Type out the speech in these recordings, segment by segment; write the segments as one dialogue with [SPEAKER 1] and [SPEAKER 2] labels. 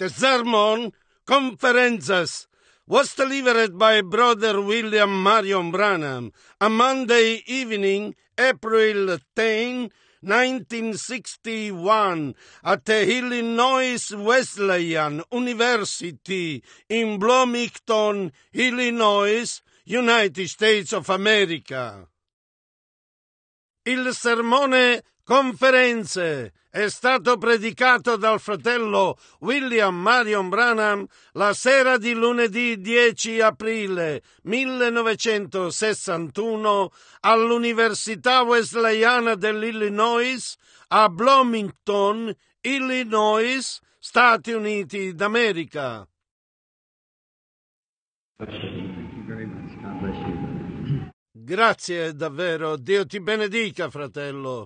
[SPEAKER 1] The sermon, Conferences, was delivered by Brother William Marion Branham on Monday evening, April 10, 1961, at the Illinois Wesleyan University in Bloomington, Illinois, United States of America. Il sermone Conferenze è stato predicato dal fratello William Marion Branham la sera di lunedì 10 aprile 1961 all'Università Wesleyana dell'Illinois a Bloomington, Illinois, Stati Uniti d'America. Grazie davvero, Dio ti benedica, fratello.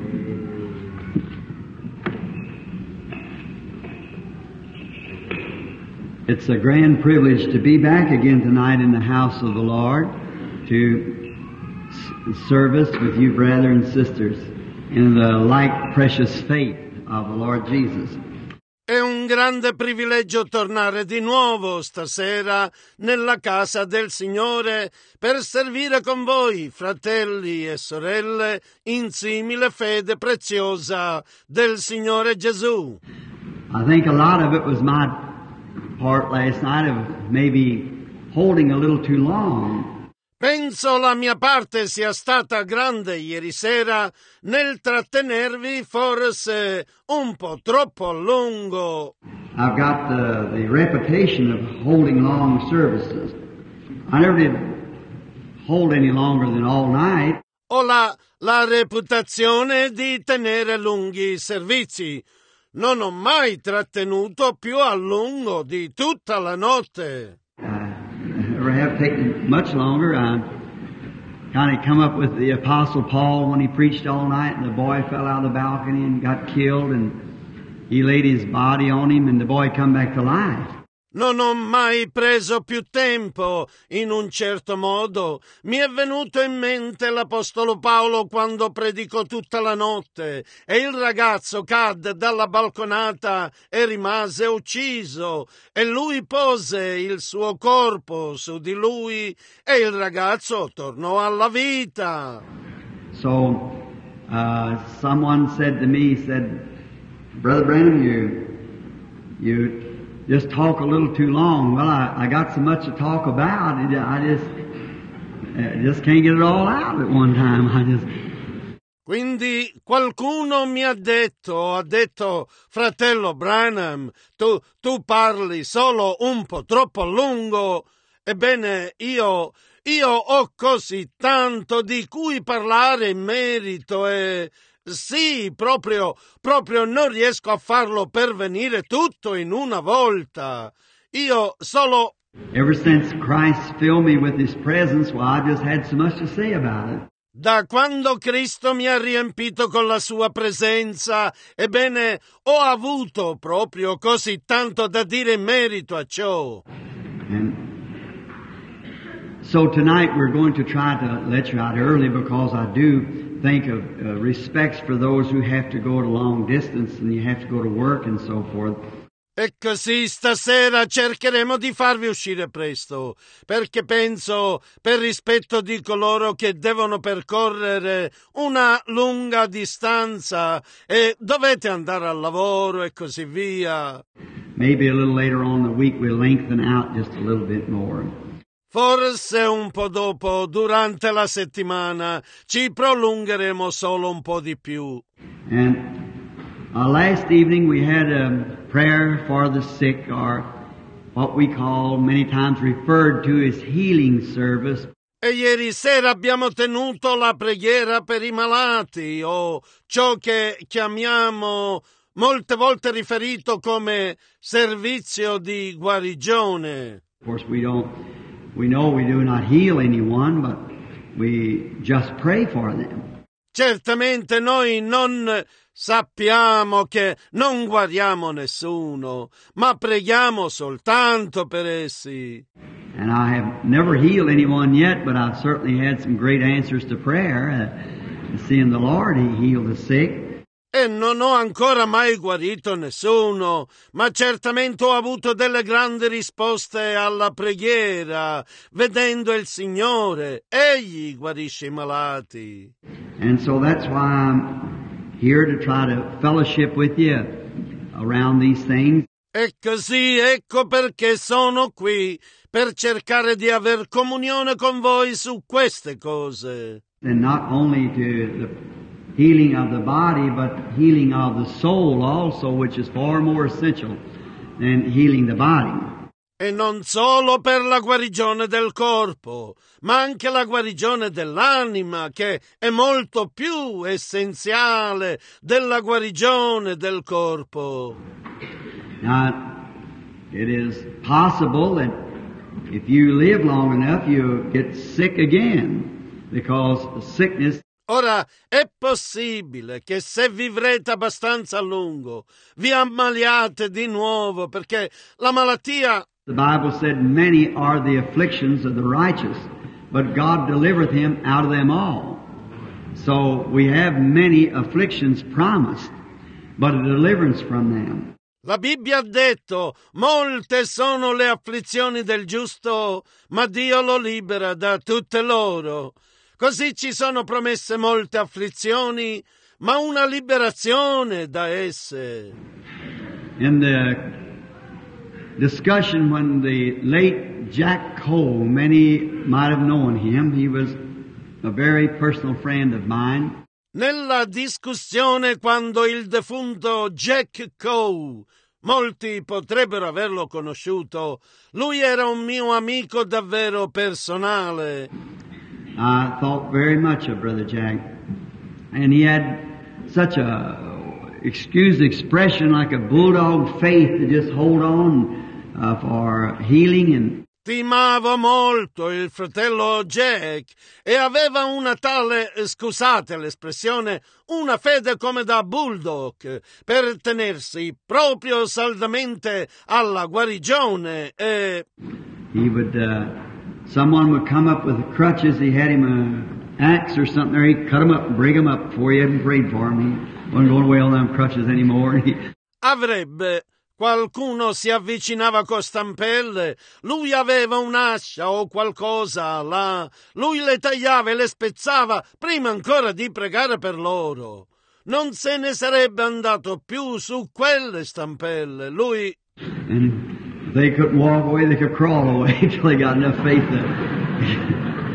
[SPEAKER 2] It's a grand privilege to be back again tonight in the house of the Lord to service with you, brethren and sisters, in the like precious faith of the Lord Jesus.
[SPEAKER 1] È un grande privilegio tornare di nuovo stasera nella casa del Signore per servire con voi, fratelli e sorelle, in simile fede preziosa del Signore Gesù.
[SPEAKER 2] I think a lot of it was my part last night of maybe holding a little too long.
[SPEAKER 1] Penso la mia parte sia stata grande ieri sera nel trattenervi forse un po' troppo a lungo.
[SPEAKER 2] I've got the reputation of holding long services. I never did hold any longer than all night.
[SPEAKER 1] Ho la reputazione di tenere lunghi servizi. Non ho mai trattenuto più a lungo di tutta la notte.
[SPEAKER 2] Never have taken much longer. I kind of come up with the Apostle Paul when he preached all night and the boy fell out of the balcony and got killed and he laid his body on him and the boy come back to life.
[SPEAKER 1] Non ho mai preso più tempo, in un certo modo. Mi è venuto in mente l'Apostolo Paolo quando predicò tutta la notte e il ragazzo cadde dalla balconata e rimase ucciso e lui pose il suo corpo su di lui e il ragazzo tornò alla vita.
[SPEAKER 2] So, someone said to me, Brother Branham, you just talk a little too long. Well, I got so much to talk about. I just can't get it all out at one time.
[SPEAKER 1] Quindi qualcuno mi ha detto, fratello Branham, tu parli solo un po' troppo a lungo. Ebbene, io ho così tanto di cui parlare in merito e sì, proprio non riesco a farlo pervenire tutto in una volta. Io solo...
[SPEAKER 2] Ever since Christ filled me with His presence, well, I just had so much to say about it.
[SPEAKER 1] Da quando Cristo mi ha riempito con la sua presenza, ebbene, ho avuto proprio così tanto da dire in merito a ciò.
[SPEAKER 2] And so tonight we're going to try to let you out early because I do think of respects for those who have to go a long distance and you have to go to work and so forth.
[SPEAKER 1] E così stasera cercheremo di farvi uscire presto, perché penso, per rispetto di coloro che devono percorrere una lunga distanza e dovete andare al lavoro e così via.
[SPEAKER 2] Maybe a little later on in the week we'll lengthen out just a little bit more.
[SPEAKER 1] Forse un po' dopo, durante la settimana, ci prolungheremo solo un po' di più.
[SPEAKER 2] And last evening we had a prayer for the sick, or what we call many times referred to as healing service.
[SPEAKER 1] E ieri sera abbiamo tenuto la preghiera per i malati, o ciò che chiamiamo molte volte riferito come servizio di guarigione.
[SPEAKER 2] Of course we know we do not heal anyone, but we just pray for them.
[SPEAKER 1] Certamente noi non sappiamo che non guariamo nessuno, ma preghiamo soltanto per essi.
[SPEAKER 2] And I have never healed anyone yet, but I've certainly had some great answers to prayer. Seeing the Lord, He healed the sick.
[SPEAKER 1] E non ho ancora mai guarito nessuno, ma certamente ho avuto delle grandi risposte alla preghiera, vedendo il Signore. Egli guarisce i malati.
[SPEAKER 2] And so that's why I'm here to try to fellowship with you around these things.
[SPEAKER 1] E così ecco perché sono qui, per cercare di aver comunione con voi su queste cose.
[SPEAKER 2] And not only to the healing of the body, but healing of the soul also, which is far more essential than healing the body.
[SPEAKER 1] E non solo per la guarigione del corpo, ma anche la guarigione dell'anima, che è molto più essenziale della guarigione del corpo.
[SPEAKER 2] Now, it is possible that if you live long enough, you'll get sick again, because sickness.
[SPEAKER 1] Ora, è possibile che se vivrete abbastanza a lungo, vi ammaliate di nuovo, perché la malattia...
[SPEAKER 2] The Bible said, many are the afflictions of the righteous, but God delivereth him out of them all. So we have many afflictions promised, but a deliverance from them.
[SPEAKER 1] La Bibbia ha detto, molte sono le afflizioni del giusto, ma Dio lo libera da tutte loro. Così ci sono promesse molte afflizioni, ma una liberazione da esse.
[SPEAKER 2] In the discussion when the late Jack Cole, many might have known him, he was a very personal friend of mine.
[SPEAKER 1] Nella discussione quando il defunto Jack Coe, molti potrebbero averlo conosciuto, lui era un mio amico davvero personale.
[SPEAKER 2] I thought very much of Brother Jack, and he had such a, excuse the expression, like a bulldog faith to just hold on for healing and.
[SPEAKER 1] Stimavo molto il fratello Jack e aveva una tale, scusate l'espressione, una fede come da bulldog per tenersi proprio saldamente alla guarigione e...
[SPEAKER 2] He would, someone would come up with crutches, he had him an axe or something there, he'd cut them up and break them up before he hadn't prayed for him. He wasn't going away on them crutches anymore.
[SPEAKER 1] Avrebbe... Qualcuno si avvicinava con stampelle, lui aveva un'ascia o qualcosa là, lui le tagliava e le spezzava prima ancora di pregare per loro. Non se ne sarebbe andato più su quelle stampelle, lui...
[SPEAKER 2] And if they couldn't walk away, they could crawl away till they got enough faith to...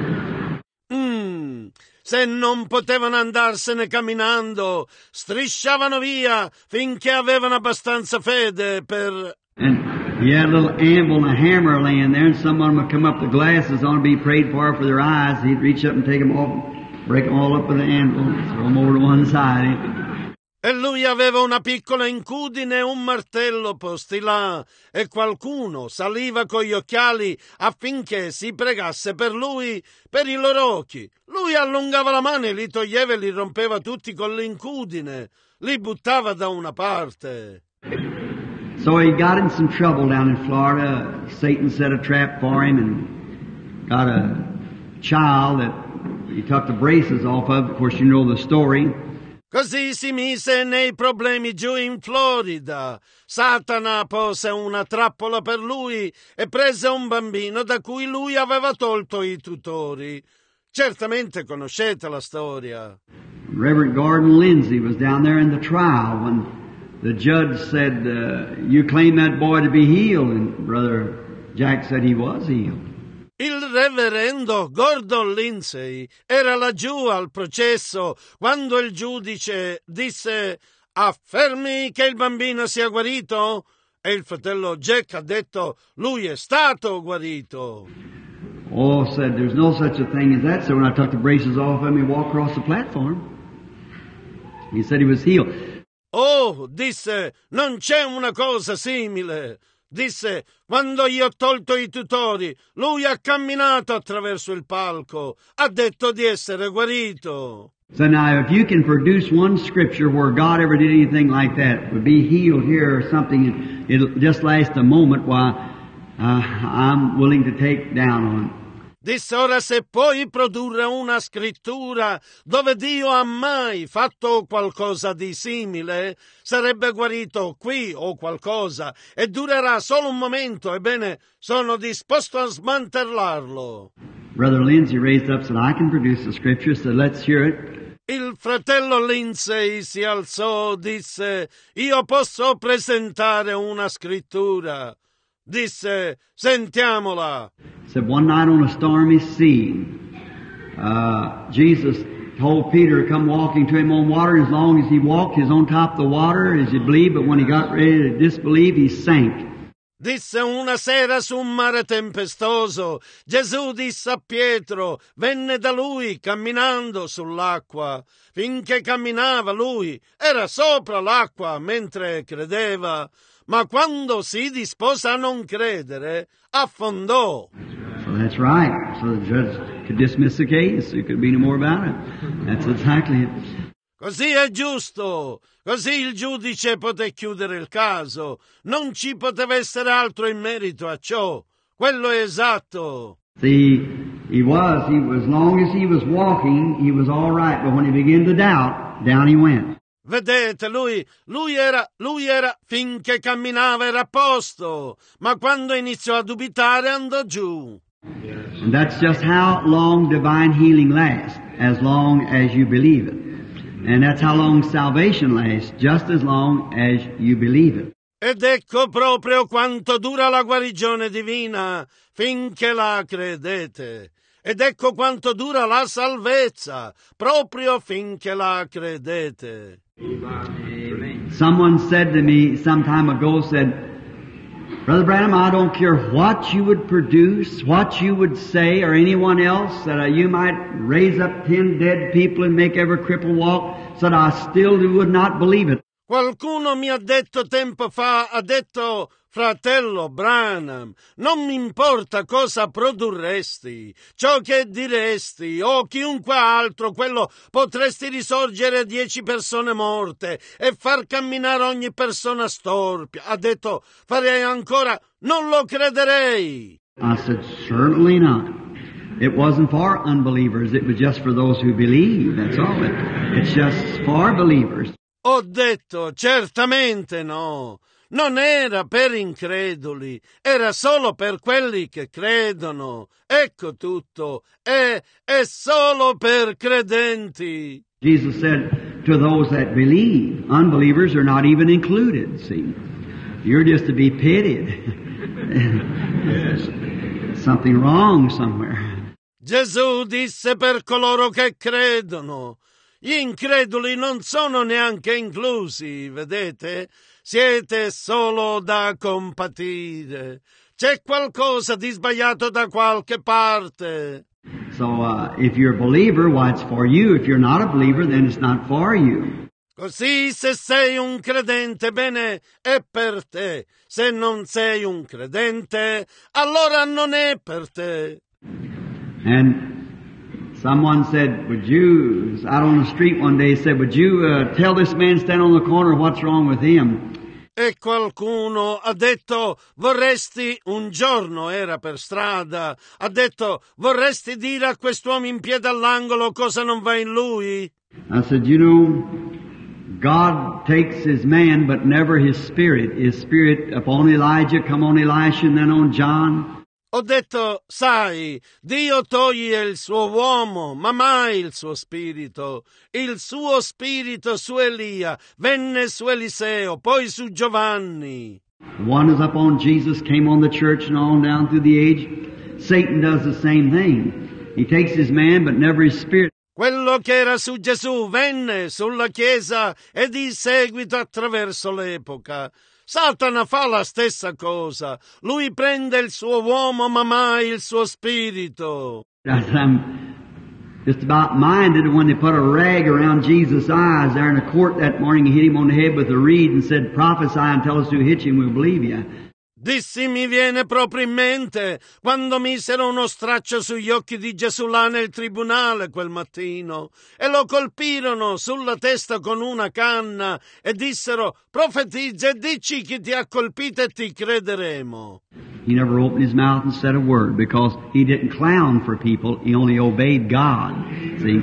[SPEAKER 1] Se non potevano andarsene camminando, strisciavano via finché avevano abbastanza fede per...
[SPEAKER 2] And he had a little anvil and a hammer laying there, and someone would come up with glasses on to be prayed for their eyes. He'd reach up and take them off, break them all up with the anvil, throw them over to one side.
[SPEAKER 1] E lui aveva una piccola incudine e un martello posti là, e qualcuno saliva con gli occhiali affinché si pregasse per lui, per i loro occhi. Lui allungava la mano e li toglieva e li rompeva tutti con l'incudine, li buttava da una parte.
[SPEAKER 2] So he got in some trouble down in Florida. Satan set a trap for him and got a child that he took the braces off of. Of course, you know the story.
[SPEAKER 1] Così si mise nei problemi giù in Florida. Satana pose una trappola per lui e prese un bambino da cui lui aveva tolto i tutori. Certamente conoscete la storia.
[SPEAKER 2] Reverend Gordon Lindsay was down there in the trial when the judge said, you claim that boy to be healed, and Brother Jack said he was healed.
[SPEAKER 1] Il reverendo Gordon Lindsay era laggiù al processo quando il giudice disse «Affermi che il bambino sia guarito?» E il fratello Jack ha detto «Lui è stato guarito».
[SPEAKER 2] Oh, said there's no such a thing as that. So when I took the braces off him, he walked across the platform. He said he was healed.
[SPEAKER 1] Oh, disse, non c'è una cosa simile. Disse, quando gli ho tolto i tutori, lui ha camminato attraverso il palco, ha detto di essere guarito.
[SPEAKER 2] So now, if you can produce one scripture where God ever did anything like that, would be healed here or something, it'll just last a moment while I'm willing to take down on it.
[SPEAKER 1] Disse: ora, se puoi produrre una scrittura dove Dio ha mai fatto qualcosa di simile, sarebbe guarito qui o qualcosa e durerà solo un momento, ebbene sono disposto a smantellarlo.
[SPEAKER 2] Brother Lindsay raised up and said, I can produce the scripture, so let's hear it.
[SPEAKER 1] Il fratello Lindsay si alzò, disse: io posso presentare una scrittura. Disse: sentiamola.
[SPEAKER 2] Said one night on a stormy sea, Jesus told Peter to come walking to him on water. As long as he walked, he was on top of the water as he believed, but when he got ready to disbelieve, he sank.
[SPEAKER 1] Disse: una sera su un mare tempestoso, Gesù disse a Pietro, venne da lui camminando sull'acqua. Finché camminava lui era sopra l'acqua mentre credeva, ma quando si dispose a non credere, affondò.
[SPEAKER 2] So that's right. So the judge could dismiss the case. There could be no more about it. That's exactly it.
[SPEAKER 1] Così è giusto. Così il giudice poté chiudere il caso. Non ci poteva essere altro in merito a ciò. Quello è esatto.
[SPEAKER 2] See, he was long as he was walking, he was all right. But when he began to doubt, down he went.
[SPEAKER 1] Vedete, lui era finché camminava era a posto, ma quando iniziò a dubitare andò giù.
[SPEAKER 2] And that's just how long divine healing lasts, as long as you believe it. And that's how long salvation lasts, just as long as you believe it.
[SPEAKER 1] Ed ecco proprio quanto dura la guarigione divina, finché la credete. Ed ecco quanto dura la salvezza, proprio finché la credete.
[SPEAKER 2] Amen. Someone said to me some time ago, Brother Branham, I don't care what you would produce, what you would say, or anyone else, that you might raise up 10 dead people and make every cripple walk, said I still would not believe it.
[SPEAKER 1] Qualcuno mi ha detto tempo fa, fratello Branham, non mi importa cosa produrresti, ciò che diresti o chiunque altro, quello potresti risorgere 10 persone morte e far camminare ogni persona storpia. Ha detto, farei ancora, non lo crederei.
[SPEAKER 2] I said, certainly not. It wasn't for unbelievers, it was just for those who believe, that's all. It's just for believers.
[SPEAKER 1] Ho detto, certamente no. Non era per increduli, era solo per quelli che credono. Ecco tutto, è solo per credenti.
[SPEAKER 2] Jesus said, to those that believe, unbelievers are not even included, see. You're just to be pitied. There's something wrong somewhere.
[SPEAKER 1] Gesù disse per coloro che credono. Gli increduli non sono neanche inclusi, vedete? Siete solo da compatire. C'è qualcosa di sbagliato da qualche parte.
[SPEAKER 2] So, if you're a believer, why, it's for you. If you're not a believer, then it's not for you.
[SPEAKER 1] Così, se sei un credente, bene, è per te. Se non sei un credente, allora non è per te.
[SPEAKER 2] And someone said, out on the street one day, said, would you tell this man standing on the corner what's wrong with him?
[SPEAKER 1] E qualcuno ha detto, un giorno era per strada, ha detto, vorresti dire a quest'uomo in piedi all'angolo cosa non va in lui?
[SPEAKER 2] I said, God takes his man, but never his spirit. His spirit upon Elijah, come on Elisha, and then on John.
[SPEAKER 1] Ho detto, sai, Dio toglie il suo uomo, ma mai il suo spirito. Il suo spirito su Elia, venne su Eliseo, poi su Giovanni.
[SPEAKER 2] One is upon Jesus, came on the church and on down through the age. Satan does the same thing. He takes his man, but never his spirit.
[SPEAKER 1] Quello che era su Gesù venne sulla Chiesa e di seguito attraverso l'epoca. Satana fa la stessa cosa. Lui prende il suo uomo, ma mai il suo spirito.
[SPEAKER 2] I'm just about minded when they put a rag around Jesus' eyes there in the court that morning and hit him on the head with a reed and said, prophesy and tell us who hit you and we'll believe you.
[SPEAKER 1] Dissi, mi viene proprio in mente quando misero uno straccio sugli occhi di Gesù là nel tribunale quel mattino e lo colpirono sulla testa con una canna e dissero, profetizza e dici chi ti ha colpito e ti crederemo.
[SPEAKER 2] He never opened his mouth and said a word because he didn't clown for people. He only obeyed God. See?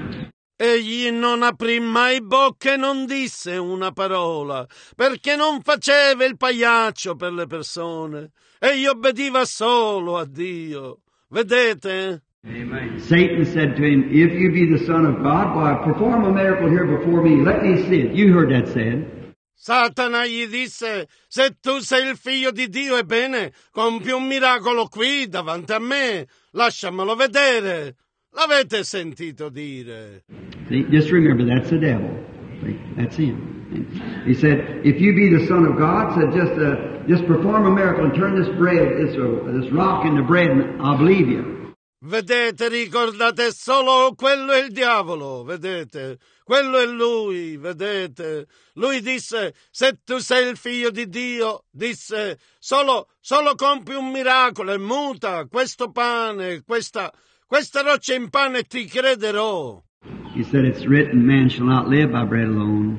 [SPEAKER 1] Egli non aprì mai bocca e non disse una parola, perché non faceva il pagliaccio per le persone. Egli obbediva solo a Dio. Vedete?
[SPEAKER 2] Amen. Satan said to him, if you be the Son of God, why perform a miracle here before me. Let me see it. You heard that said.
[SPEAKER 1] Satana gli disse, se tu sei il figlio di Dio, ebbene, compi un miracolo qui davanti a me. Lasciamelo vedere. L'avete sentito dire?
[SPEAKER 2] See, just remember, that's the devil. See, that's him. He said, if you be the Son of God, said, just perform a miracle and turn this bread, this rock into bread, and I'll believe you.
[SPEAKER 1] Vedete, ricordate, solo quello è il diavolo, vedete? Quello è lui, vedete? Lui disse, se tu sei il figlio di Dio, disse, solo compi un miracolo e muta questo pane, questa roccia in pane e ti crederò.
[SPEAKER 2] He said, it's written, man shall not live by bread alone.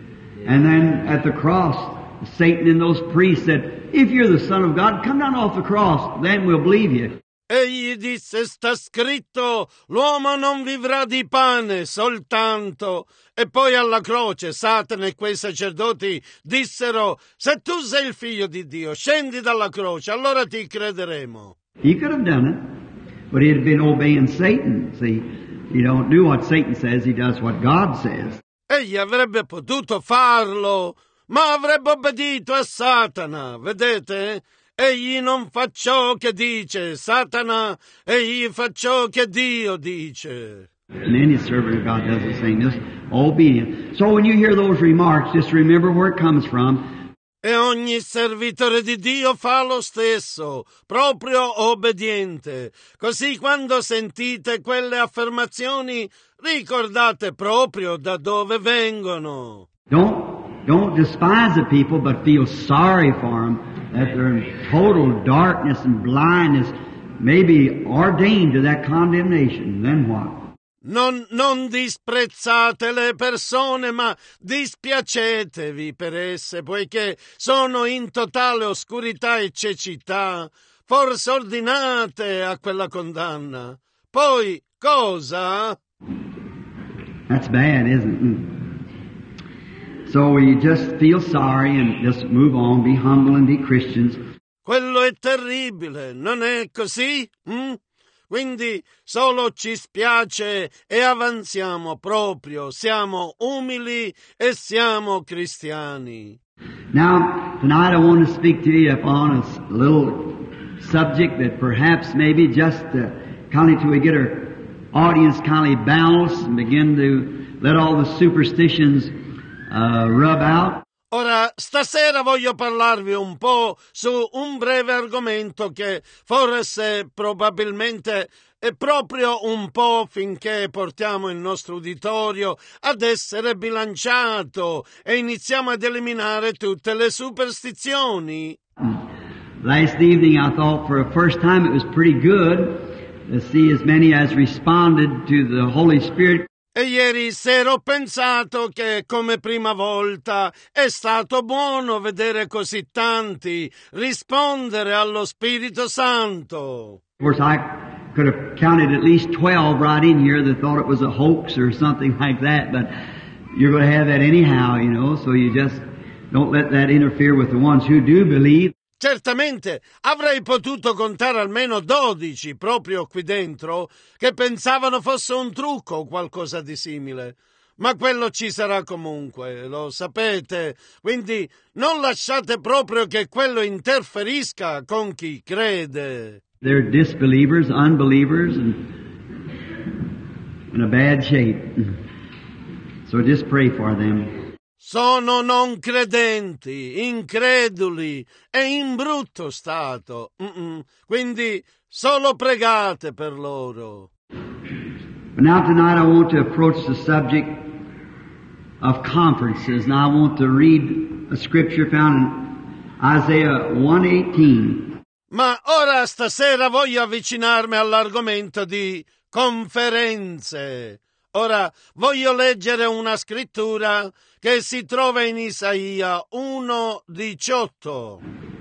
[SPEAKER 2] And then at the cross, Satan and those priests said, if you're the Son of God, come down off the cross, then we'll believe you.
[SPEAKER 1] Egli disse, sta scritto, l'uomo non vivrà di pane soltanto. E poi alla croce Satana e quei sacerdoti dissero, se tu sei il figlio di Dio, scendi dalla croce, allora ti crederemo.
[SPEAKER 2] He could have done it, but he had been obeying Satan. See, he don't do what Satan says, he does what God says.
[SPEAKER 1] Egli avrebbe potuto farlo, ma avrebbe obbedito a Satana, vedete? Egli non fa ciò che dice Satana, egli fa ciò che Dio dice.
[SPEAKER 2] And any servant of God does the same, just obedient. So when you hear those remarks, just remember where it comes from.
[SPEAKER 1] E ogni servitore di Dio fa lo stesso, proprio obbediente. Così quando sentite quelle affermazioni, ricordate proprio da dove vengono.
[SPEAKER 2] Don't despise the people, but feel sorry for them, that they're in total darkness and blindness, maybe ordained to that condemnation. Then what?
[SPEAKER 1] Non disprezzate le persone, ma dispiacetevi per esse, poiché sono in totale oscurità e cecità, forse ordinate a quella condanna. Poi cosa?
[SPEAKER 2] That's bad, isn't it? So you just feel sorry and just move on, be humble and be Christians.
[SPEAKER 1] Quello è terribile, non è così? Quindi solo ci spiace e avanziamo proprio, siamo umili e siamo cristiani.
[SPEAKER 2] Now, tonight I want to speak to you upon a little subject that perhaps maybe just kind of till we get our audience kind of balanced and begin to let all the superstitions rub out.
[SPEAKER 1] Ora, stasera voglio parlarvi un po' su un breve argomento che forse probabilmente è proprio un po' finché portiamo il nostro uditorio ad essere bilanciato e iniziamo ad eliminare tutte le superstizioni.
[SPEAKER 2] Last evening I thought for the first time it was pretty good to see as many as responded to the Holy Spirit.
[SPEAKER 1] E ieri sera ho pensato che come prima volta è stato buono vedere così tanti rispondere allo Spirito Santo.
[SPEAKER 2] Of course, I could have counted at least 12 right in here that thought it was a hoax or something like that, but you're going to have that anyhow, you know, so you just don't let that interfere with the ones who do believe.
[SPEAKER 1] Certamente avrei potuto contare almeno 12 proprio qui dentro che pensavano fosse un trucco o qualcosa di simile, ma quello ci sarà comunque, lo sapete, quindi non lasciate proprio che quello interferisca con chi crede.
[SPEAKER 2] They're disbelievers, unbelievers, and in a bad shape. So just pray for them.
[SPEAKER 1] Sono non credenti, increduli e in brutto stato. Quindi solo pregate per loro.
[SPEAKER 2] But now tonight I want to approach the subject of conferences. Now I want to read a scripture found in Isaiah 1:18.
[SPEAKER 1] Ma ora stasera voglio avvicinarmi all'argomento di conferenze. Ora voglio leggere una scrittura che si trova in Isaia 1:18.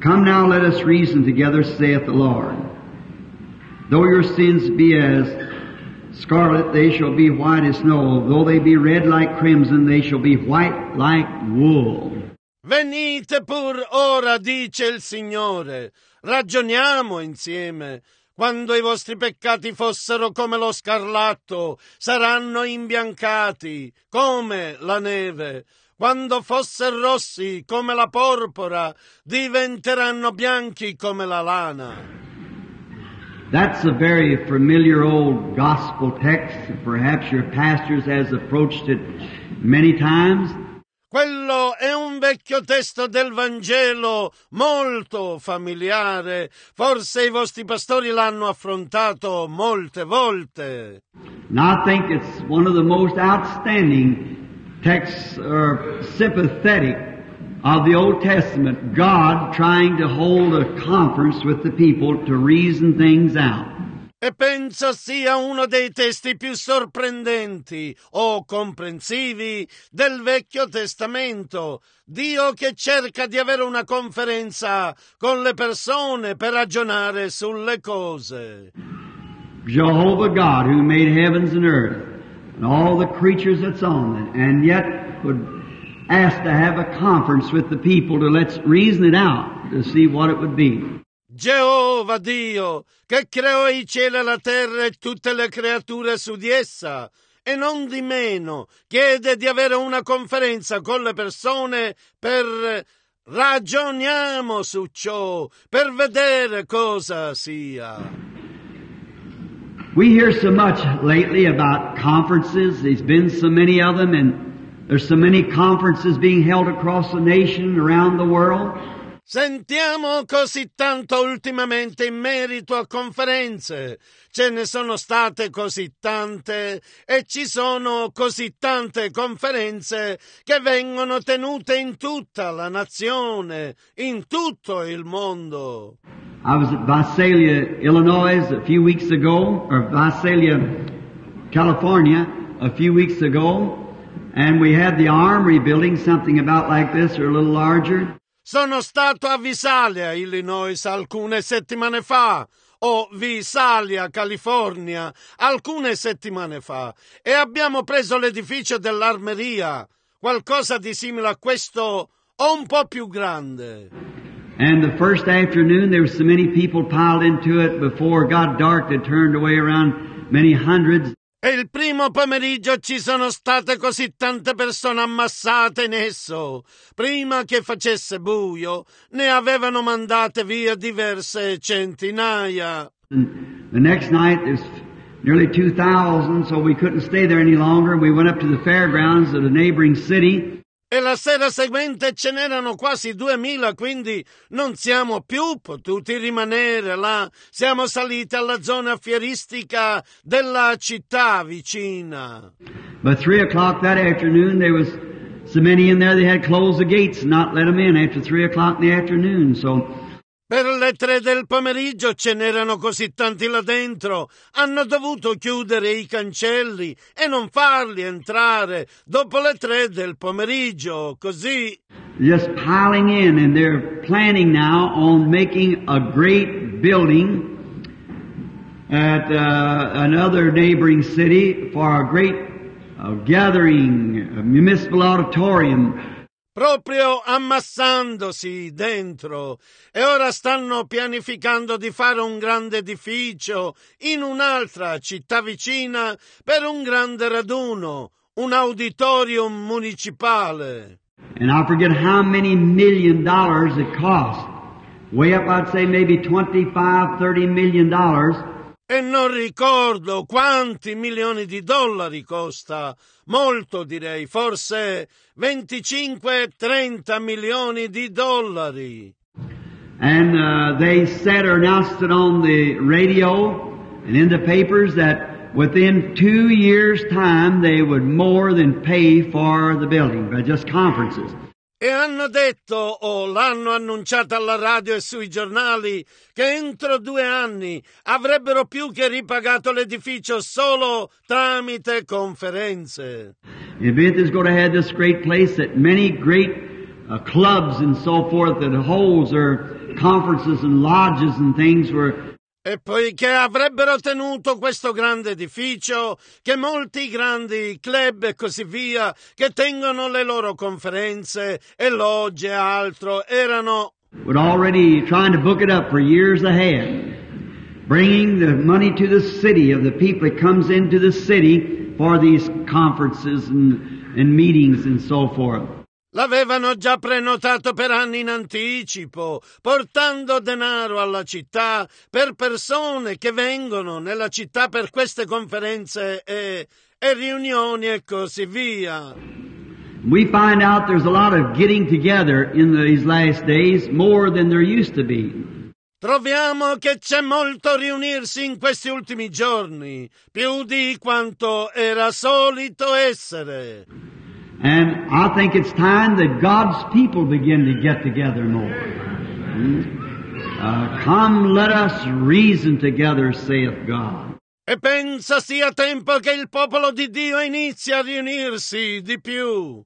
[SPEAKER 2] Come now, let us reason together, saith the Lord. Though your sins be as scarlet, they shall be white as snow. Though they be red like crimson, they shall be white like wool.
[SPEAKER 1] Venite pur ora, dice il Signore, ragioniamo insieme. Quando i vostri peccati fossero come lo scarlatto, saranno imbiancati come la neve. Quando fossero rossi come la porpora, diventeranno bianchi come la lana.
[SPEAKER 2] That's a very familiar old gospel text. Perhaps your pastors has approached it many times.
[SPEAKER 1] Quello è un vecchio testo del Vangelo molto familiare. Forse i vostri pastori l'hanno affrontato molte volte.
[SPEAKER 2] And I think it's one of the most outstanding texts or sympathetic of the Old Testament. God trying to hold a conference with the people to reason things out.
[SPEAKER 1] E penso sia uno dei testi più sorprendenti o comprensivi del Vecchio Testamento. Dio che cerca di avere una conferenza con le persone per ragionare sulle cose.
[SPEAKER 2] Jehovah God, who made heavens and earth and all the creatures that's on it, and yet would ask to have a conference with the people to let's reason it out to see what it would be.
[SPEAKER 1] Geova Dio, che creò i cieli e la terra e tutte le creature su di essa, e non di meno chiede di avere una conferenza con le persone per ragioniamo su ciò, per vedere cosa sia.
[SPEAKER 2] We hear so much lately about conferences. There's been so many of them, and there's so many conferences being held across the nation, around the world.
[SPEAKER 1] Sentiamo così tanto ultimamente in merito a conferenze. Ce ne sono state così tante e ci sono così tante conferenze che vengono tenute in tutta la nazione, in tutto il mondo.
[SPEAKER 2] I was at Visalia, Illinois a few weeks ago, or Visalia, California a few weeks ago, and we had the Armory building, something about like this or a little larger.
[SPEAKER 1] Sono stato a Visalia, Illinois, alcune settimane fa, o Visalia, California, alcune settimane fa, e abbiamo preso l'edificio dell'armeria, qualcosa di simile a questo o un po' più grande.
[SPEAKER 2] And the first afternoon there were so many people piled into it before it got dark they turned away around many hundreds.
[SPEAKER 1] E il primo pomeriggio ci sono state così tante persone ammassate in esso. Prima che facesse buio, ne avevano mandate via diverse centinaia.
[SPEAKER 2] And the next night there's nearly 2,000, so we couldn't stay there any longer. We went up to the fairgrounds of a neighboring city.
[SPEAKER 1] E la sera seguente ce n'erano quasi 2.000, quindi non siamo più potuti rimanere là. Siamo saliti alla zona fieristica della città vicina.
[SPEAKER 2] By 3 o'clock that afternoon, there was so many in there they had closed the gates and not let them in after 3 o'clock in the afternoon. So
[SPEAKER 1] per le 3 del pomeriggio ce n'erano così tanti là dentro, hanno dovuto chiudere i cancelli e non farli entrare dopo le 3 del pomeriggio, così.
[SPEAKER 2] Just piling in, and they're planning now on making a great building at another neighboring city for a great gathering, a municipal auditorium.
[SPEAKER 1] Proprio ammassandosi dentro, e ora stanno pianificando di fare un grande edificio in un'altra città vicina per un grande raduno, un auditorium municipale.
[SPEAKER 2] And I forget how many $1 million it cost. Way up, I'd say maybe $25-30 million.
[SPEAKER 1] E non ricordo quanti milioni di dollari costa, molto direi, forse 25-30 milioni di dollari.
[SPEAKER 2] And they said or announced it on the radio and in the papers that within 2 years' time they would more than pay for the building by just conferences.
[SPEAKER 1] E hanno detto, o l'hanno annunciato alla radio e sui giornali, che entro 2 anni avrebbero più che ripagato l'edificio solo tramite conferenze.
[SPEAKER 2] Event is going to have this great place that many great clubs and so forth that holds their conferences and lodges and things were.
[SPEAKER 1] E poiché avrebbero tenuto questo grande edificio, che molti grandi club e così via, che tengono le loro conferenze e logge e altro, erano
[SPEAKER 2] Would already trying to book it up for years ahead, bringing the money to the city of the people that comes into the city for these conferences and meetings and so forth.
[SPEAKER 1] l'avevano già prenotato per anni in anticipo, portando denaro alla città per persone che vengono nella città per queste conferenze e riunioni e così via.
[SPEAKER 2] We find out there's a lot of getting together in these last days, more than there used to be.
[SPEAKER 1] Troviamo che c'è molto riunirsi in questi ultimi giorni, più di quanto era solito essere.
[SPEAKER 2] And I think it's time that God's people begin to get together more. Come, let us reason together, saith God.
[SPEAKER 1] E pensa sia tempo che il popolo di Dio inizi a riunirsi di più.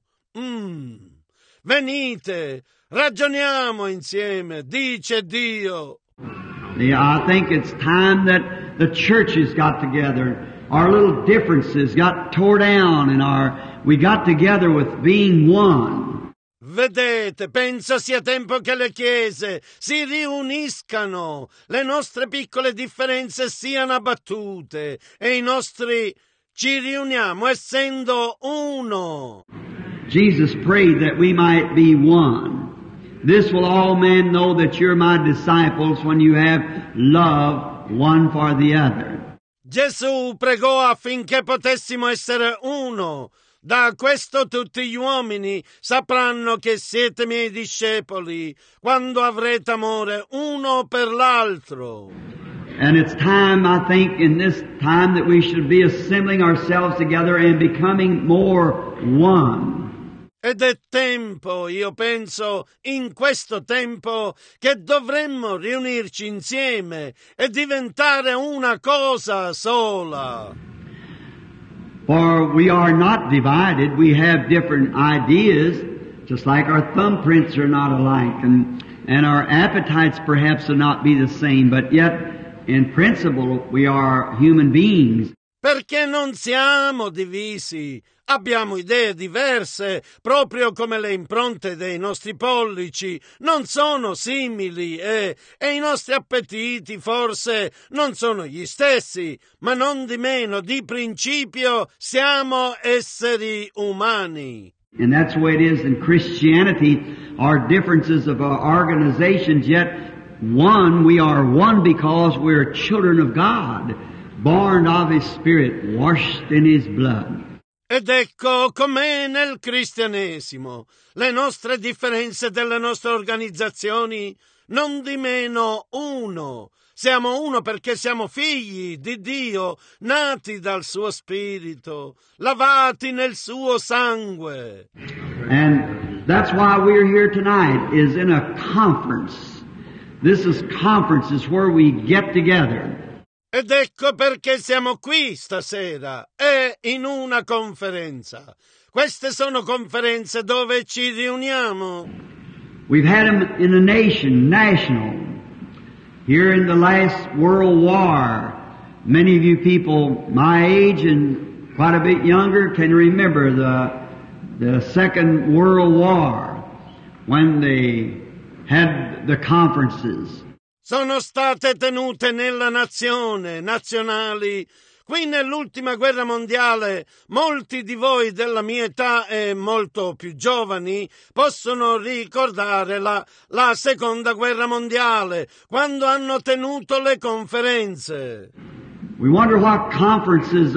[SPEAKER 1] Venite, ragioniamo insieme, dice Dio.
[SPEAKER 2] Yeah, I think it's time that the churches got together. Our little differences got tore down and we got together with being one.
[SPEAKER 1] Vedete, pensa sia tempo che le chiese si riuniscano, le nostre piccole differenze siano abbattute e i nostri ci riuniamo essendo uno.
[SPEAKER 2] Jesus prayed that we might be one. This will all men know that you're my disciples when you have love one for the other.
[SPEAKER 1] Gesù pregò affinché potessimo essere uno. Da questo tutti gli uomini sapranno che siete miei discepoli, quando avrete amore uno per l'altro.
[SPEAKER 2] And it's time, I think, in this time that we should be assembling ourselves together and becoming more one.
[SPEAKER 1] Ed è tempo, io penso, in questo tempo, che dovremmo riunirci insieme e diventare una cosa sola.
[SPEAKER 2] For we are not divided. We have different ideas, just like our thumbprints are not alike, and our appetites perhaps will not be the same, but yet, in principle, we are human beings.
[SPEAKER 1] Perché non siamo divisi, abbiamo idee diverse, proprio come le impronte dei nostri pollici non sono simili e i nostri appetiti forse non sono gli stessi, ma non di meno, di principio, siamo esseri umani.
[SPEAKER 2] And that's the way it is in Christianity. Our differences of our organizations, yet one, we are one because we're children of God, born of His Spirit, washed in His blood.
[SPEAKER 1] Ed ecco com'è nel cristianesimo. Le nostre differenze delle nostre organizzazioni, non di meno uno. Siamo uno perché siamo figli di Dio, nati dal suo spirito, lavati nel suo sangue.
[SPEAKER 2] And that's why we're here tonight, is in a conference. This is conferences where we get together.
[SPEAKER 1] Ed ecco perché siamo qui stasera, è in una conferenza. Queste sono conferenze dove ci riuniamo.
[SPEAKER 2] We've had them in a nation, national. Here in the last World War, many of you people my age and quite a bit younger can remember the Second World War, when they had the conferences.
[SPEAKER 1] Sono state tenute nella nazione, nazionali. Qui nell'ultima guerra mondiale, molti di voi della mia età e molto più giovani possono ricordare la seconda guerra mondiale, quando hanno tenuto le conferenze.
[SPEAKER 2] We wonder what conferences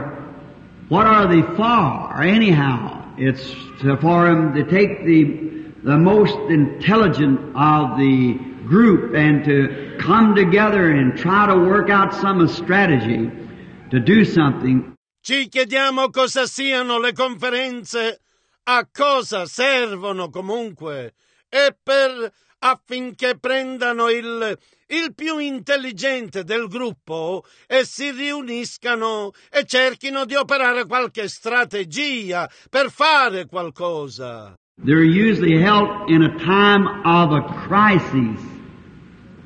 [SPEAKER 2] what are they for, anyhow? It's for them to take the most intelligent of the group and to come together and try to work out some strategy to do something.
[SPEAKER 1] Ci chiediamo cosa siano le conferenze, a cosa servono comunque, e affinché prendano il più intelligente del gruppo e si riuniscano e cerchino di operare qualche strategia per fare qualcosa.
[SPEAKER 2] They're usually held in a time of a crisis,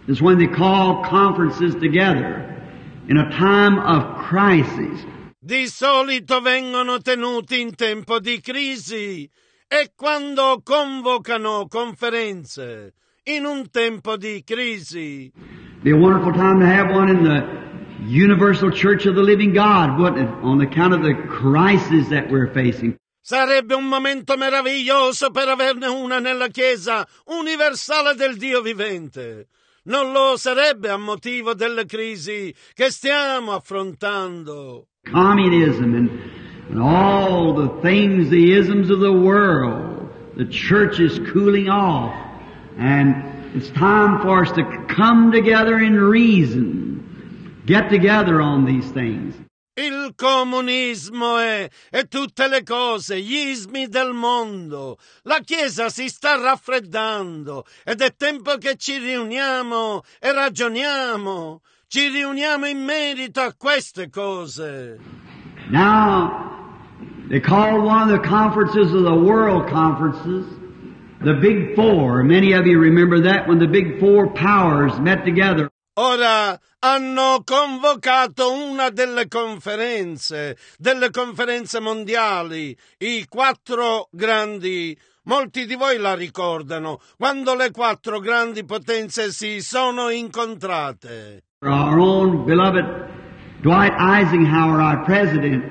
[SPEAKER 2] is when they call conferences together in a time of crisis.
[SPEAKER 1] Di solito vengono tenuti in tempo di crisi e quando convocano conferenze in un tempo di crisi.
[SPEAKER 2] Be a wonderful time to have one in the Universal Church of the Living God, wouldn't it? On account of the crisis that we're facing.
[SPEAKER 1] Sarebbe un momento meraviglioso per averne una nella Chiesa universale del Dio vivente. Non lo sarebbe a motivo delle crisi che stiamo affrontando.
[SPEAKER 2] Communism and all the things, the isms of the world. The church is cooling off. And it's time for us to come together in reason. Get together on these things.
[SPEAKER 1] Il comunismo e tutte le cose, gli ismi del mondo. La Chiesa si sta raffreddando ed è tempo che ci riuniamo e ragioniamo. Ci riuniamo in merito a queste cose.
[SPEAKER 2] Now, they called one of the conferences of the world conferences the Big Four. Many of you remember that when the Big Four powers met together.
[SPEAKER 1] Ora hanno convocato una delle conferenze mondiali, i 4 grandi. Molti di voi la ricordano, quando le 4 grandi potenze si sono incontrate.
[SPEAKER 2] Our own beloved Dwight Eisenhower, our president,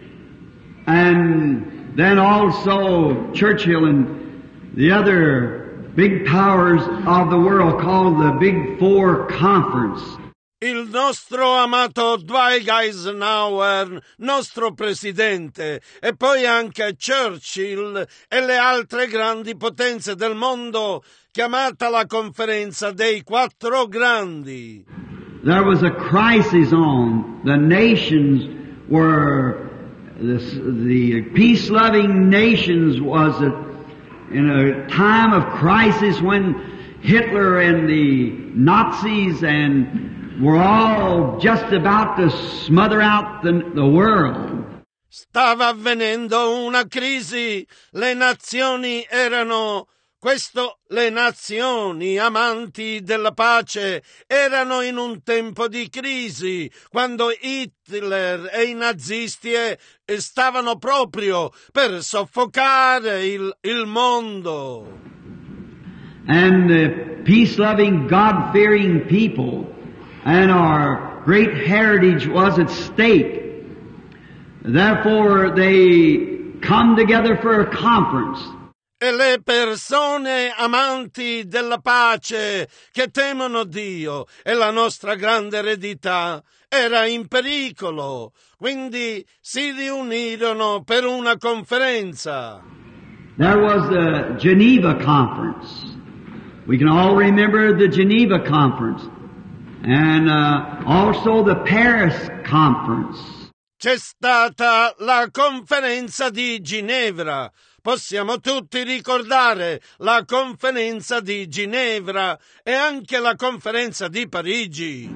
[SPEAKER 2] and then also Churchill and the other big powers of the world called the Big Four Conference.
[SPEAKER 1] Il nostro amato Dwight Eisenhower, nostro presidente, e poi anche Churchill e le altre grandi potenze del mondo, chiamata la conferenza dei 4 grandi.
[SPEAKER 2] There was a crisis on. The nations were, the peace-loving nations was in a time of crisis when Hitler and the Nazis and were all just about to smother out the world.
[SPEAKER 1] Stava avvenendo una crisi, le nazioni amanti della pace erano in un tempo di crisi, quando Hitler e i nazisti stavano proprio per soffocare il mondo.
[SPEAKER 2] And the peace-loving, God-fearing people and our great heritage was at stake. Therefore, they come together for a conference.
[SPEAKER 1] E le persone amanti della pace che temono Dio e la nostra grande eredità era in pericolo, quindi si riunirono per una conferenza.
[SPEAKER 2] There was the Geneva Conference. We can all remember the Geneva Conference and also the Paris Conference.
[SPEAKER 1] C'è stata la conferenza di Ginevra. Possiamo tutti ricordare la conferenza di Ginevra e anche la conferenza di Parigi.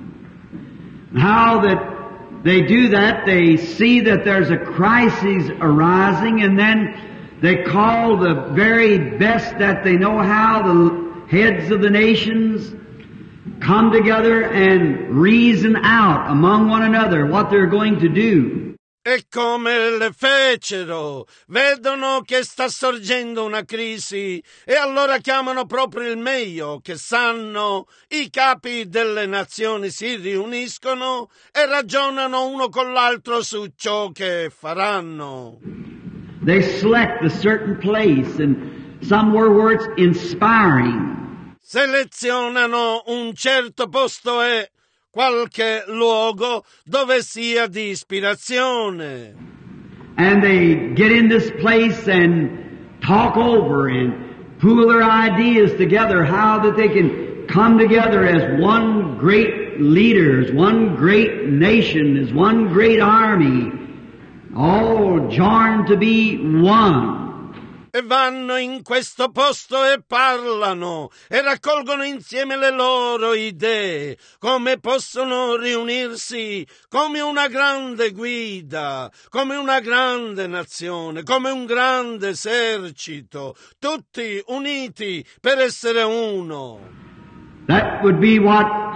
[SPEAKER 2] How that they do that, they see that there's a crisis arising and then they call the very best that they know how, the heads of the nations, come together and reason out among one another what they're going to do.
[SPEAKER 1] E come le fecero, vedono che sta sorgendo una crisi e allora chiamano proprio il meglio che sanno, i capi delle nazioni si riuniscono e ragionano uno con l'altro su ciò che faranno.
[SPEAKER 2] They select a certain place and somewhere where it's inspiring.
[SPEAKER 1] Selezionano un certo posto e qualche luogo dove sia di ispirazione.
[SPEAKER 2] And they get in this place and talk over and pool their ideas together, how that they can come together as one great leader, as one great nation, as one great army, all joined to be one.
[SPEAKER 1] E vanno in questo posto e parlano e raccolgono insieme le loro idee, come possono riunirsi come una grande guida, come una grande nazione, come un grande esercito, tutti uniti per essere uno.
[SPEAKER 2] That would be what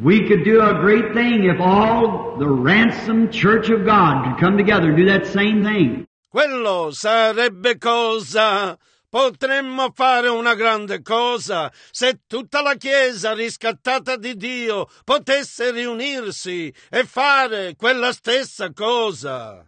[SPEAKER 2] we could do a great thing if all the ransomed church of God could come together and do that same thing.
[SPEAKER 1] Quello sarebbe cosa. Potremmo fare una grande cosa se tutta la Chiesa riscattata di Dio potesse riunirsi e fare quella stessa cosa.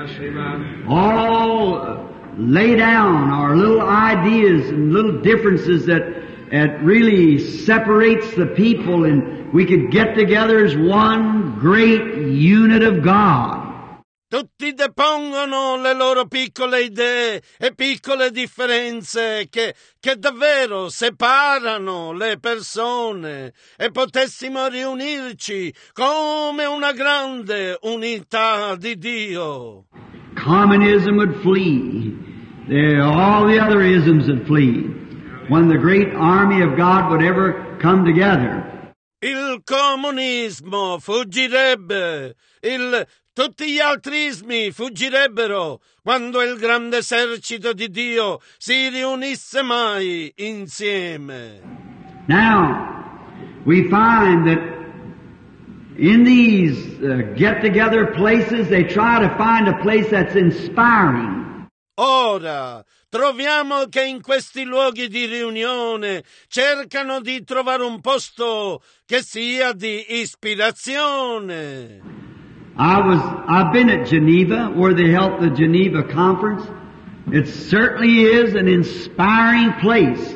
[SPEAKER 2] All lay down our little ideas and little differences that really separates the people, and we could get together as one great unit of God.
[SPEAKER 1] Tutti depongono le loro piccole idee e piccole differenze che davvero separano le persone e potessimo riunirci come una grande unità di Dio.
[SPEAKER 2] Communism would flee. All the other isms would flee when the great army of God would ever come together.
[SPEAKER 1] Il comunismo fuggirebbe, tutti gli altri ismi fuggirebbero quando il grande esercito di Dio si riunisse mai insieme.
[SPEAKER 2] Now, we find that in these get-together places, they try to find a place that's inspiring.
[SPEAKER 1] Ora, troviamo che in questi luoghi di riunione cercano di trovare un posto che sia di ispirazione.
[SPEAKER 2] I've been at Geneva, where they held the Geneva Conference. It certainly is an inspiring place.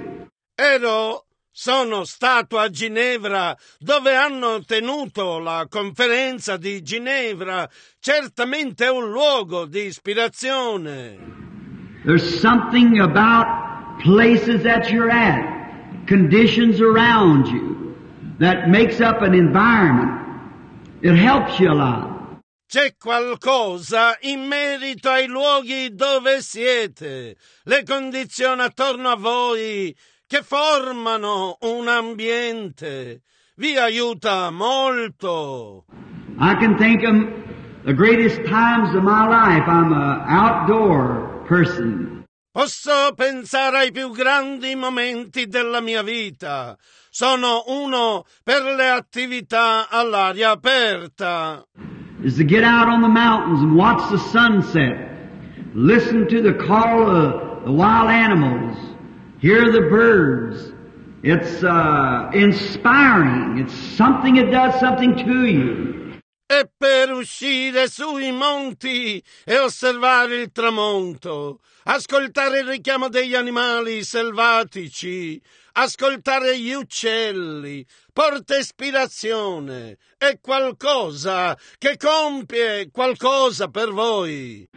[SPEAKER 1] Sono stato a Ginevra, dove hanno tenuto la conferenza di Ginevra. Certamente è un luogo di ispirazione.
[SPEAKER 2] There's something about places that you're at, conditions around you, that makes up an environment. It helps you a lot.
[SPEAKER 1] C'è qualcosa in merito ai luoghi dove siete, le condizioni attorno a voi che formano un ambiente. Vi aiuta molto.
[SPEAKER 2] I can think of the greatest times of my life. I'm an outdoor person.
[SPEAKER 1] Posso pensare ai più grandi momenti della mia vita. Sono uno per le attività all'aria aperta.
[SPEAKER 2] Is to get out on the mountains and watch the sunset, listen to the call of the wild animals, hear the birds. It's inspiring. It's something that does something to you.
[SPEAKER 1] E per uscire sui monti e osservare il tramonto, ascoltare il richiamo degli animali selvatici, ascoltare gli uccelli, porta ispirazione, è qualcosa che compie qualcosa per voi.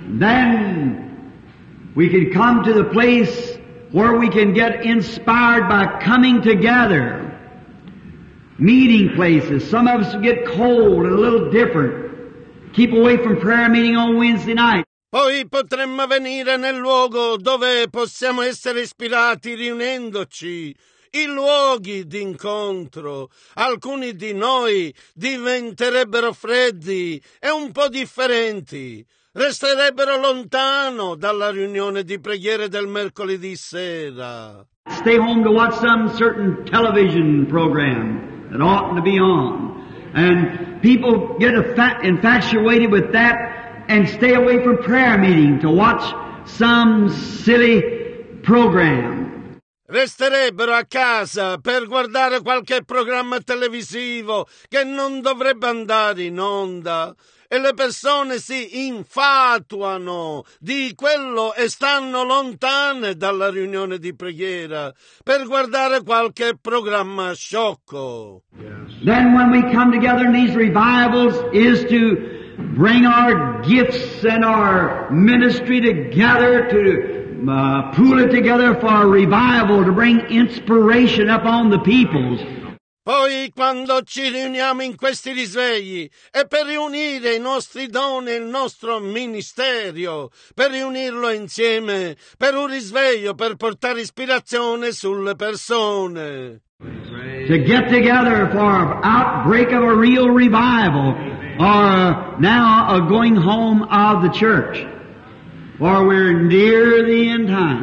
[SPEAKER 2] Then we can come to the place where we can get inspired by coming together. Meeting places. Some of us get cold and a little different. Keep away from prayer meeting on Wednesday night.
[SPEAKER 1] Poi potremmo venire nel luogo dove possiamo essere ispirati riunendoci, i luoghi d'incontro. Alcuni di noi diventerebbero freddi e un po' differenti. Resterebbero lontano dalla riunione di preghiere del mercoledì sera.
[SPEAKER 2] Stay home to watch some certain television program that oughtn't to be on. And people get infatuated with that and stay away from prayer meeting to watch some silly program.
[SPEAKER 1] Resterebbero a casa per guardare qualche programma televisivo che non dovrebbe andare in onda. E le persone si infatuano di quello e stanno lontane dalla riunione di preghiera per guardare qualche programma sciocco.
[SPEAKER 2] Then when we come together in these revivals is to bring our gifts and our ministry together, to pool it together for a revival, to bring inspiration upon the peoples.
[SPEAKER 1] Poi quando ci riuniamo in questi risvegli è per riunire i nostri doni e il nostro ministero, per riunirlo insieme, per un risveglio, per portare ispirazione sulle persone.
[SPEAKER 2] To get together for an outbreak of a real revival, or now a going home of the church, for we're near the end time.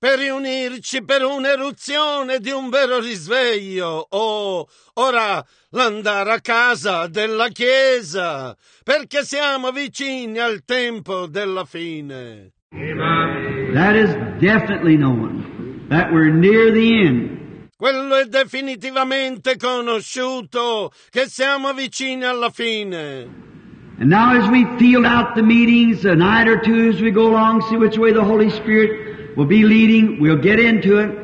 [SPEAKER 1] per riunirci per un'eruzione di un vero risveglio. Oh, ora l'andare a casa della Chiesa, perché siamo vicini al tempo della fine.
[SPEAKER 2] That is definitely known, that we're near the end.
[SPEAKER 1] Quello è definitivamente conosciuto, che siamo vicini alla fine.
[SPEAKER 2] And now as we field out the meetings, a night or two as we go along, see which way the Holy Spirit will be leading, we'll get into it,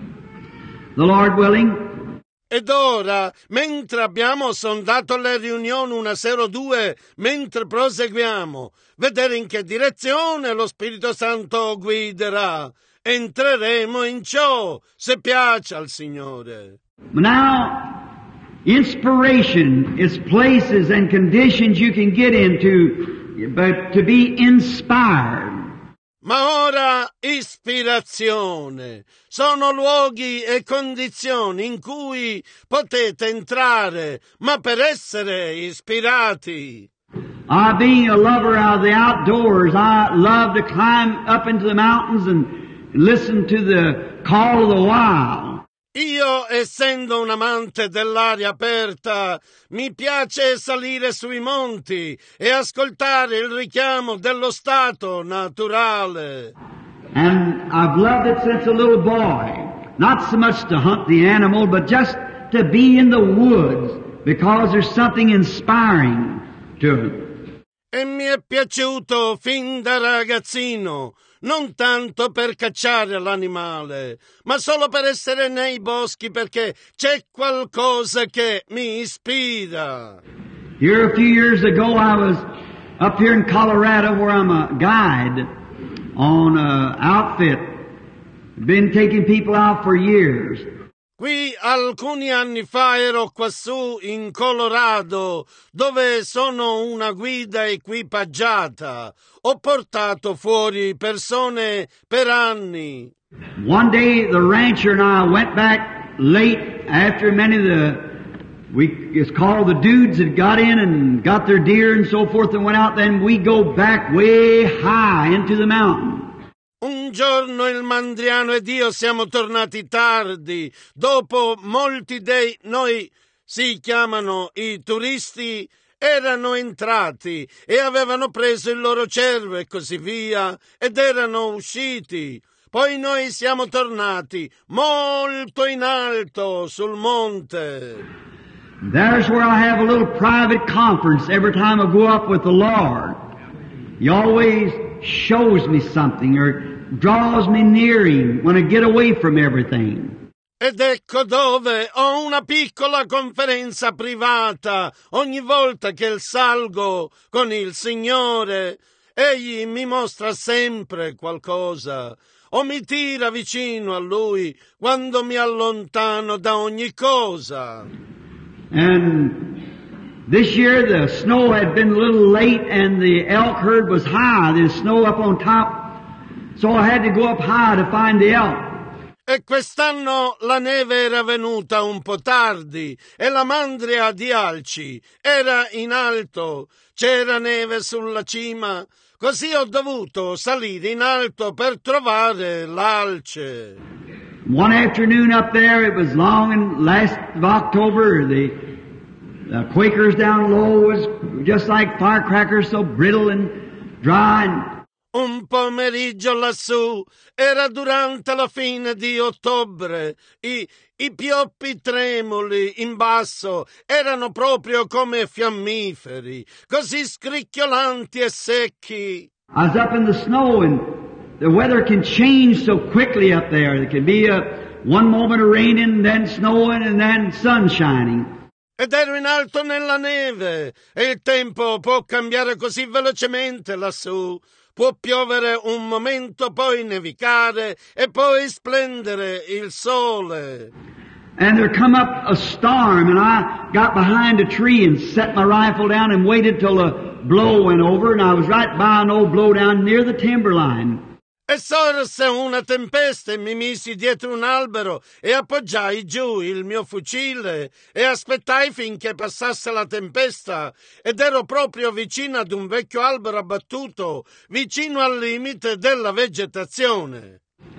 [SPEAKER 2] the Lord willing.
[SPEAKER 1] Ed ora, mentre abbiamo sondato le riunioni una sera o due, mentre proseguiamo, vedere in che direzione lo Spirito Santo guiderà. Entreremo in ciò, se piace al Signore.
[SPEAKER 2] Now, inspiration is places and conditions you can get into, but to be inspired.
[SPEAKER 1] Ma ora ispirazione sono luoghi e condizioni in cui potete entrare, ma per essere ispirati.
[SPEAKER 2] I, being a lover of the outdoors, I love to climb up into the mountains and listen to the call of the wild.
[SPEAKER 1] Io, essendo un amante dell'aria aperta, mi piace salire sui monti e ascoltare il richiamo dello stato naturale.
[SPEAKER 2] And I've loved it since a little boy. Not so much to hunt the animal, but just to be in the woods, because there's something inspiring to it.
[SPEAKER 1] E mi è piaciuto fin da ragazzino, non tanto per cacciare l'animale, ma solo per essere nei boschi, perché c'è qualcosa che mi ispira.
[SPEAKER 2] Here a few years ago I was up here in Colorado where I'm a guide on an outfit. Been taking people out for years.
[SPEAKER 1] Qui alcuni anni fa ero quassù in Colorado, dove sono una guida equipaggiata. Ho portato fuori persone per anni.
[SPEAKER 2] One day the rancher and I went back late after many of it's called the dudes that got in and got their deer and so forth and went out. Then we go back way high into the mountain.
[SPEAKER 1] Un giorno il mandriano ed io siamo tornati tardi, dopo molti dei noi si chiamano i turisti, erano entrati e avevano preso il loro cervo e così via, ed erano usciti. Poi noi siamo tornati molto in alto sul monte.
[SPEAKER 2] There's where I have a little private conference every time I go up with the Lord. He always shows me something or draws me near Him when I get away from everything.
[SPEAKER 1] Ed ecco dove ho una piccola conferenza privata ogni volta che salgo con il Signore. Egli mi mostra sempre qualcosa o mi tira vicino a Lui quando mi allontano da ogni cosa.
[SPEAKER 2] And this year the snow had been a little late and the elk herd was high. There's snow up on top. So I had to go up high to find the elk.
[SPEAKER 1] E quest'anno la neve era venuta un po' tardi e la mandria di alci era in alto. C'era neve sulla cima, così ho dovuto salire in alto per trovare l'alce.
[SPEAKER 2] One afternoon up there, it was long and last of October, the Quakers down low was just like firecrackers, so brittle and dry. And
[SPEAKER 1] un pomeriggio lassù, era durante la fine di ottobre, i pioppi tremuli in basso erano proprio come fiammiferi, così scricchiolanti e secchi.
[SPEAKER 2] I was up in the snow and the weather can change so quickly up there. There can be one moment of raining, then snowing, and then sun shining.
[SPEAKER 1] Ed ero in alto nella neve e il tempo può cambiare così velocemente lassù. Può piovere un momento, poi nevicare e poi splendere il sole.
[SPEAKER 2] And there come up a storm and I got behind a tree and set my rifle down and waited till the blow went over and I was right by an old blowdown near the timberline.
[SPEAKER 1] E sorse una tempesta e mi misi dietro un albero e appoggiai giù il mio fucile e aspettai finché passasse la tempesta ed ero proprio vicino ad un vecchio albero abbattuto, vicino al limite della vegetazione.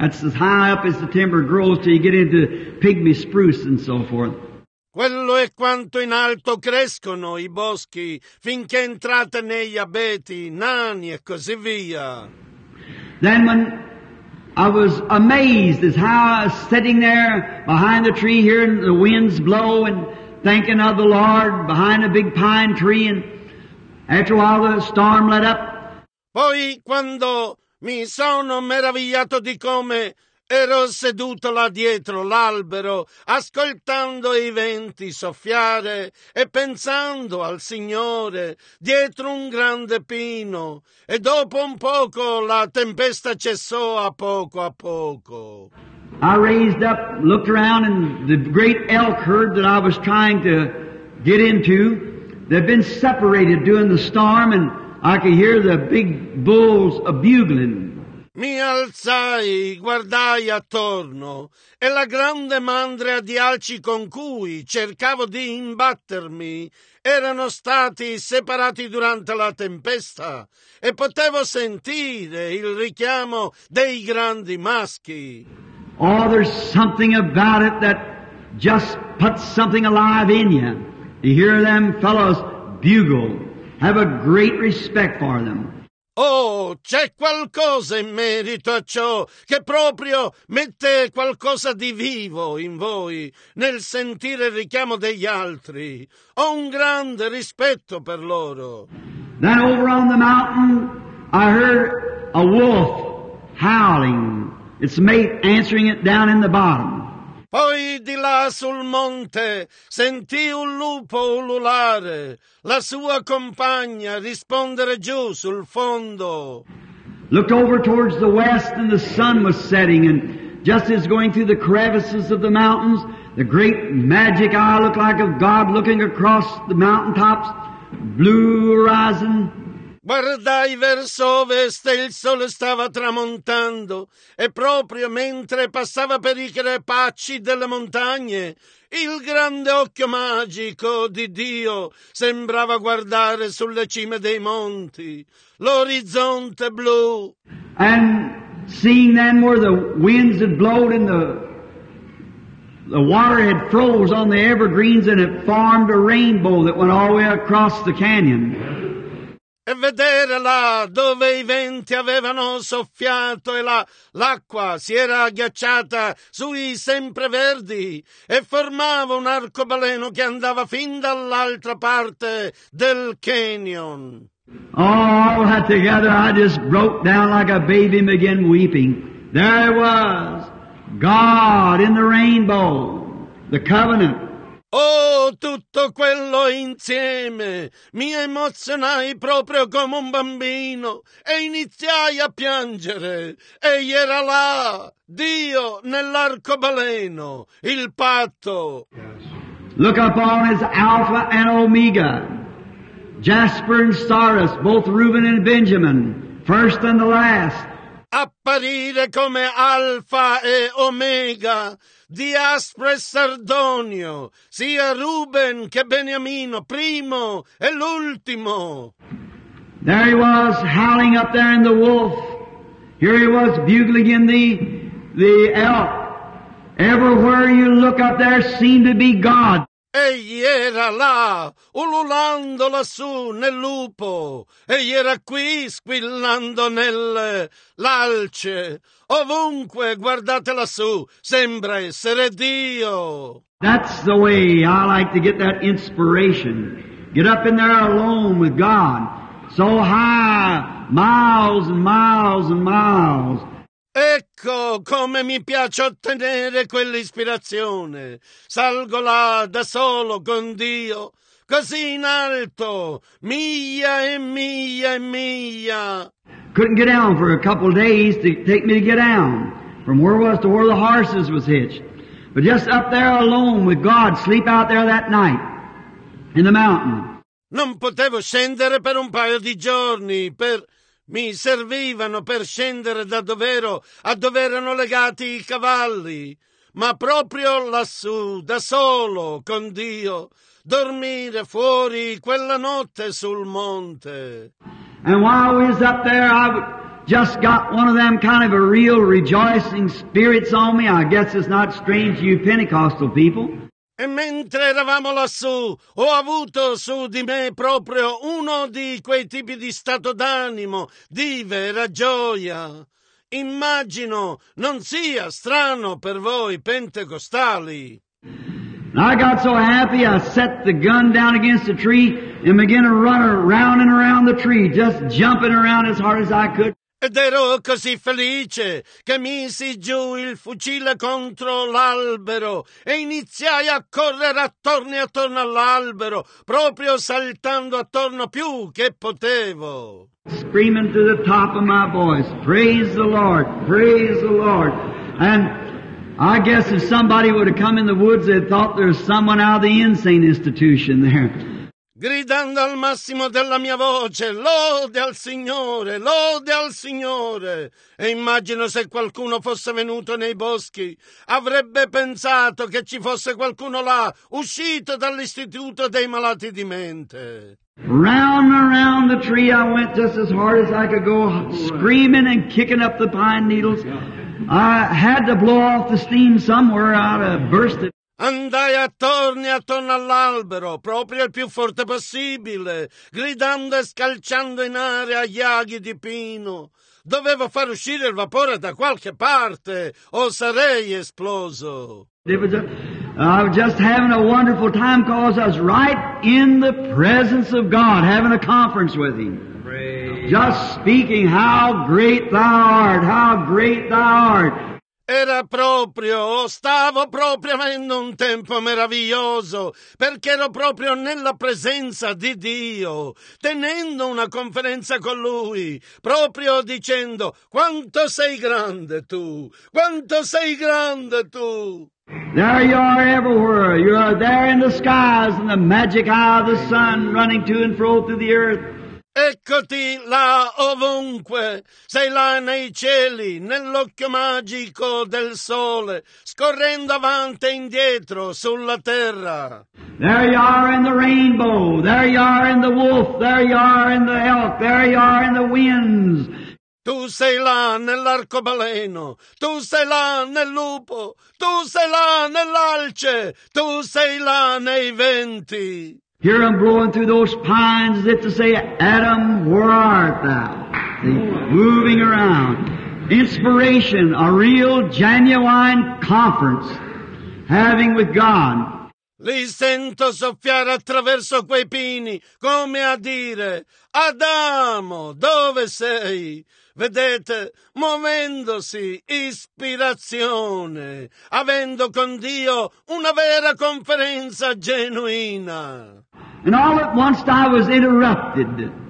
[SPEAKER 2] That's as high up as the timber grows till you get into pygmy spruce and so forth.
[SPEAKER 1] Quello è quanto in alto crescono i boschi finché entrate negli abeti, nani e così via.
[SPEAKER 2] Then when I was amazed as how I was sitting there behind the tree hearing the winds blow and thinking of the Lord behind a big pine tree, and after a while the storm let up.
[SPEAKER 1] Poi quando mi sono meravigliato di come ero seduto là dietro l'albero, ascoltando i venti soffiare e pensando al Signore dietro un grande pino, e dopo un poco la tempesta cessò a poco.
[SPEAKER 2] I raised up, looked around, and the great elk herd that I was trying to get into, they'd been separated during the storm, and I could hear the big bulls a-bugling.
[SPEAKER 1] Mi alzai, guardai attorno, e la grande mandria di alci con cui cercavo di imbattermi erano stati separati durante la tempesta, e potevo sentire il richiamo dei grandi maschi.
[SPEAKER 2] Oh, there's something about it that just puts something alive in you. You hear them fellows bugle. Have a great respect for them.
[SPEAKER 1] Oh, c'è qualcosa in merito a ciò che proprio mette qualcosa di vivo in voi nel sentire il richiamo degli altri. Ho un grande rispetto per loro.
[SPEAKER 2] Then over on the mountain, I heard a wolf howling. Its mate answering it down in the bottom.
[SPEAKER 1] Poi di là sul monte sentì un lupo ululare, la sua compagna rispondere giù sul fondo.
[SPEAKER 2] Looked over towards the west and the sun was setting, and just as going through the crevices of the mountains, the great magic eye looked like of God looking across the mountaintops, blue horizon.
[SPEAKER 1] Guardai verso ovest e il sole stava tramontando, e proprio mentre passava per i crepacci delle montagne, il grande occhio magico di Dio sembrava guardare sulle cime dei monti, l'orizzonte blu.
[SPEAKER 2] And seeing then where the winds had blown and the water had froze on the evergreens, and it formed a rainbow that went all the way across the canyon.
[SPEAKER 1] E vedere là dove i venti avevano soffiato e l'acqua si era ghiacciata sui sempreverdi e formava un arcobaleno che andava fin dall'altra parte del canyon.
[SPEAKER 2] Oh, all that together, I just broke down like a baby and began weeping. There it was, God in the rainbow, the covenant.
[SPEAKER 1] Oh, tutto quello insieme! Mi emozionai proprio come un bambino e iniziai a piangere. Egli era là, Dio nell'arcobaleno, il patto.
[SPEAKER 2] Look upon his Alpha and Omega, Jasper and Sardis, both Reuben and Benjamin, first and the last.
[SPEAKER 1] Apparire come Alfa e Omega, Diaspora e Sardonio, sia Ruben che Beniamino, primo e l'ultimo.
[SPEAKER 2] There he was, howling up there in the wolf. Here he was, bugling in the elk. Everywhere you look up there seemed to be God.
[SPEAKER 1] Egli era là, ululando lassù nel lupo. Egli era qui, squillando nell'alce. Ovunque, guardate lassù, sembra essere Dio.
[SPEAKER 2] That's the way I like to get that inspiration. Get up in there alone with God. So high, miles and miles and miles.
[SPEAKER 1] Ecco come mi piace ottenere quell'ispirazione. Salgo là da solo con Dio, così in alto, miglia e miglia e miglia.
[SPEAKER 2] Couldn't get down for a couple of days to take me to get down from where it was to where the horses was hitched. But just up there alone with God, sleep out there that night in the mountain.
[SPEAKER 1] Non potevo scendere per un paio di giorni, mi servivano per scendere da dov'ero a dove erano legati i cavalli, ma proprio lassù, da solo, con Dio, dormire fuori quella notte sul monte.
[SPEAKER 2] And while we was up there, I would just got one of them kind of a real rejoicing spirits on me. I guess it's not strange to you Pentecostal people.
[SPEAKER 1] E mentre eravamo lassù, ho avuto su di me proprio uno di quei tipi di stato d'animo, di vera gioia. Immagino non sia strano per voi pentecostali.
[SPEAKER 2] I got so happy I set the gun down against the tree and began to run around and around the tree, just jumping around as hard as I could.
[SPEAKER 1] Ed ero così felice che misi giù il fucile contro l'albero e iniziai a correre attorno all'albero, proprio saltando attorno più che potevo.
[SPEAKER 2] Screaming to the top of my voice, praise the Lord, praise the Lord. And I guess if somebody would have come in the woods, they'd thought there was someone out of the insane institution there.
[SPEAKER 1] Gridando al massimo della mia voce, lode al Signore, lode al Signore. E immagino se qualcuno fosse venuto nei boschi, avrebbe pensato che ci fosse qualcuno là, uscito dall'istituto dei malati di mente.
[SPEAKER 2] Round and around the tree I went just as hard as I could go, screaming and kicking up the pine needles. I had to blow off the steam somewhere. I'd have bursted.
[SPEAKER 1] Andai attorno all'albero, proprio il più forte possibile, gridando e scalciando in aria gli aghi di pino. Dovevo far uscire il vapore da qualche parte, o sarei esploso.
[SPEAKER 2] I was just having a wonderful time because I was right in the presence of God, having a conference with Him. Praise. Just speaking, how great Thou art, how great Thou art.
[SPEAKER 1] Stavo proprio avendo un tempo meraviglioso, perché ero proprio nella presenza di Dio, tenendo una conferenza con Lui, proprio dicendo, quanto sei grande tu, quanto sei grande tu.
[SPEAKER 2] There you are everywhere. You are there in the skies in the magic eye of the sun running to and fro through the earth.
[SPEAKER 1] Eccoti là ovunque, sei là nei cieli, nell'occhio magico del sole, scorrendo avanti e indietro sulla terra.
[SPEAKER 2] There you are in the rainbow, there you are in the wolf, there you are in the elk, there you are in the winds.
[SPEAKER 1] Tu sei là nell'arcobaleno, tu sei là nel lupo, tu sei là nell'alce, tu sei là nei venti.
[SPEAKER 2] Hear them blowing through those pines as if to say, Adam, where art thou? See, moving around. Inspiration, a real, genuine conference having with God.
[SPEAKER 1] Li sento soffiare attraverso quei pini, come a dire, Adamo, dove sei? Vedete, muovendosi, ispirazione, avendo con Dio una vera conferenza genuina.
[SPEAKER 2] And all at once I was interrupted.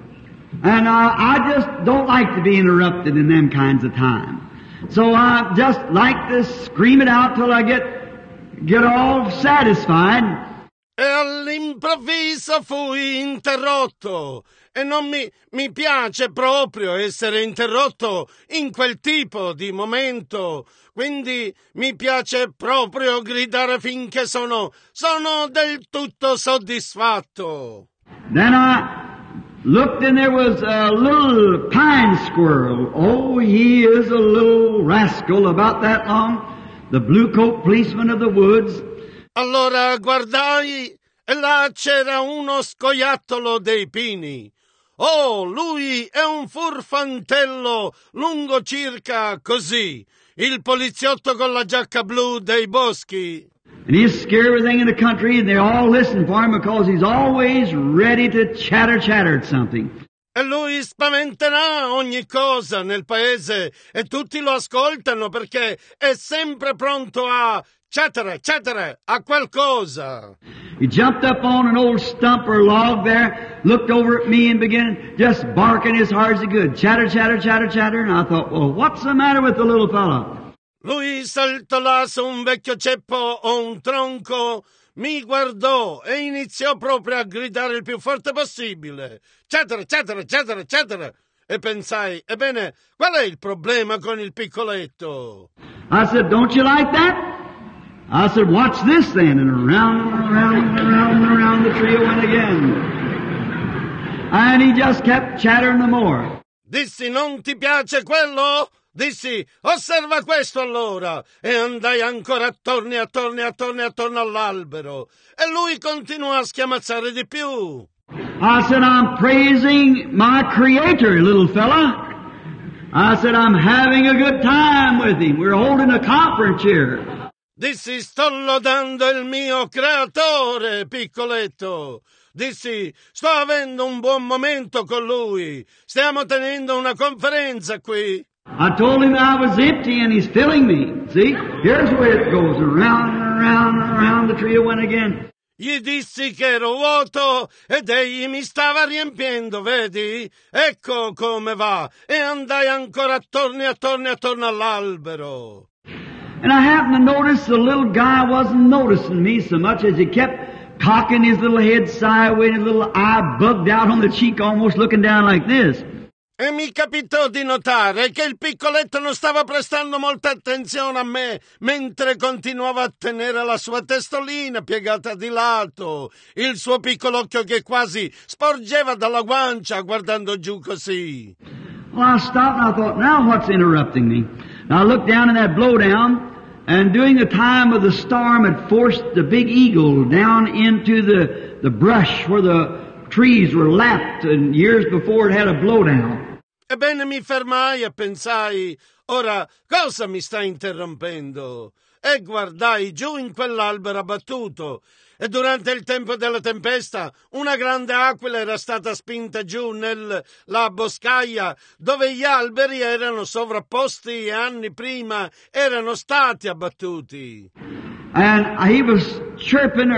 [SPEAKER 2] And I just don't like to be interrupted in them kinds of times. So I just like to scream it out till I get all satisfied.
[SPEAKER 1] E all'improvviso fui interrotto. E non mi piace proprio essere interrotto in quel tipo di momento. Quindi mi piace proprio gridare finché sono del tutto soddisfatto.
[SPEAKER 2] Then I looked and there was a little pine squirrel. Oh, he is a little rascal about that long. The blue coat policeman of the woods.
[SPEAKER 1] Allora guardai e là c'era uno scoiattolo dei pini. Oh, lui è un furfantello lungo circa così, il poliziotto con la giacca blu dei boschi.
[SPEAKER 2] And he'll scare everything in the country and they all listen for him because he's always ready to chatter at something.
[SPEAKER 1] E lui spaventerà ogni cosa nel paese e tutti lo ascoltano perché è sempre pronto a chatter a qualcosa.
[SPEAKER 2] He jumped up on an old stump or log there, looked over at me and began just barking as hard as he could. Chatter. And I thought, well, what's the matter with the little fella?
[SPEAKER 1] Lui saltò là su un vecchio ceppo o un tronco, mi guardò e iniziò proprio a gridare il più forte possibile. Chatter. E pensai, ebbene, qual è il problema con il piccoletto?
[SPEAKER 2] I said, don't you like that? I said, watch this then, and around the tree it went again. And he just kept chattering the more.
[SPEAKER 1] Dissi: non ti piace quello? Dissi: osserva questo allora, e andai ancora attorno all'albero, e lui continuò a schiamazzare di più.
[SPEAKER 2] I said, I'm praising my Creator, little fella. I said, I'm having a good time with Him. We're holding a conference here.
[SPEAKER 1] Dissi: sto lodando il mio creatore, piccoletto. Dissi: sto avendo un buon momento con lui. Stiamo tenendo una conferenza qui.
[SPEAKER 2] I told him I was empty and he's filling me. See? Here's where it goes around and around and around the tree it went again.
[SPEAKER 1] Gli dissi che ero vuoto ed egli mi stava riempiendo, vedi? Ecco come va. E andai ancora attorno all'albero.
[SPEAKER 2] And I happened to notice the little guy wasn't noticing me so much as he kept cocking his little head sideways, his little eye bugged out on the cheek, almost looking down like this.
[SPEAKER 1] E mi capitò di notare che il piccoletto non stava prestando molta attenzione a me, mentre continuava a tenere la sua testolina piegata di lato, il suo piccolo occhio che quasi sporgeva dalla guancia guardando giù così.
[SPEAKER 2] Well, I stopped and I thought, now what's interrupting me? And I looked down in that blowdown, and during the time of the storm had forced the big eagle down into the brush where the trees were lapped, and years before it had a blowdown.
[SPEAKER 1] Ebbene mi fermai e pensai: ora cosa mi sta interrompendo? E guardai giù in quell'albero abbattuto, e durante il tempo della tempesta una grande aquila era stata spinta giù nella boscaglia dove gli alberi erano sovrapposti e anni prima erano stati abbattuti.
[SPEAKER 2] And he was chirping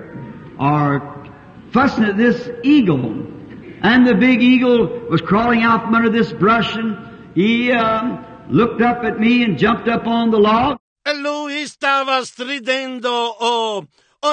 [SPEAKER 2] or fussing at this eagle. And the big eagle was crawling out from under this brush, and he looked up at me and jumped up on the log.
[SPEAKER 1] E lui stava stridendo o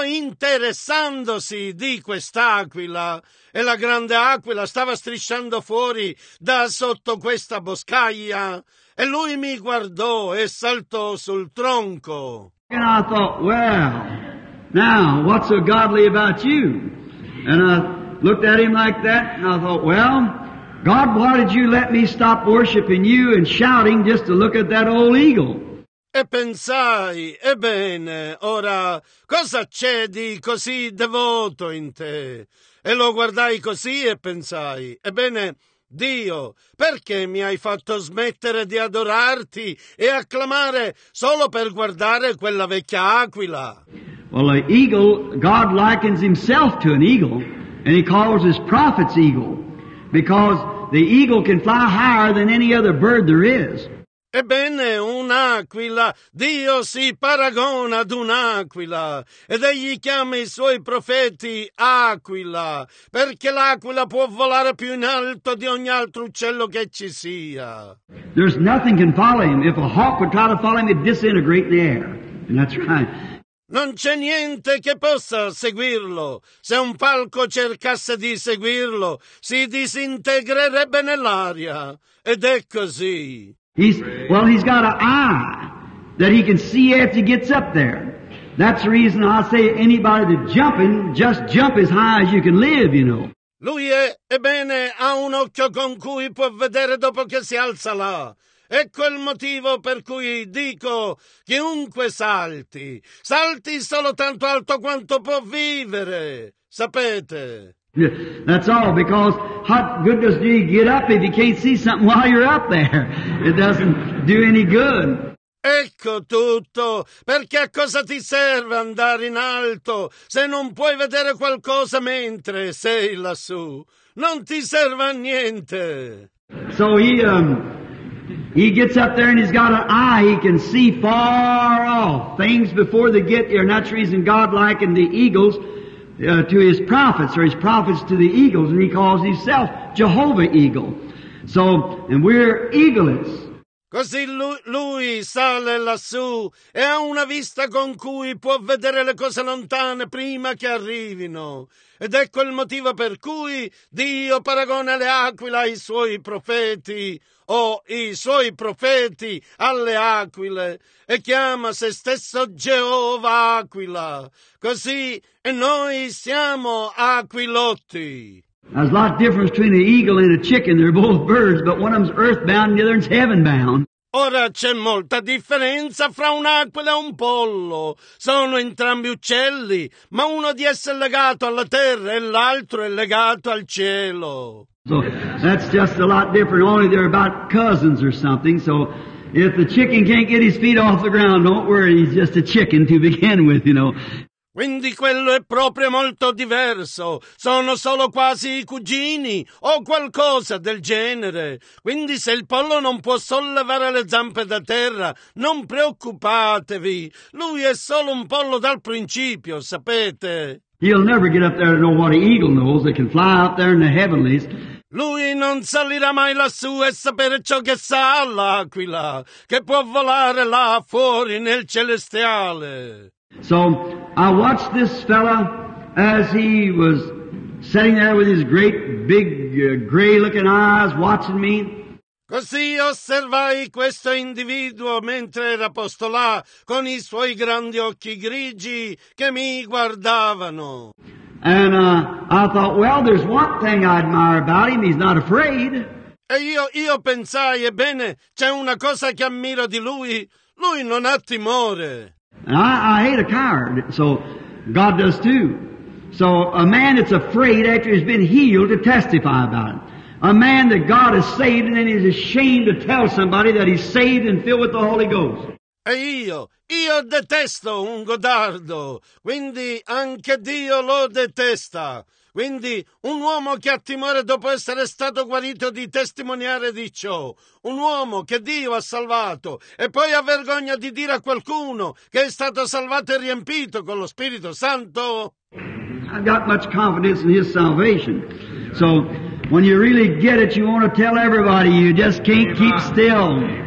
[SPEAKER 1] interessandosi di quest'aquila, e la grande aquila stava strisciando fuori da sotto questa boscaglia, e lui mi guardò e saltò sul tronco.
[SPEAKER 2] And I thought, well, now what's so godly about you? And I looked at him like that, and I thought, well, God, why did you let me stop worshiping you and shouting just to look at that old eagle?
[SPEAKER 1] E pensai: ebbene, ora, cosa c'è di così devoto in te? E lo guardai così e pensai: ebbene, Dio, perché mi hai fatto smettere di adorarti e acclamare solo per guardare quella vecchia aquila?
[SPEAKER 2] Well, an eagle, God likens himself to an eagle, and he calls his prophets eagle, because the eagle can fly higher than any other bird there is.
[SPEAKER 1] Ebbene, un'aquila, Dio si paragona ad un'aquila, ed egli chiama i suoi profeti aquila, perché l'aquila può volare più in alto di ogni altro uccello che ci sia.
[SPEAKER 2] There's nothing can follow him. If a hawk would try to follow him, it'd disintegrate in the air. And that's right.
[SPEAKER 1] Non c'è niente che possa seguirlo. Se un falco cercasse di seguirlo, si disintegrerebbe nell'aria. Ed è così.
[SPEAKER 2] He's got an eye that he can see after he gets up there. That's the reason I say anybody that's jumping, just jump as high as you can live, you know.
[SPEAKER 1] Lui ebbene, ha un occhio con cui può vedere dopo che si alza là. Ecco il motivo per cui dico: chiunque salti solo tanto alto quanto può vivere. Sapete?
[SPEAKER 2] Yeah, that's all, because what good does you get up if you can't see something while you're up there? It doesn't do any good.
[SPEAKER 1] Ecco tutto. Perché a cosa ti serve andare in alto se non puoi vedere qualcosa mentre sei lassù? Non ti serve a niente.
[SPEAKER 2] So he gets up there and he's got an eye. He can see far off things before they get here. And that's the reason God likened the eagles to his prophets, or his prophets to the eagles, and he calls himself Jehovah Eagle. So, and we're eaglets.
[SPEAKER 1] Così lui sale lassù e ha una vista con cui può vedere le cose lontane prima che arrivino. Ed ecco il motivo per cui Dio paragona le aquile ai suoi profeti, o i suoi profeti alle aquile, e chiama se stesso Geova Aquila. Così e noi siamo aquilotti.
[SPEAKER 2] There's a lot of difference between an eagle and a chicken. They're both birds, but one of them's earthbound and the other one's heavenbound.
[SPEAKER 1] Ora c'è molta differenza fra un'aquila e un pollo. Sono entrambi uccelli, ma uno di essi è legato alla terra e l'altro è legato al cielo.
[SPEAKER 2] So that's just a lot different. Only they're about cousins or something. So if the chicken can't get his feet off the ground, don't worry. He's just a chicken to begin with, you know.
[SPEAKER 1] Quindi quello è proprio molto diverso. Sono solo quasi cugini o qualcosa del genere. Quindi se il pollo non può sollevare le zampe da terra, non preoccupatevi. Lui è solo un pollo dal principio, sapete?
[SPEAKER 2] He'll never get up there to know what an eagle knows. They can fly up there in the heavenlies.
[SPEAKER 1] Lui non salirà mai lassù e sapere ciò che sa l'aquila, che può volare là fuori nel celestiale.
[SPEAKER 2] So I watched this fella as he was sitting there with his great big gray-looking eyes watching me.
[SPEAKER 1] Così osservai questo individuo mentre era posto là con i suoi grandi occhi grigi che mi guardavano.
[SPEAKER 2] And I thought, well, there's one thing I admire about him. He's not afraid.
[SPEAKER 1] E io pensai, ebbene, c'è una cosa che ammiro di lui. Lui non ha timore.
[SPEAKER 2] And I hate a coward, so God does too. So a man that's afraid after he's been healed to testify about it. A man that God has saved and then is ashamed to tell somebody that he's saved and filled with the Holy Ghost.
[SPEAKER 1] E io detesto un godardo, quindi anche Dio lo detesta. Quindi un uomo che ha timore dopo essere stato guarito di testimoniare di ciò, un uomo che Dio ha salvato e poi ha vergogna di dire a qualcuno che è stato salvato e riempito con lo Spirito Santo.
[SPEAKER 2] I've got much confidence in His salvation. So when you really get it, you want to tell everybody. You just can't keep still.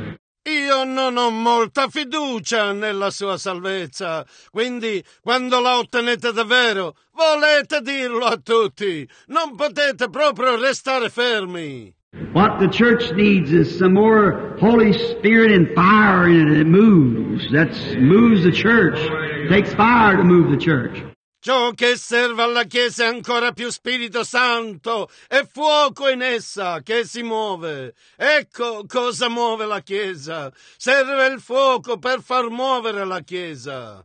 [SPEAKER 1] Io non ho molta fiducia nella sua salvezza, quindi quando la ottenete davvero, volete dirlo a tutti. Non potete proprio restare fermi.
[SPEAKER 2] What the church needs is some more Holy Spirit and fire in it. It moves. That moves the church. It takes fire to move the church.
[SPEAKER 1] Ciò che serve alla Chiesa è ancora più Spirito Santo e fuoco in essa che si muove. Ecco cosa muove la Chiesa. Serve il fuoco per far muovere la Chiesa.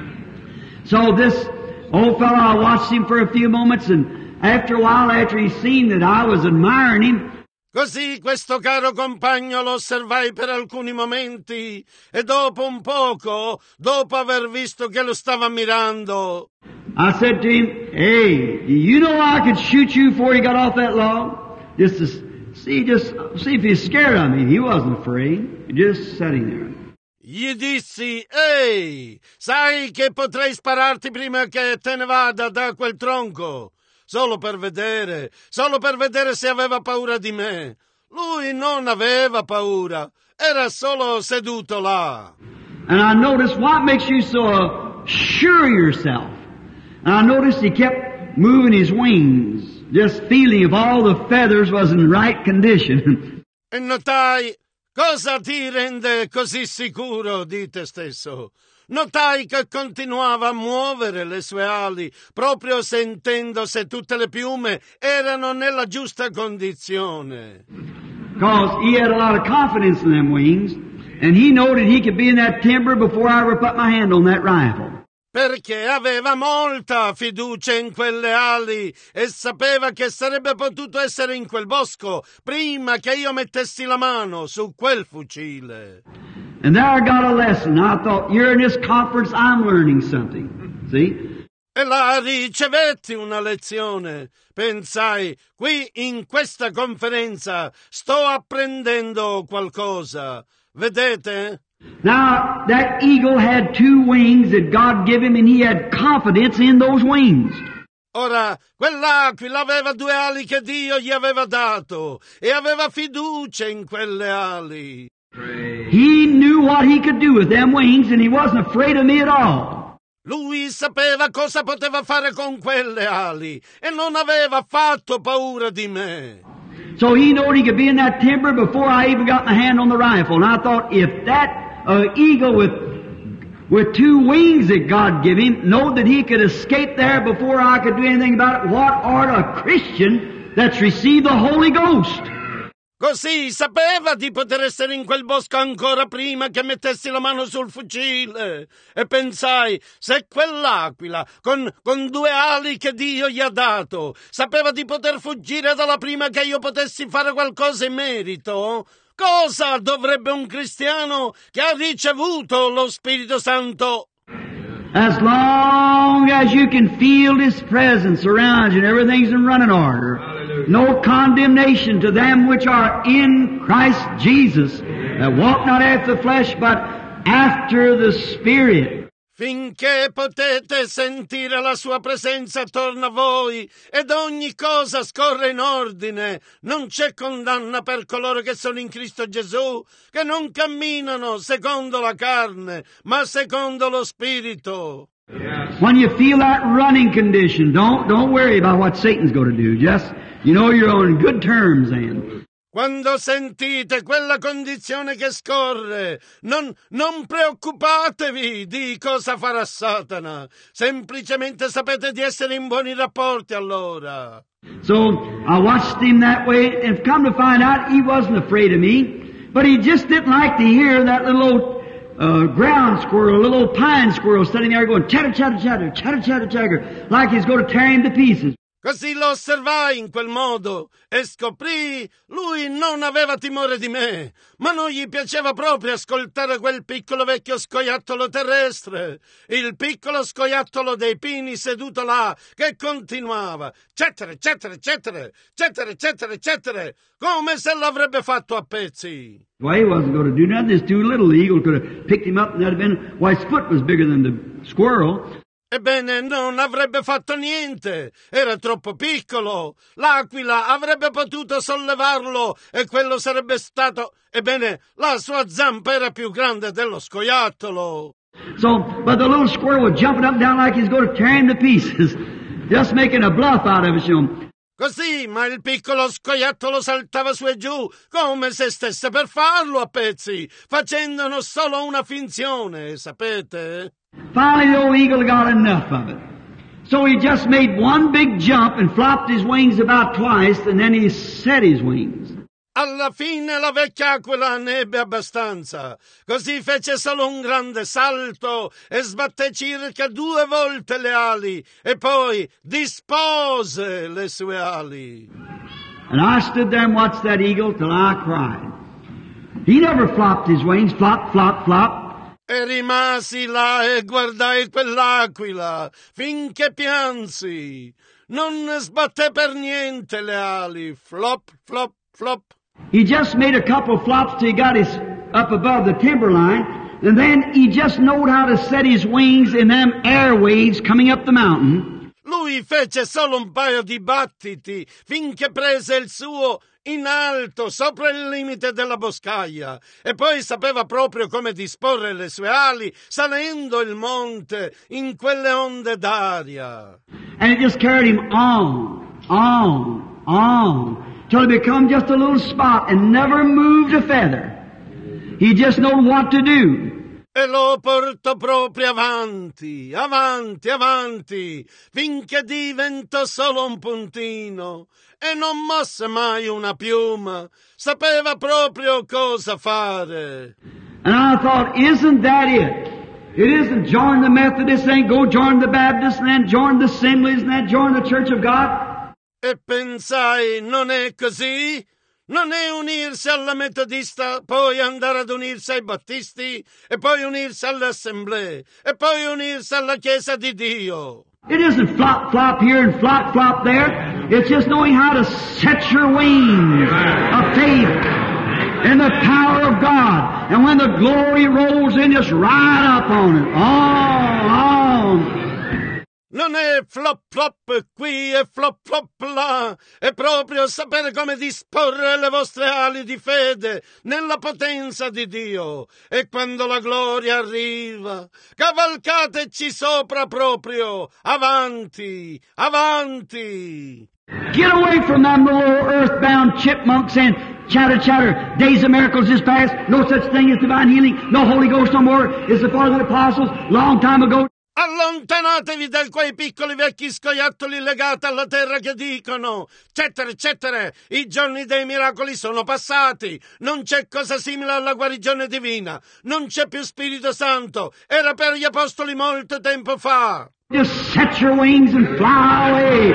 [SPEAKER 2] So this old fellow, I watched him for a few moments, and after a while, after he seen that I was admiring him,
[SPEAKER 1] Così questo caro compagno lo osservai per alcuni momenti e dopo un poco, dopo aver visto che lo stava mirando,
[SPEAKER 2] I said to him, hey, you know I could shoot you before he got off that log? Just to see if he's scared of me. He wasn't afraid. Just sitting there.
[SPEAKER 1] gli dissi, ehi, sai che potrei spararti prima che te ne vada da quel tronco? Solo per vedere se aveva paura di me. Lui non aveva paura, era solo seduto là.
[SPEAKER 2] And I noticed, what makes you so sure of yourself? And I noticed he kept moving his wings, just feeling if all the feathers was in right condition.
[SPEAKER 1] E notai, cosa ti rende così sicuro di te stesso? Notai che continuava a muovere le sue ali, proprio sentendo se tutte le piume erano nella giusta condizione.
[SPEAKER 2] Because he had a lot of confidence in them wings, and he knew that he could be in that timber before I ever put my hand on that rifle.
[SPEAKER 1] Perché aveva molta fiducia in quelle ali e sapeva che sarebbe potuto essere in quel bosco prima che io mettessi la mano su quel fucile.
[SPEAKER 2] And there I got a lesson. I thought, you're in this conference, I'm learning something. See?
[SPEAKER 1] E là ricevetti una lezione. Pensai, qui in questa conferenza sto apprendendo qualcosa. Vedete?
[SPEAKER 2] Now, that eagle had two wings that God gave him, and he had confidence in those wings.
[SPEAKER 1] Ora, quell'aquila aveva due ali che Dio gli aveva dato e aveva fiducia in quelle ali.
[SPEAKER 2] He knew what he could do with them wings, and he wasn't afraid of me at all.
[SPEAKER 1] Lui sapeva cosa poteva fare con quelle ali e non aveva affatto paura di me.
[SPEAKER 2] So he knew he could be in that timber before I even got my hand on the rifle. And I thought, if that eagle with with 2 wings that God gave him, know that he could escape there before I could do anything about it. What art a Christian that's received the Holy Ghost?
[SPEAKER 1] Così sapeva di poter essere in quel bosco ancora prima che mettessi la mano sul fucile. E pensai, se quell'aquila, con 2 ali che Dio gli ha dato, sapeva di poter fuggire dalla prima che io potessi fare qualcosa in merito, cosa dovrebbe un cristiano che ha ricevuto lo Spirito Santo?
[SPEAKER 2] As long as you can feel His presence around you and everything's in running order, no condemnation to them which are in Christ Jesus, that walk not after the flesh, but after the Spirit.
[SPEAKER 1] Finché potete sentire la sua presenza attorno a voi ed ogni cosa scorre in ordine, non c'è condanna per coloro che sono in Cristo Gesù, che non camminano secondo la carne, ma secondo lo Spirito.
[SPEAKER 2] When you feel that running condition, don't worry about what Satan's going to do. Just, you know you're on good terms then.
[SPEAKER 1] Quando sentite quella condizione che scorre, non preoccupatevi di cosa farà Satana. Semplicemente sapete di essere in buoni rapporti allora.
[SPEAKER 2] So I watched him that way and come to find out he wasn't afraid of me, but he just didn't like to hear that little old ground squirrel, a little old pine squirrel sitting there going chatter, chatter, chatter, chatter, chatter, chatter, like he's going to tear him to pieces.
[SPEAKER 1] Così lo osservai in quel modo e scoprì lui non aveva timore di me, ma non gli piaceva proprio ascoltare quel piccolo vecchio scoiattolo terrestre, il piccolo scoiattolo dei pini seduto là che continuava cettere, cettere, cettere, cettere, cettere, cettere, come se l'avrebbe fatto a pezzi.
[SPEAKER 2] Well, he wasn't going to do nothing. This too little eagle could have picked him up and that'd have been, why his foot was bigger than the squirrel.
[SPEAKER 1] Ebbene, non avrebbe fatto niente, era troppo piccolo. L'aquila avrebbe potuto sollevarlo e quello sarebbe stato... Ebbene, la sua zampa era più grande dello scoiattolo.
[SPEAKER 2] So, but the little squirrel was jumping up and down like he's going to tear him to pieces, just making a bluff out of it, you know.
[SPEAKER 1] Così, ma il piccolo scoiattolo saltava su e giù, come se stesse per farlo a pezzi, facendone solo una finzione, sapete?
[SPEAKER 2] Finally, the old eagle got enough of it. So he just made one big jump and flopped his wings about twice, and then he set his wings.
[SPEAKER 1] Alla fine la vecchia aquila ne ebbe abbastanza. Così fece solo un grande salto e sbatté circa 2 volte le ali e poi dispose le sue ali.
[SPEAKER 2] And I stood there and watched that eagle till I cried. He never flopped his wings, flop, flop, flop.
[SPEAKER 1] E rimasi là e guardai quell'aquila finché piansi. Non sbatté per niente le ali. Flop, flop, flop.
[SPEAKER 2] He just made a couple of flops till he got his up above the timberline, and then he just knowed how to set his wings in them air waves coming up the mountain.
[SPEAKER 1] Lui fece solo un paio di battiti finché prese il suo in alto, sopra il limite della boscaglia, e poi sapeva proprio come disporre le sue ali salendo il monte in quelle onde d'aria.
[SPEAKER 2] And it just carried him on, till he become just a little spot and never moved a feather. He just knew what to do.
[SPEAKER 1] E lo portò proprio avanti, avanti, avanti, finché diventò solo un puntino e non mosse mai una piuma. Sapeva proprio cosa fare.
[SPEAKER 2] And I thought, isn't that it? It isn't join the Methodists and go join the Baptists and then join the Assemblies and then join the Church of God.
[SPEAKER 1] E pensai, non è così? Non è unirsi alla metodista, poi andare ad unirsi ai battisti, e poi unirsi alle assemblee, e poi unirsi alla Chiesa di Dio.
[SPEAKER 2] It isn't flop, flop here and flop, flop there. It's just knowing how to set your wings of faith in the power of God. And when the glory rolls in, just ride up on it. On.
[SPEAKER 1] Non è flop flop qui e flop flop là, è proprio sapere come disporre le vostre ali di fede nella potenza di Dio. E quando la gloria arriva, cavalcateci sopra proprio, avanti, avanti.
[SPEAKER 2] Get away from them little earthbound chipmunks and Chatter, chatter. Days of miracles is past. No such thing as divine healing. No Holy Ghost no more. Is the Father of the Apostles. Long time ago.
[SPEAKER 1] Allontanatevi da quei piccoli vecchi scoiattoli legati alla terra che dicono eccetera eccetera, i giorni dei miracoli sono passati, non c'è cosa simile alla guarigione divina, non c'è più Spirito Santo, era per gli apostoli molto tempo fa.
[SPEAKER 2] Just set your wings and fly away.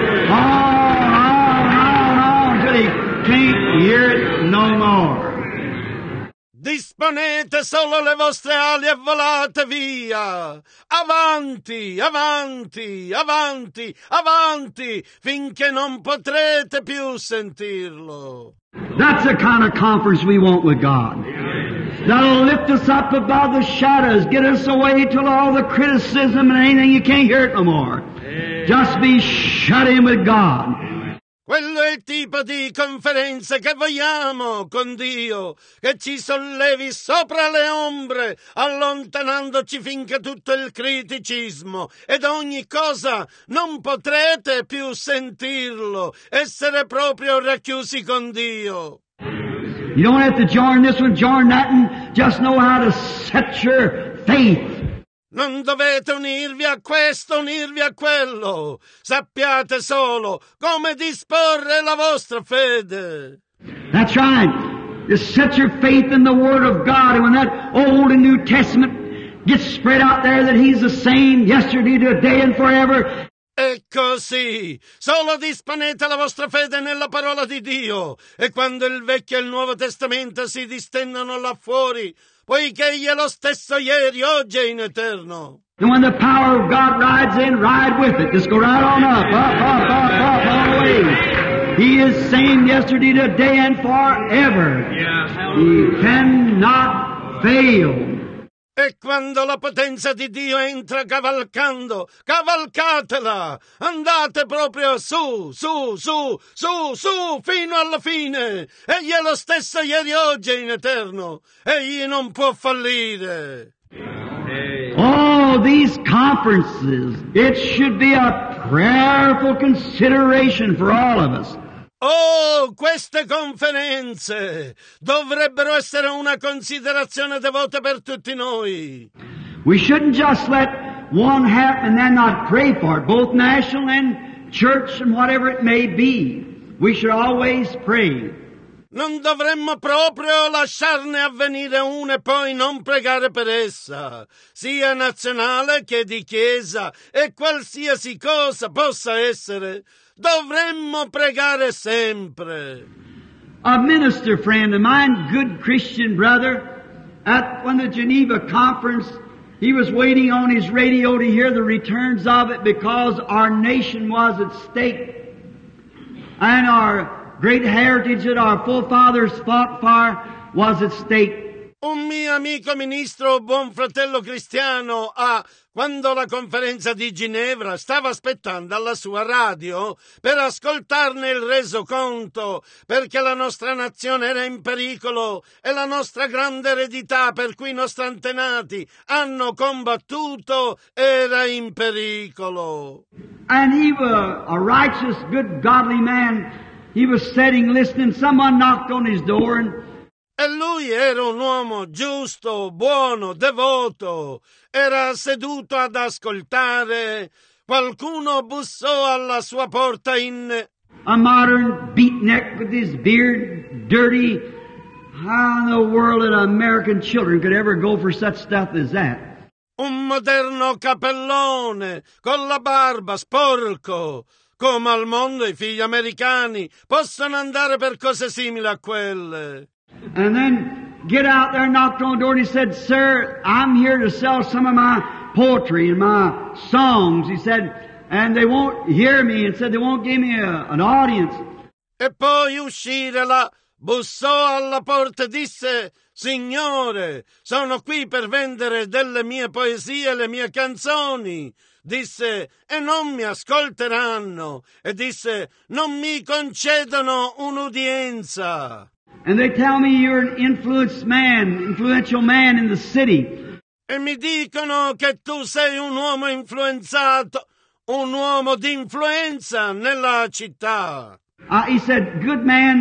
[SPEAKER 2] On until he can't hear it no more.
[SPEAKER 1] Disponete solo le vostre ali e volate via! Avanti, avanti, avanti, avanti, finché non potrete più sentirlo.
[SPEAKER 2] That's the kind of conference we want with God. That'll lift us up above the shadows, get us away till all the criticism and anything, you can't hear it no more. Just be shut in with God.
[SPEAKER 1] Quello è il tipo di conferenza che vogliamo con Dio, che ci sollevi sopra le ombre, allontanandoci finché tutto il criticismo ed ogni cosa non potrete più sentirlo, essere proprio racchiusi con Dio.
[SPEAKER 2] You don't have to join this one, join that one. Just know how to set your faith.
[SPEAKER 1] Non dovete unirvi a questo, unirvi a quello. Sappiate solo come disporre la vostra fede.
[SPEAKER 2] That's right. Just set your faith in the Word of God. And when that Old and New Testament gets spread out there that He's the same yesterday, today, and forever.
[SPEAKER 1] E così, solo disponete la vostra fede nella parola di Dio. E quando il Vecchio e il Nuovo Testamento si distendono là fuori, poiché Egli è lo stesso ieri, oggi e in eterno.
[SPEAKER 2] And when the power of God rides in, ride with it. Just go right on up, all the way. He is same yesterday, today, and forever. He cannot fail.
[SPEAKER 1] E quando la potenza di Dio entra cavalcando, cavalcatela! Andate proprio su, fino alla fine! Egli è lo stesso ieri, oggi e in eterno! Egli non può fallire!
[SPEAKER 2] Oh, these conferences, it should be a prayerful consideration for all of us.
[SPEAKER 1] Oh, queste conferenze dovrebbero essere una considerazione devota per tutti noi.
[SPEAKER 2] We shouldn't just let one happen and then not pray for it, both national and church and whatever it may be. We should always pray.
[SPEAKER 1] Non dovremmo proprio lasciarne avvenire una e poi non pregare per essa, sia nazionale che di chiesa, e qualsiasi cosa possa essere. Dovremmo pregare sempre.
[SPEAKER 2] A minister friend of mine, good Christian brother, when the Geneva conference, he was waiting on his radio to hear the returns of it because our nation was at stake. And our great heritage that our forefathers fought for was at stake.
[SPEAKER 1] Un mio amico ministro, buon fratello cristiano, quando la conferenza di Ginevra stava aspettando alla sua radio per ascoltarne il resoconto, perché la nostra nazione era in pericolo e la nostra grande eredità per cui i nostri antenati hanno combattuto era in pericolo.
[SPEAKER 2] And he was a righteous, good, godly man. He was sitting listening. Someone knocked on his door and
[SPEAKER 1] E lui era un uomo giusto, buono, devoto. Era seduto ad ascoltare. Qualcuno bussò alla sua porta
[SPEAKER 2] a modern beatnik with his beard dirty. How in the world that American children could ever go for such stuff as that?
[SPEAKER 1] Un moderno capellone, con la barba, sporco. Come al mondo i figli americani possono andare per cose simili a quelle.
[SPEAKER 2] And then get out there, knocked on the door, and he said, "Sir, I'm here to sell some of my poetry and my songs." He said, and they won't hear me, and said they won't give me an audience.
[SPEAKER 1] E poi uscire là, bussò alla porta e disse, "Signore, sono qui per vendere delle mie poesie e le mie canzoni." Disse, e non mi ascolteranno. E disse, non mi concedono un'udienza.
[SPEAKER 2] And they tell me you're an influential man in the city.
[SPEAKER 1] E mi dicono che tu sei un uomo influenzato, un uomo di influenza nella città.
[SPEAKER 2] He said, "Good man,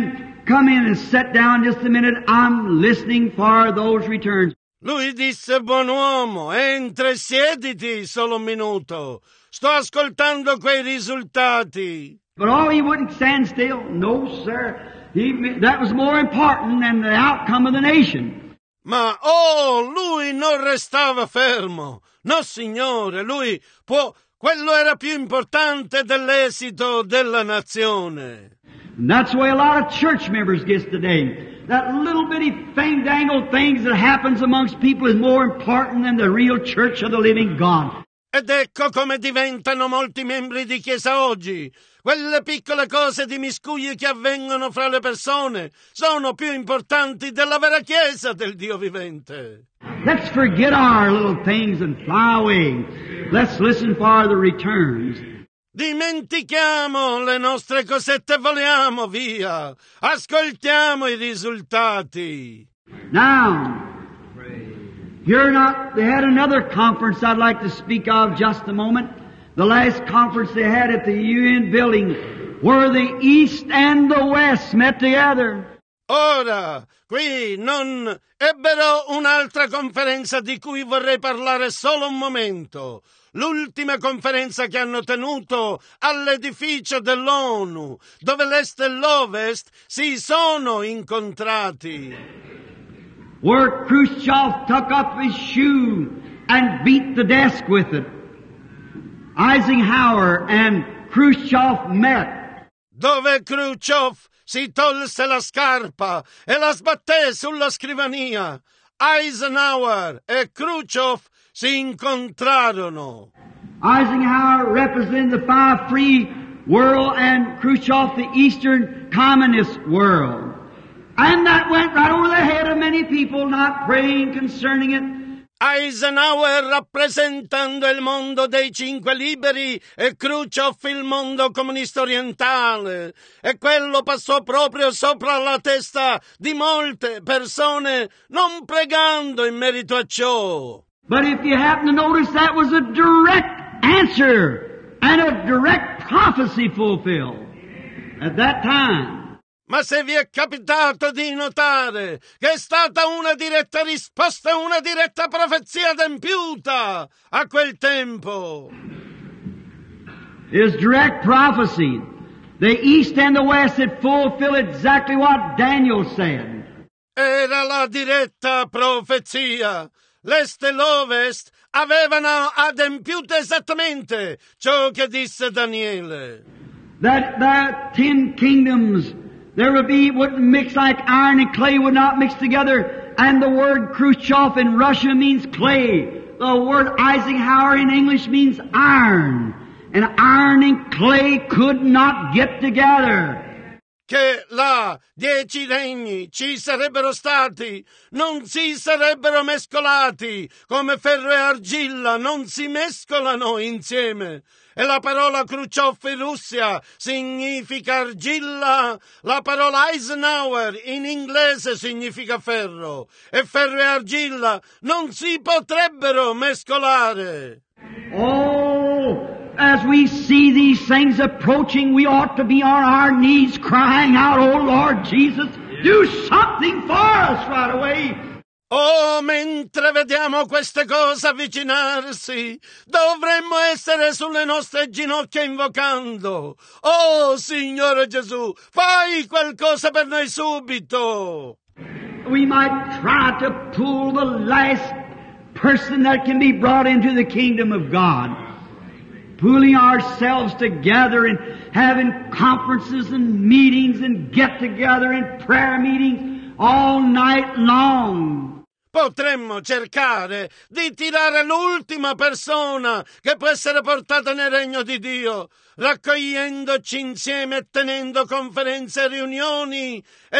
[SPEAKER 2] come in and sit down just a minute. I'm listening for those returns.
[SPEAKER 1] Lui disse: buon uomo, entra e siediti solo un minuto. Sto ascoltando quei risultati.
[SPEAKER 2] But oh, he wouldn't stand still. No, sir. That was more important than the outcome of the nation.
[SPEAKER 1] Ma lui non restava fermo. No, signore, quello era più importante dell'esito della nazione.
[SPEAKER 2] And that's the way a lot of church members gets today. That little bitty fandangled things that happens amongst people is more important than the real church of the living God.
[SPEAKER 1] Ed ecco come diventano molti membri di chiesa oggi. Quelle piccole cose di miscugli che avvengono fra le persone sono più importanti della vera chiesa del Dio vivente.
[SPEAKER 2] Let's forget our little things and fly away. Let's listen for the returns.
[SPEAKER 1] Dimentichiamo le nostre cosette e voliamo via. Ascoltiamo i risultati.
[SPEAKER 2] Now, they had another conference I'd like to speak of just a moment. The last conference they had at the UN building where the East and the West met together.
[SPEAKER 1] Ora, qui non ebbero un'altra conferenza di cui vorrei parlare solo un momento. L'ultima conferenza che hanno tenuto all'edificio dell'ONU, dove l'Est e l'Ovest si sono incontrati.
[SPEAKER 2] Where Khrushchev took up his shoe and beat the desk with it. Eisenhower and Khrushchev met.
[SPEAKER 1] Dove Khrushchev si tolse la scarpa e la sbatté sulla scrivania. Eisenhower e Khrushchev si incontrarono.
[SPEAKER 2] Eisenhower represented the five free world and Khrushchev the Eastern communist world. And that went right over the head of many people not praying concerning it.
[SPEAKER 1] Eisenhower rappresentando il mondo dei cinque liberi e Khrushchev il mondo comunista orientale. E quello passò proprio sopra la testa di molte persone non pregando in merito a ciò.
[SPEAKER 2] But if you happen to notice, that was a direct answer and a direct prophecy fulfilled at that time.
[SPEAKER 1] Ma se vi è capitato di notare che è stata una diretta risposta e una diretta profezia adempiuta a quel tempo.
[SPEAKER 2] It was direct prophecy. The East and the West had fulfilled exactly what Daniel said.
[SPEAKER 1] Era la diretta profezia. L'Est e l'Ovest avevano adempiuto esattamente ciò che disse Daniele.
[SPEAKER 2] That the 10 kingdoms wouldn't mix like iron and clay would not mix together. And the word Khrushchev in Russia means clay. The word Eisenhower in English means iron. And iron and clay could not get together.
[SPEAKER 1] Che là 10 regni ci sarebbero stati, non si sarebbero mescolati, come ferro e argilla non si mescolano insieme. E la parola Khrushchev in Russia significa argilla, la parola Eisenhower in inglese significa ferro, e ferro e argilla non si potrebbero mescolare.
[SPEAKER 2] Oh, as we see these things approaching, we ought to be on our knees crying out, "Oh Lord Jesus, do something for us right away."
[SPEAKER 1] Oh, mentre vediamo queste cose avvicinarsi, dovremmo essere sulle nostre ginocchia invocando: "Oh, Signore Gesù, fai qualcosa per noi subito."
[SPEAKER 2] We might try to pull the last person that can be brought into the kingdom of God. Pulling ourselves together and having conferences and meetings and get-together and prayer meetings all night long.
[SPEAKER 1] Potremmo cercare di tirare l'ultima persona che può essere portata nel regno di Dio, raccogliendoci insieme e tenendo conferenze e riunioni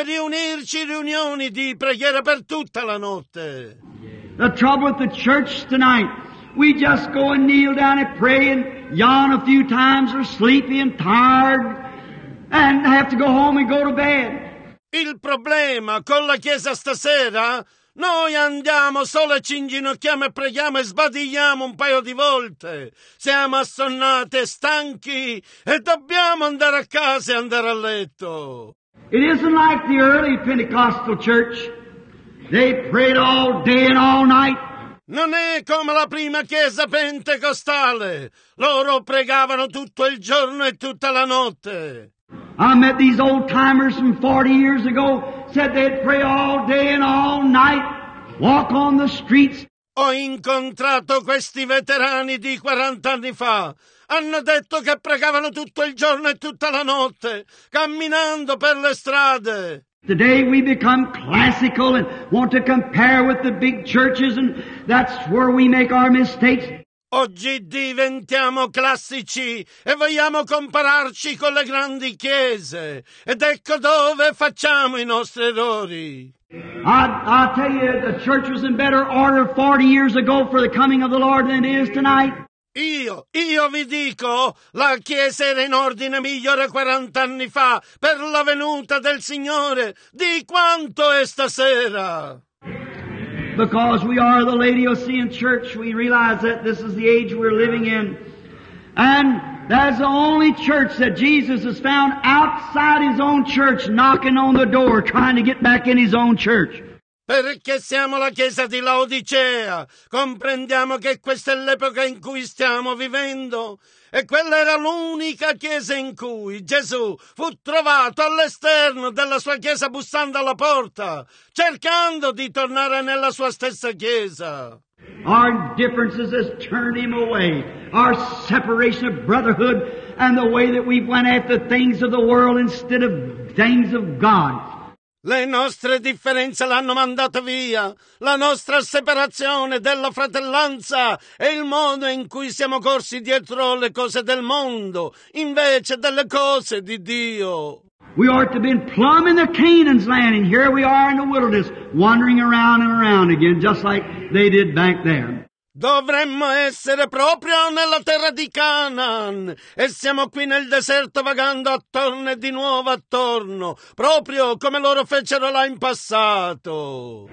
[SPEAKER 1] di preghiera per tutta la notte.
[SPEAKER 2] The trouble with the church tonight, we just go and kneel down and pray and yawn a few times, or sleepy and tired and have to go home and go to bed.
[SPEAKER 1] Il problema con la Chiesa stasera, noi andiamo solo e ci inginocchiamo e preghiamo e sbadigliamo un paio di volte. Siamo assonnati e stanchi e dobbiamo andare a casa e andare a letto.
[SPEAKER 2] It isn't like the early Pentecostal church. They prayed all day and all night.
[SPEAKER 1] Non è come la prima chiesa pentecostale. Loro pregavano tutto il giorno e tutta la notte.
[SPEAKER 2] I met these old timers from 40 years ago, said they'd pray all day and all night, walk on the streets.
[SPEAKER 1] Ho incontrato questi veterani di 40 anni fa. Hanno detto che pregavano tutto il giorno e tutta la notte, camminando per le strade.
[SPEAKER 2] Today we become classical and want to compare with the big churches, and that's where we make our mistakes.
[SPEAKER 1] Oggi diventiamo classici e vogliamo compararci con le grandi chiese. Ed ecco dove facciamo i nostri errori.
[SPEAKER 2] I'll tell you, the church was in better order 40 years ago for the coming of the Lord than it is tonight.
[SPEAKER 1] Io vi dico, la Chiesa era in ordine migliore 40 anni fa per la venuta del Signore di quanto è stasera.
[SPEAKER 2] Because we are the Laodicean church, we realize that this is the age we're living in. And that's the only church that Jesus has found outside His own church, knocking on the door, trying to get back in His own church.
[SPEAKER 1] Perché siamo la Chiesa di Laodicea, comprendiamo che questa è l'epoca in cui stiamo vivendo e quella era l'unica Chiesa in cui Gesù fu trovato all'esterno della sua Chiesa bussando alla porta, cercando di tornare nella sua stessa Chiesa.
[SPEAKER 2] Our differences has turned Him away. Our separation of brotherhood and the way that we went after things of the world instead of things of God.
[SPEAKER 1] Le nostre differenze l'hanno mandato via, la nostra separazione della fratellanza e il modo in cui siamo corsi dietro le cose del mondo, invece delle cose di Dio.
[SPEAKER 2] We ought to have been plumb in the Canaan's land, and here we are in the wilderness, wandering around and around again, just like they did back there.
[SPEAKER 1] Dovremmo essere proprio nella terra di Canaan e siamo qui nel deserto vagando attorno e di nuovo attorno, proprio come loro fecero là in passato.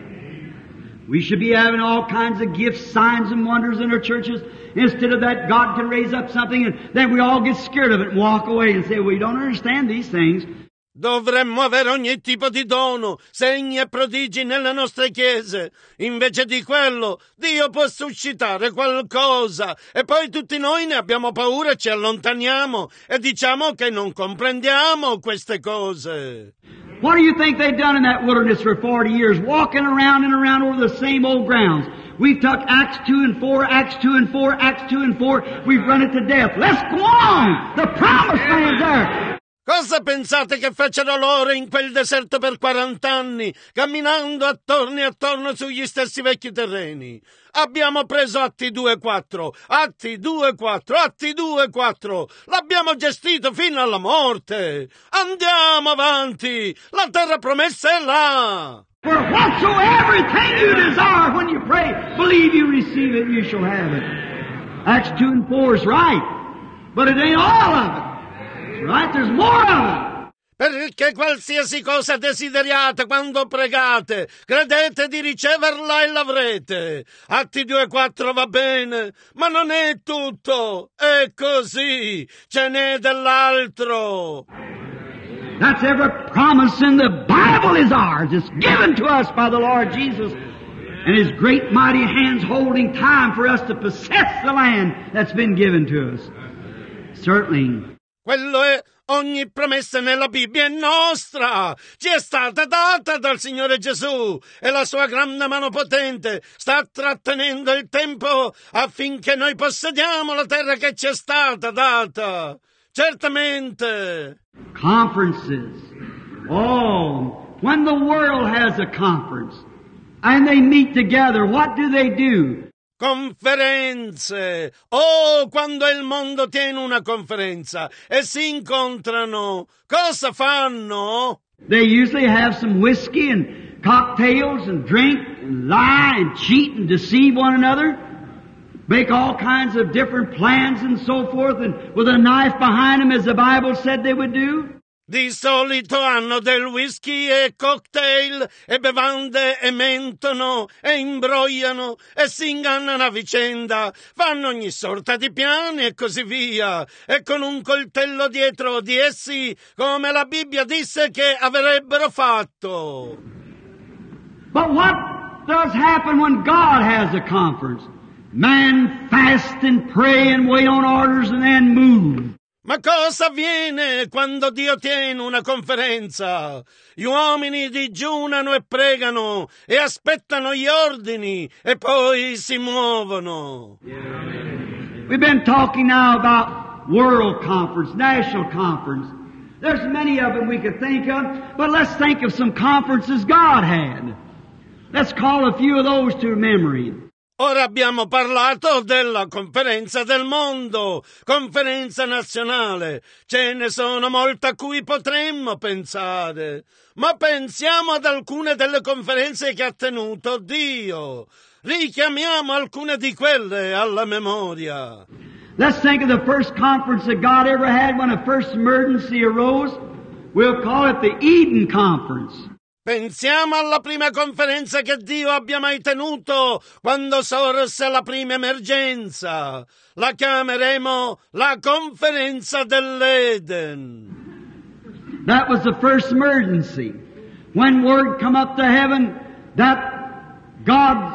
[SPEAKER 2] We should be having all kinds of gifts, signs and wonders in our churches. Instead of that, God can raise up something and then we all get scared of it and walk away and say, we don't understand these things.
[SPEAKER 1] Dovremmo avere ogni tipo di dono, segni e prodigi nelle nostre chiese. Invece di quello, Dio può suscitare qualcosa e poi tutti noi ne abbiamo paura e ci allontaniamo e diciamo che non comprendiamo queste cose.
[SPEAKER 2] What do you think they've done in that wilderness for 40 years? Walking around and around over the same old grounds. We've took Acts 2 and 4, Acts 2 and 4, Acts 2 and 4. We've run it to death. Let's go on! The promised land's there.
[SPEAKER 1] Cosa pensate che fecero loro in quel deserto per 40 anni, camminando attorno e attorno sugli stessi vecchi terreni? Abbiamo preso Atti 2:4, Atti 2:4, Atti 2:4. L'abbiamo gestito fino alla morte. Andiamo avanti, la terra promessa è là.
[SPEAKER 2] For whatsoever thing you desire when you pray, believe you receive it, you shall have it. Acts 2 and 4 is right, but it ain't all of it. Right? There's more of it.
[SPEAKER 1] Perché qualsiasi cosa desideriate quando pregate, credete di riceverla e l'avrete. Atti 2:4 va bene, ma non è tutto. È così, ce n'è dell'altro.
[SPEAKER 2] That's every promise in the Bible is ours. It's given to us by the Lord Jesus. And His great mighty hands holding time for us to possess the land that's been given to us. Certainly.
[SPEAKER 1] Quello è, ogni promessa nella Bibbia è nostra, ci è stata data dal Signore Gesù e la sua grande mano potente sta trattenendo il tempo affinché noi possediamo la terra che ci è stata data. Certamente.
[SPEAKER 2] Conferences. Oh, when the world has a conference and they meet together, what do?
[SPEAKER 1] Conferenze! Oh, quando il mondo tiene una conferenza e si incontrano, cosa fanno?
[SPEAKER 2] They usually have some whiskey and cocktails and drink and lie and cheat and deceive one another, make all kinds of different plans and so forth, and with a knife behind them as the Bible said they would do.
[SPEAKER 1] Di solito hanno del whisky e cocktail e bevande e mentono e imbrogliano e si ingannano a vicenda, fanno ogni sorta di piani e così via, e con un coltello dietro di essi, come la Bibbia disse che avrebbero fatto.
[SPEAKER 2] But what does happen when God has a conference? Man fast and pray and wait on orders and then move.
[SPEAKER 1] Ma cosa avviene quando Dio tiene una conferenza? Gli uomini digiunano e pregano e aspettano gli ordini e poi si muovono.
[SPEAKER 2] We've been talking now about world conference, national conference. There's many of them we could think of, but let's think of some conferences God had. Let's call a few of those to memory.
[SPEAKER 1] Ora abbiamo parlato della conferenza del mondo, conferenza nazionale. Ce ne sono molte a cui potremmo pensare. Ma pensiamo ad alcune delle conferenze che ha tenuto Dio. Richiamiamo alcune di quelle alla memoria.
[SPEAKER 2] Let's think of the first conference that God ever had when a first emergency arose. We'll call it the Eden Conference.
[SPEAKER 1] Pensiamo alla prima conferenza che Dio abbia mai tenuto quando sorse la prima emergenza. La chiameremo la conferenza dell'Eden.
[SPEAKER 2] That was the first emergency. When word come up to heaven that God's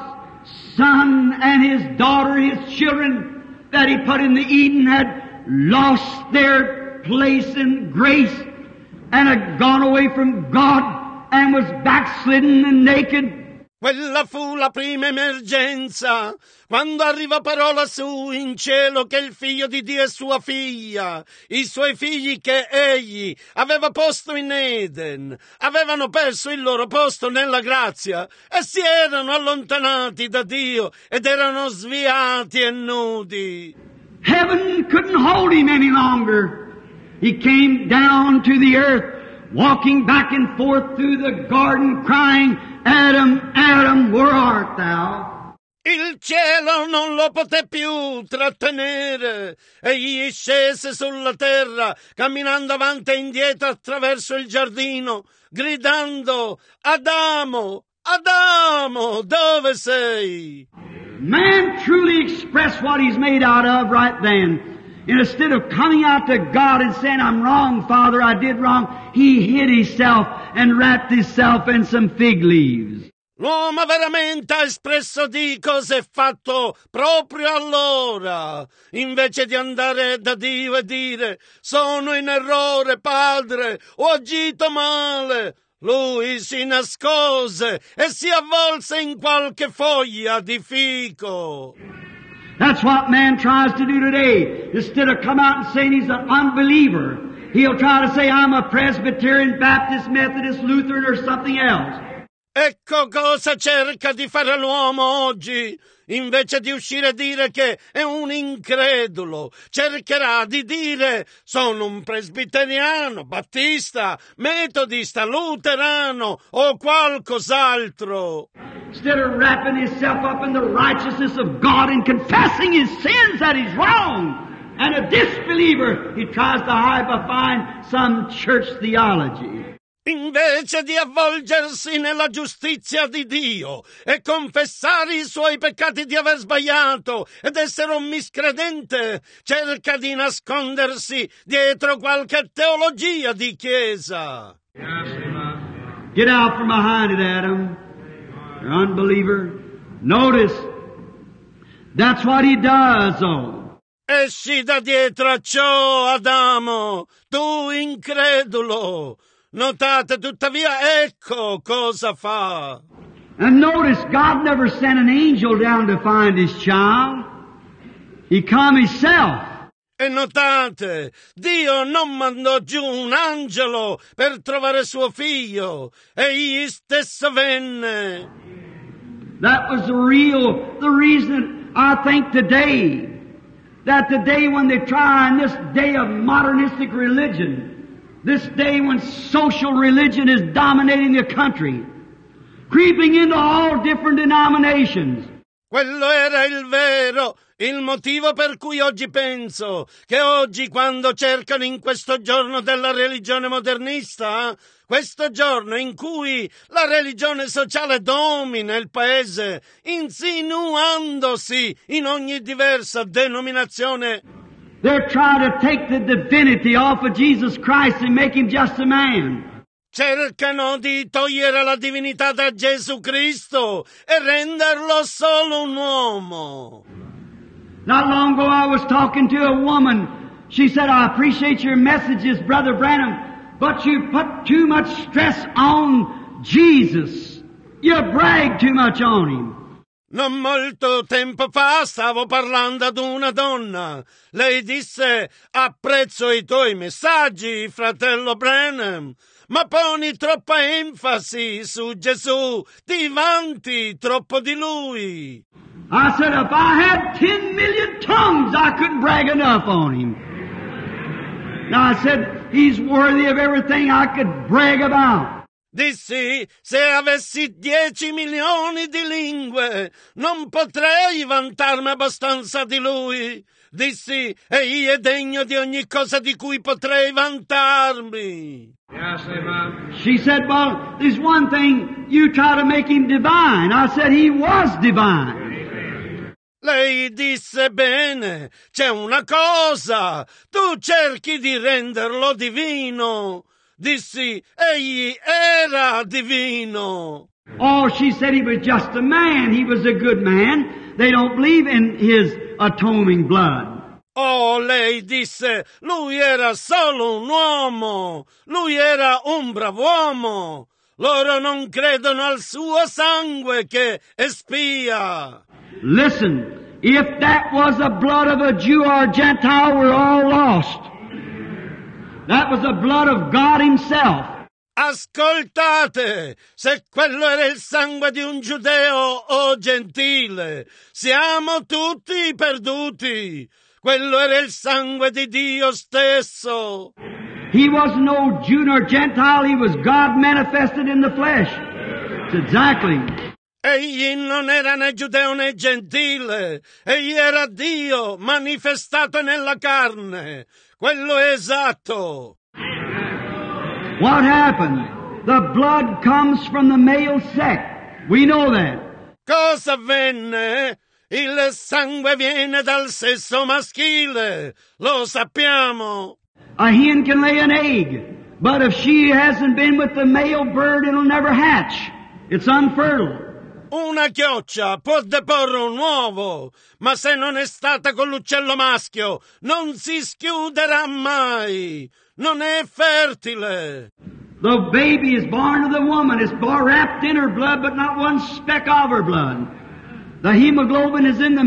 [SPEAKER 2] Son and His daughter, His children that He put in the Eden had lost their place in grace and had gone away from God and was backslidden and naked.
[SPEAKER 1] Quella fu la prima emergenza, quando arriva parola su in cielo che il figlio di Dio e sua figlia, i suoi figli che egli aveva posto in Eden, avevano perso il loro posto nella grazia e si erano allontanati da Dio ed erano sviati e nudi.
[SPEAKER 2] Heaven couldn't hold him any longer. He came down to the earth, walking back and forth through the garden, crying, Adam, Adam, where art thou?
[SPEAKER 1] Il cielo non lo poté più trattenere. Egli scese sulla terra, camminando avanti e indietro attraverso il giardino, gridando, Adamo, Adamo, dove sei?
[SPEAKER 2] Man truly expressed what he's made out of right then. And instead of coming out to God and saying, I'm wrong, Father, I did wrong, he hid himself and wrapped himself in some fig leaves.
[SPEAKER 1] L'uomo veramente ha espresso di cosa è fatto proprio allora. Invece di andare da Dio e dire, sono in errore, Padre, ho agito male, lui si nascose e si avvolse in qualche foglia di fico.
[SPEAKER 2] That's what man tries to do today. Instead of come out and saying he's an unbeliever, he'll try to say, I'm a Presbyterian, Baptist, Methodist, Lutheran, or something else.
[SPEAKER 1] Ecco cosa cerca di fare l'uomo oggi. Invece di uscire a dire che è un incredulo, cercherà di dire sono un presbiteriano, battista, metodista, luterano o qualcos'altro.
[SPEAKER 2] Instead of wrapping himself up in the righteousness of God and confessing his sins that he's wrong and a disbeliever, he tries to hide behind some church theology.
[SPEAKER 1] Invece di avvolgersi nella giustizia di Dio e confessare i suoi peccati di aver sbagliato ed essere un miscredente, cerca di nascondersi dietro qualche teologia di chiesa.
[SPEAKER 2] Get out from behind it, Adam. You're an unbeliever. Notice, that's what he does, though.
[SPEAKER 1] Esci da dietro a ciò, Adamo, tu incredulo. Notate tuttavia, ecco cosa fa.
[SPEAKER 2] And notice, God never sent an angel down to find his child. He come himself.
[SPEAKER 1] E notate, Dio non mandò giù un angelo per trovare suo figlio, egli stesso venne.
[SPEAKER 2] That was the reason I think today, that today when they try in this day of modernistic religion, this day when social religion is dominating the country, creeping into all different denominations.
[SPEAKER 1] Quello era il motivo per cui oggi penso che oggi, quando cercano in questo giorno della religione modernista, questo giorno in cui la religione sociale domina il paese, insinuandosi in ogni diversa denominazione,
[SPEAKER 2] they're trying to take the divinity off of Jesus Christ and make him just a man.
[SPEAKER 1] cercano di togliere la divinità da Gesù Cristo e renderlo solo un uomo.
[SPEAKER 2] Not long ago I was talking to a woman. She said, I appreciate your messages, Brother Branham, but you put too much stress on Jesus. You brag too much on him.
[SPEAKER 1] Non molto tempo fa stavo parlando ad una donna. Lei disse: apprezzo i tuoi messaggi, fratello Branham, ma poni troppa enfasi su Gesù, ti vanti troppo di lui.
[SPEAKER 2] I said, if I had 10 million tongues, I couldn't brag enough on him. Now I said, he's worthy of everything I could brag about.
[SPEAKER 1] Dissi: se avessi 10 milioni di lingue, non potrei vantarmi abbastanza di lui. Dissi: egli è degno di ogni cosa di cui potrei vantarmi.
[SPEAKER 3] Yes, amen.
[SPEAKER 2] She said, well, there's one thing, you try to make him divine. I said, he was divine.
[SPEAKER 1] Lei disse: bene, c'è una cosa, tu cerchi di renderlo divino. Dissi: egli era divino.
[SPEAKER 2] Oh, she said he was just a man. He was a good man. They don't believe in his atoning blood.
[SPEAKER 1] Oh, lei disse: lui era solo un uomo, lui era un brav'uomo. Loro non credono al suo sangue che espia.
[SPEAKER 2] Listen, if that was the blood of a Jew or a Gentile, we're all lost. That was the blood of God Himself.
[SPEAKER 1] Ascoltate, se quello era il sangue di un giudeo o gentile, siamo tutti perduti. Quello era il sangue di Dio stesso.
[SPEAKER 2] He was no Jew nor Gentile, He was God manifested in the flesh. That's exactly.
[SPEAKER 1] Egli non era né giudeo né gentile, egli era Dio manifestato nella carne. Quello è esatto.
[SPEAKER 2] What happened? The blood comes from the male sex. We know that.
[SPEAKER 1] Cosa avvenne? Il sangue viene dal sesso maschile. Lo sappiamo.
[SPEAKER 2] A hen can lay an egg, but if she hasn't been with the male bird, it'll never hatch. It's unfertile.
[SPEAKER 1] Una chioccia può deporre un uovo, ma se non è stata con l'uccello maschio, non si schiuderà mai. Non è fertile.
[SPEAKER 2] The baby is born to the woman. It's wrapped in her blood, but not one speck of her blood. The hemoglobin is in the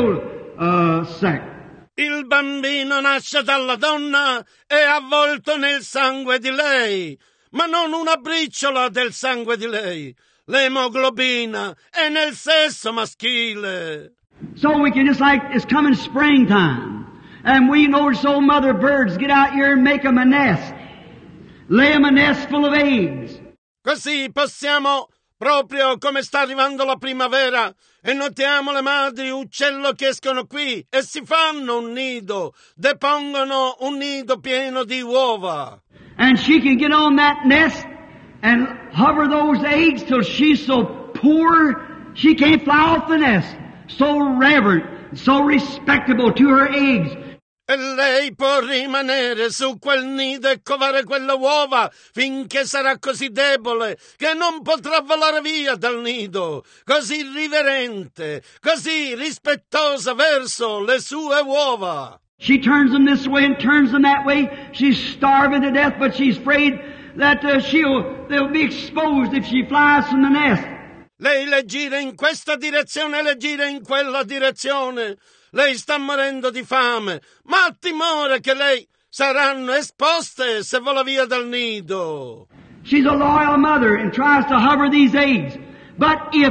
[SPEAKER 2] male sex.
[SPEAKER 1] Il bambino nasce dalla donna e avvolto nel sangue di lei, ma non una briciola del sangue di lei. L'emoglobina è nel sesso maschile.
[SPEAKER 2] So we can just like, it's coming springtime. And we notice old mother birds get out here and make them a nest. Lay them a nest full of eggs.
[SPEAKER 1] Così possiamo, proprio come sta arrivando la primavera, e notiamo le madri uccello che escono qui e si fanno un nido, depongono un nido pieno di uova.
[SPEAKER 2] And she can get on that nest and hover those eggs till she's so poor she can't fly off the nest. So reverent, so respectable to her eggs.
[SPEAKER 1] E lei può rimanere su quel nido e covare quelle uova finché sarà così debole che non potrà volare via dal nido, così riverente, così rispettosa verso le sue uova.
[SPEAKER 2] She turns them this way and turns them that way. She's starving to death, but she's afraid that they'll be exposed if she flies from the nest.
[SPEAKER 1] Lei le gira in questa direzione e le gira in quella direzione. Lei sta morendo di fame, ma ha timore che lei saranno esposte se vola via dal nido.
[SPEAKER 2] She's a loyal mother and tries to hover these eggs. But if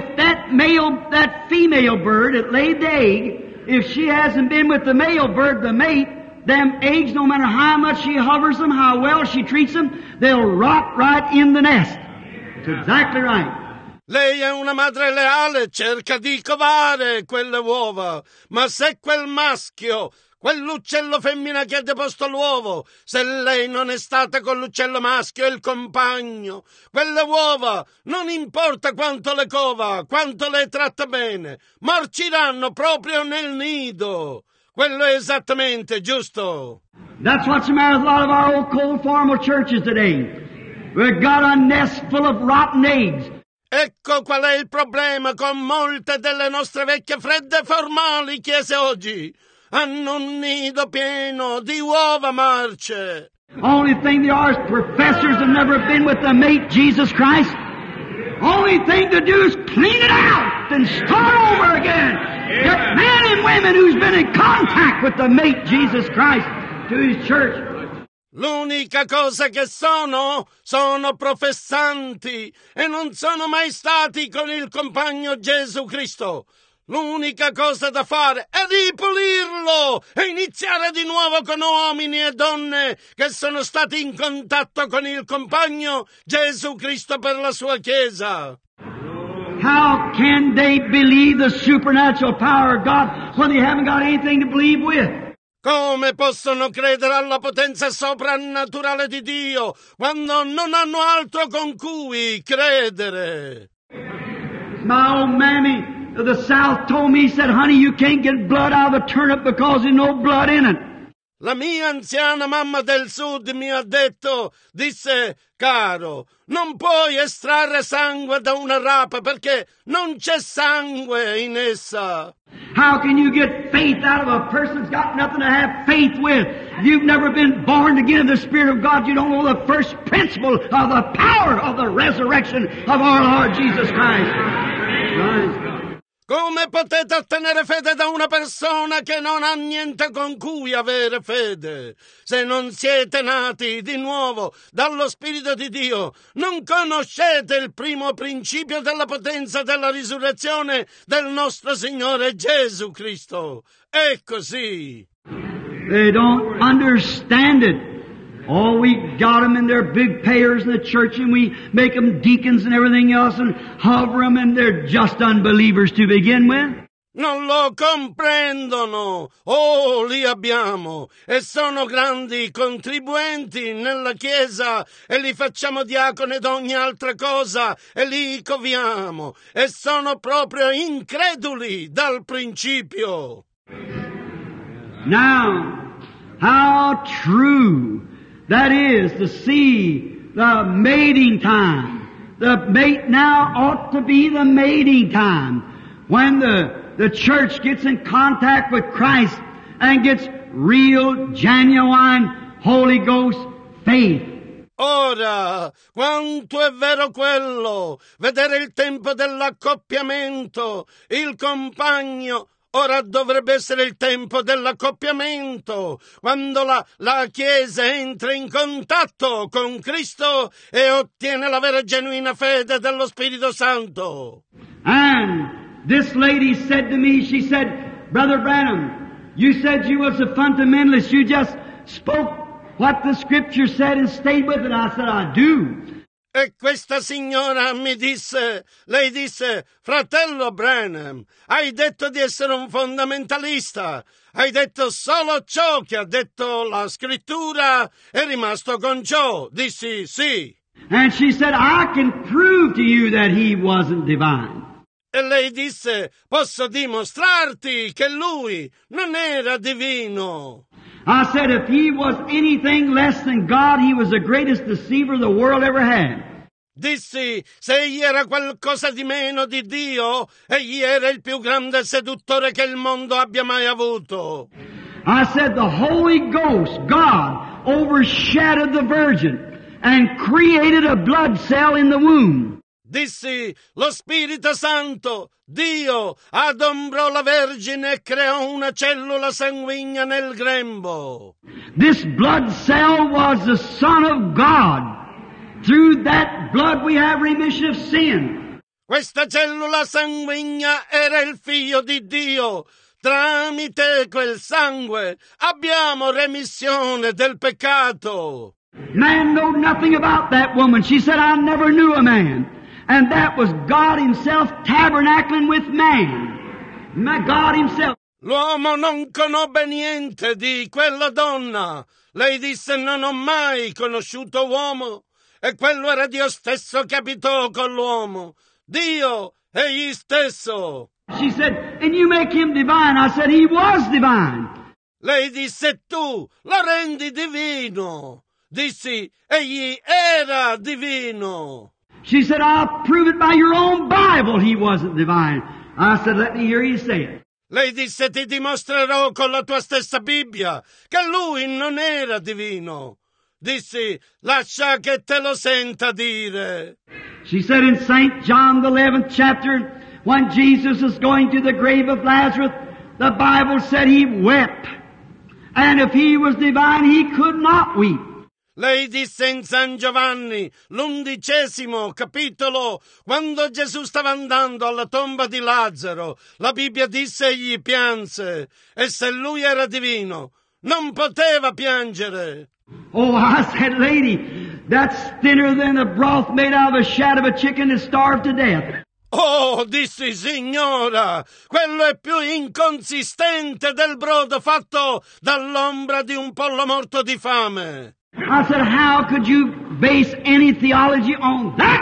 [SPEAKER 2] that female bird that laid the egg, if she hasn't been with the male bird, the mate, them eggs, no matter how much she hovers them, how well she treats them, they'll rot right in the nest. That's exactly right.
[SPEAKER 1] Lei è una madre leale, cerca di covare quelle uova, ma se quel maschio, quell'uccello femmina che ha deposto l'uovo, se lei non è stata con l'uccello maschio e il compagno, quelle uova, non importa quanto le cova, quanto le tratta bene, marciranno proprio nel nido. Quello è esattamente giusto.
[SPEAKER 2] That's what's the matter with a lot of our old cold formal churches today. We've got a nest full of rotten eggs.
[SPEAKER 1] Ecco qual è il problema con molte delle nostre vecchie fredde e formali chiese oggi. Hanno un nido pieno di uova marce.
[SPEAKER 2] Only thing they are is professors have never been with the mate Jesus Christ. Only thing to do is clean it out and start over again. Get men and women who's been in contact with the mate Jesus Christ to His church.
[SPEAKER 1] L'unica cosa che sono professanti e non sono mai stati con il compagno Gesù Cristo. L'unica cosa da fare è ripulirlo e iniziare di nuovo con uomini e donne che sono stati in contatto con il compagno Gesù Cristo per la sua Chiesa.
[SPEAKER 2] How can they believe the supernatural power of God when they haven't got anything to believe with?
[SPEAKER 1] Come possono credere alla potenza soprannaturale di Dio quando non hanno altro con cui credere?
[SPEAKER 2] My old mammy of the South told me, he said, honey, you can't get blood out of a turnip because there's no blood in it.
[SPEAKER 1] La mia anziana mamma del Sud mi ha detto, disse, caro, non puoi estrarre sangue da una rapa perché non c'è sangue in essa.
[SPEAKER 2] How can you get faith out of a person that's got nothing to have faith with? If you've never been born again in the Spirit of God, you don't know the first principle of the power of the resurrection of our Lord Jesus Christ. Right.
[SPEAKER 1] Come potete ottenere fede da una persona che non ha niente con cui avere fede? Se non siete nati di nuovo dallo Spirito di Dio, non conoscete il primo principio della potenza della risurrezione del nostro Signore Gesù Cristo. È così.
[SPEAKER 2] They don't understand it. Oh, we got them in their big payers in the church and we make them deacons and everything else and hover them and they're just unbelievers to begin with.
[SPEAKER 1] Non lo comprendono. Oh, li abbiamo. E sono grandi contribuenti nella Chiesa e li facciamo diaconi ed ogni altra cosa e li coviamo. E sono proprio increduli dal principio.
[SPEAKER 2] Now, how true that is to see the mating time. The mate now ought to be the mating time when the church gets in contact with Christ and gets real, genuine Holy Ghost faith.
[SPEAKER 1] Ora, quanto è vero quello, vedere il tempo dell'accoppiamento, il compagno. Ora dovrebbe essere il tempo dell'accoppiamento, quando la Chiesa entra in contatto con Cristo e ottiene la vera genuina fede dello Spirito Santo.
[SPEAKER 2] And this lady said to me, she said, Brother Branham, you said you was a fundamentalist. You just spoke what the Scripture said and stayed with it. I said, I do.
[SPEAKER 1] E questa signora mi disse, lei disse, fratello Branham, hai detto di essere un fondamentalista, hai detto solo ciò che ha detto la scrittura e rimasto con ciò. Dissi sì.
[SPEAKER 2] And she said, I can prove to you that he wasn't divine.
[SPEAKER 1] E lei disse, posso dimostrarti che lui non era divino.
[SPEAKER 2] I said, if he was anything less than God, he was the greatest deceiver the world ever had.
[SPEAKER 1] Dissi, se egli era qualcosa di meno di Dio, egli era il più grande seduttore che il mondo abbia mai avuto.
[SPEAKER 2] I said, the Holy Ghost, God, overshadowed the Virgin and created a blood cell in the womb.
[SPEAKER 1] Dissi, lo Spirito Santo, Dio, adombrò la Vergine e creò una cellula sanguigna nel grembo.
[SPEAKER 2] This blood cell was the Son of God. Through that blood we have remission of sin.
[SPEAKER 1] Questa cellula sanguigna era il Figlio di Dio. Tramite quel sangue abbiamo remissione del peccato.
[SPEAKER 2] Man knew nothing about that woman. She said, I never knew a man. And that was God Himself tabernacling with man. God Himself.
[SPEAKER 1] L'uomo non conobbe niente di quella donna. Lei disse: non ho mai conosciuto uomo. E quello era Dio stesso che abitò con l'uomo. Dio, egli stesso.
[SPEAKER 2] She said, and you make Him divine. I said, He was divine.
[SPEAKER 1] Lei disse: tu lo rendi divino. Dissi: egli era divino.
[SPEAKER 2] She said, I'll prove it by your own Bible He wasn't divine. I said, let me hear you say it.
[SPEAKER 1] Lei disse: ti dimostrerò con la tua stessa Bibbia che lui non era divino. Dissi: lascia che te lo senta dire.
[SPEAKER 2] She said in St. John the 11th chapter, when Jesus was going to the grave of Lazarus, the Bible said He wept. And if He was divine, He could not weep.
[SPEAKER 1] Lei disse in San Giovanni, l'11° capitolo, quando Gesù stava andando alla tomba di Lazzaro, la Bibbia disse egli pianse, e se lui era divino, non poteva piangere.
[SPEAKER 2] Oh, I said, lady, that's thinner than the broth made out of a shat of a chicken that starved to death.
[SPEAKER 1] Oh, dissi, signora, quello è più inconsistente del brodo fatto dall'ombra di un pollo morto di fame.
[SPEAKER 2] I said, how could you base any theology on that?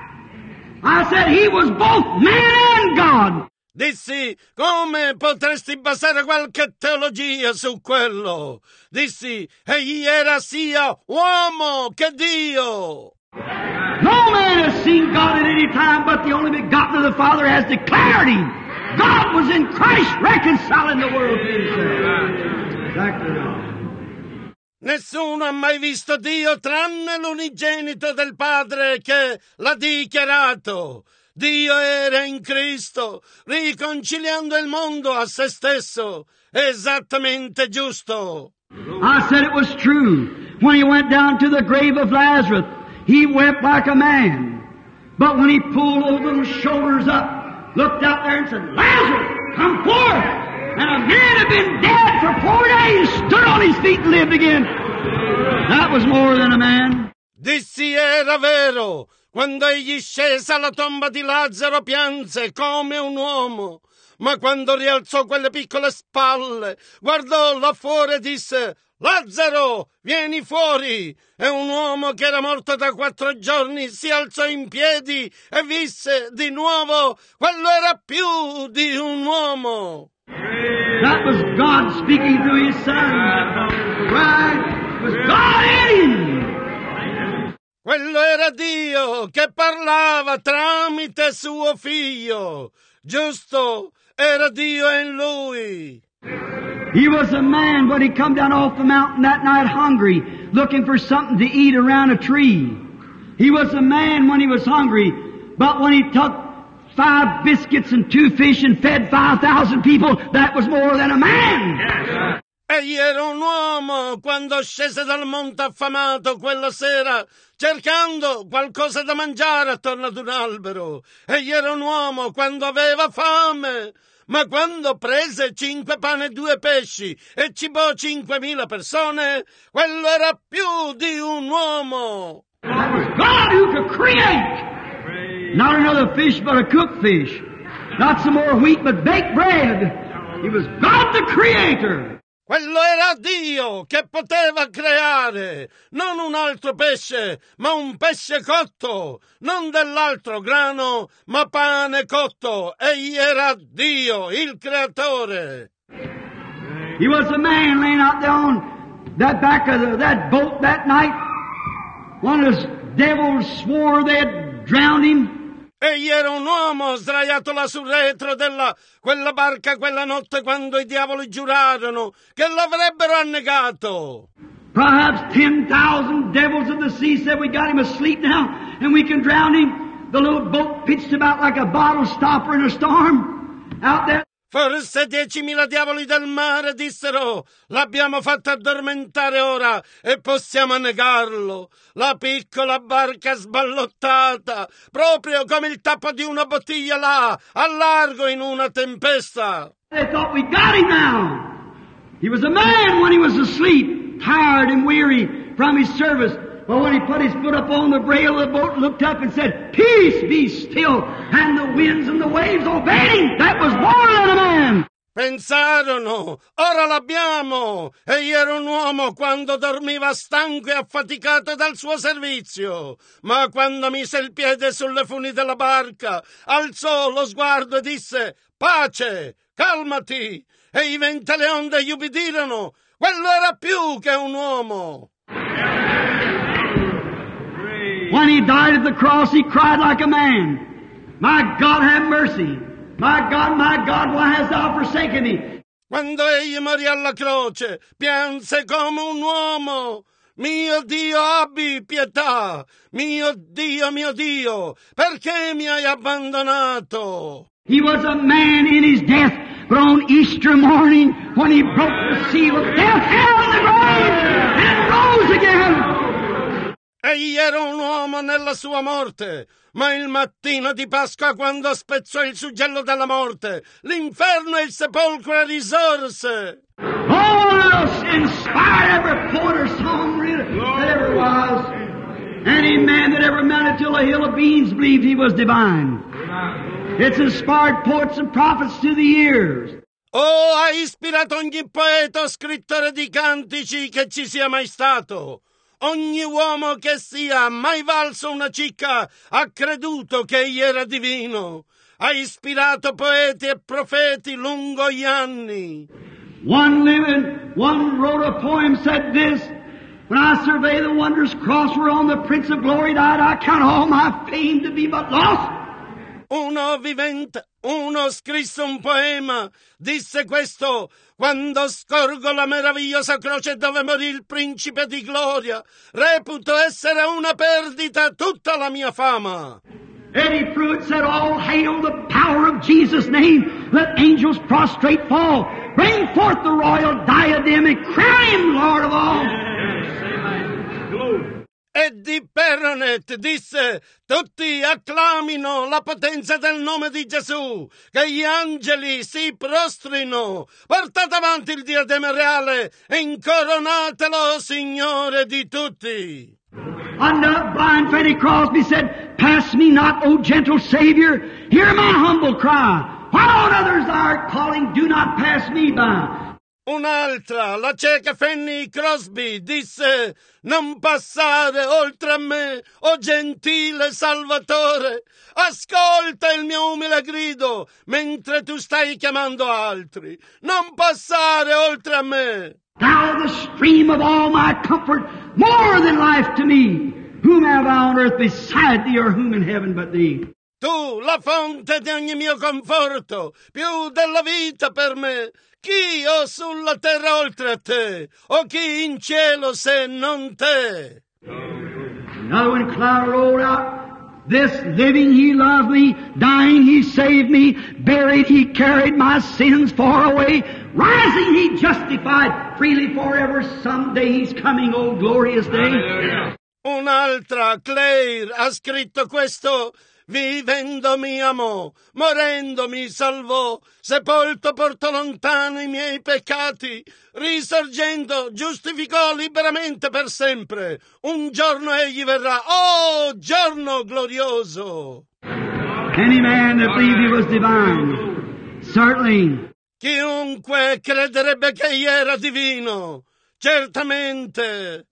[SPEAKER 2] I said, He was both man and God.
[SPEAKER 1] Dissi, come potresti basare qualche teologia su quello? Dissi, egli era sia uomo che Dio.
[SPEAKER 2] No man has seen God at any time, but the only begotten of the Father has declared Him. God was in Christ reconciling the world to Himself. Exactly right.
[SPEAKER 1] Nessuno ha mai visto Dio tranne l'unigenito del Padre che l'ha dichiarato. Dio era in Cristo, riconciliando il mondo a se stesso. Esattamente giusto.
[SPEAKER 2] I said it was true. When He went down to the grave of Lazarus, He wept like a man. But when He pulled those little shoulders up, looked out there and said, Lazarus, come forth! And a man had been dead for 4 days, stood on his feet and lived again. That was more than a man.
[SPEAKER 1] Dissi, era vero. Quando egli scese alla tomba di Lazzaro pianse come un uomo. Ma quando rialzò quelle piccole spalle, guardò là fuori e disse: Lazzaro, vieni fuori! E un uomo che era morto da 4 giorni si alzò in piedi e visse di nuovo. Quello era più di un uomo.
[SPEAKER 2] That was God speaking through His Son. Right? It was God in Him.
[SPEAKER 1] Quello era Dio che parlava tramite suo figlio. Giusto, era Dio in lui.
[SPEAKER 2] He was a man when He come down off the mountain that night hungry, looking for something to eat around a tree. He was a man when He was hungry, but when He took 5 biscuits and 2 fish and fed 5,000 people, that was more than a man.
[SPEAKER 1] Egli era un uomo quando scese dal monte affamato quella sera, cercando qualcosa da mangiare attorno ad un albero. Egli era un uomo quando aveva fame, ma quando prese 5 pani e 2 pesci e cibò 5.000 persone, quello era più di un uomo.
[SPEAKER 2] That was God who could create. Not another fish, but a cooked fish. Not some more wheat, but baked bread. He was God the Creator.
[SPEAKER 1] Quello era Dio che poteva creare, non un altro pesce, ma un pesce cotto, non dell'altro grano, ma pane cotto. Egli era Dio, il Creatore.
[SPEAKER 2] He was a man laying out there on that back of that boat that night. One of those devils swore they'd drowned him.
[SPEAKER 1] Egli era un uomo sdraiato là sul retro della quella barca quella notte quando i diavoli giurarono che l'avrebbero annegato.
[SPEAKER 2] Perhaps 10,000 devils of the sea said, we got him asleep now and we can drown him. The little boat pitched about like a bottle stopper in a storm out there.
[SPEAKER 1] Forse 10.000 diavoli del mare dissero: l'abbiamo fatto addormentare ora e possiamo annegarlo. La piccola barca sballottata, proprio come il tappo di una bottiglia là, al largo in una tempesta.
[SPEAKER 2] They thought, we got him now. He was a man when he was asleep, tired and weary from his service. But when he put his foot up on the brail of the boat, looked up and said, "Peace, be still," and the winds and the waves obeyed him, that was more than a man.
[SPEAKER 1] Pensarono, ora l'abbiamo! Egli era un uomo quando dormiva stanco e affaticato dal suo servizio, ma quando mise il piede sulle funi della barca, alzò lo sguardo e disse, pace, calmati! E i venti e le onde gli ubbidirono. Quello era più che un uomo.
[SPEAKER 2] When he died at the cross, he cried like a man. "My God, have mercy. My God, why hast thou forsaken me?"
[SPEAKER 1] Quando egli morì alla croce, pianse come un uomo. Mio Dio, abbi pietà. Mio Dio, perché mi hai abbandonato?
[SPEAKER 2] He was a man in his death, but on Easter morning, when he broke the seal of death, hell in the grave, and rose again.
[SPEAKER 1] Egli era un uomo nella sua morte, ma il mattino di Pasqua, quando spezzò il suggello della morte, l'inferno e il sepolcro risorse.
[SPEAKER 2] Oh, inspired every poet or songwriter that ever was. Any man that ever mounted till a hill of beans believed he was divine. It's inspired poets and prophets through the years.
[SPEAKER 1] Oh, ha ispirato ogni poeta o scrittore di cantici che ci sia mai stato. Ogni uomo che sia mai valso una cicca ha creduto che egli era divino. Ha ispirato poeti e profeti lungo gli anni.
[SPEAKER 2] One wrote a poem, said this, "When I survey the wondrous cross whereon the Prince of Glory died, I count all my fame to be but lost."
[SPEAKER 1] Uno scrisse un poema, disse questo: quando scorgo la meravigliosa croce dove morì il principe di gloria, reputo essere una perdita tutta la mia fama.
[SPEAKER 2] Eddie Pruitt said, "All hail the power of Jesus' name, let angels prostrate fall, bring forth the royal diadem and crown him Lord of all."
[SPEAKER 1] Eddie Perronet disse: tutti acclamino la potenza del nome di Gesù, che gli angeli si prostrino, portate avanti il diadema reale e incoronatelo Signore di tutti.
[SPEAKER 2] And blind Fanny Crosby said, "Pass me not, O gentle Savior, hear my humble cry. While on others thou art calling, do not pass me by."
[SPEAKER 1] Un'altra, la cieca Fanny Crosby, disse: non passare oltre a me, o gentile Salvatore, ascolta il mio umile grido, mentre tu stai chiamando altri, non passare oltre a me.
[SPEAKER 2] Thou the stream of all my comfort, more than life to me, whom have I on earth beside thee, or whom in heaven but thee?
[SPEAKER 1] Tu, la fonte di ogni mio conforto, più della vita per me. Chi ho sulla terra oltre a te, o chi in cielo se non te?
[SPEAKER 2] Another one, Cloud rolled out, "This living he loved me, dying he saved me, buried he carried my sins far away, rising he justified freely forever, someday he's coming, oh glorious day."
[SPEAKER 1] Un'altra, Claire, ha scritto questo: vivendo mi amò, morendo mi salvò, sepolto portò lontano i miei peccati, risorgendo giustificò liberamente per sempre. Un giorno egli verrà, oh giorno glorioso.
[SPEAKER 2] Any man that believed he was divine, certainly.
[SPEAKER 1] Chiunque crederebbe che egli era divino, certamente.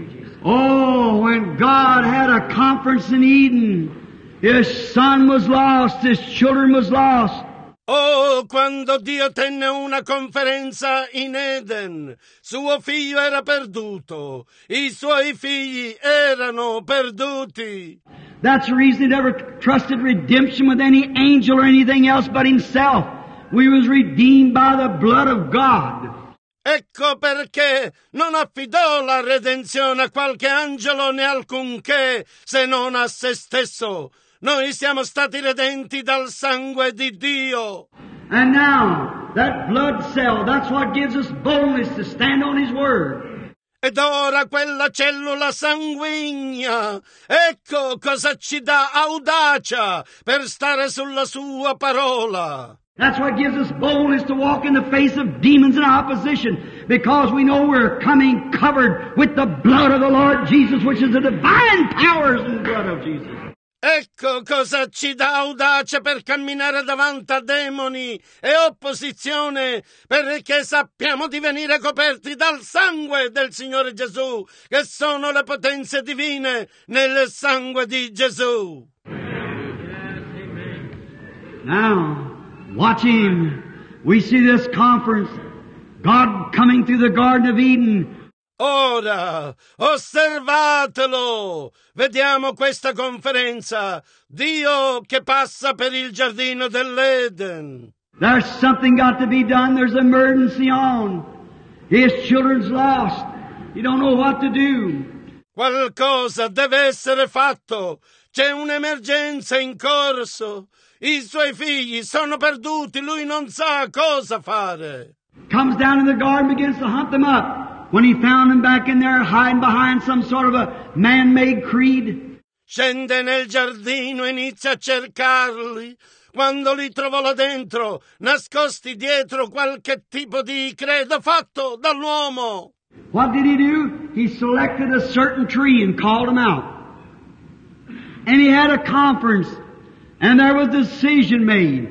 [SPEAKER 2] Oh, when God had a conference in Eden, His son was lost, his children was lost.
[SPEAKER 1] Oh, quando Dio tenne una conferenza in Eden, suo figlio era perduto, i suoi figli erano perduti.
[SPEAKER 2] That's the reason he never trusted redemption with any angel or anything else but himself. We was redeemed by the blood of God.
[SPEAKER 1] Ecco perché non affidò la redenzione a qualche angelo né alcunché, se non a se stesso. Noi siamo stati redenti dal sangue di Dio.
[SPEAKER 2] And now, that blood cell, that's what gives us boldness to stand on His Word.
[SPEAKER 1] Ed ora quella cellula sanguigna, ecco cosa ci dà audacia per stare sulla sua parola.
[SPEAKER 2] That's what gives us boldness to walk in the face of demons and opposition, because we know we're coming covered with the blood of the Lord Jesus, which is the divine powers in the blood of Jesus.
[SPEAKER 1] Ecco cosa ci dà audacia per camminare davanti a demoni e opposizione, perché sappiamo di venire coperti dal sangue del Signore Gesù, che sono le potenze divine nel sangue di Gesù.
[SPEAKER 2] Now, watching, we see this conference, God coming through the Garden of Eden.
[SPEAKER 1] Ora, osservatelo! Vediamo questa conferenza. Dio che passa per il giardino dell'Eden.
[SPEAKER 2] There's something got to be done. There's emergency on. His children's lost. You don't know what to do.
[SPEAKER 1] Qualcosa deve essere fatto. C'è un'emergenza in corso. I suoi figli sono perduti. Lui non sa cosa fare.
[SPEAKER 2] Comes down in the garden, begins to hunt them up. When he found them back in there hiding behind some sort of a man-made creed.
[SPEAKER 1] Scende nel giardino e inizia a cercarli. Quando li trovò là dentro, nascosti dietro qualche tipo di credo fatto dall'uomo.
[SPEAKER 2] What did he do? He selected a certain tree and called them out. And he had a conference, and there was a decision made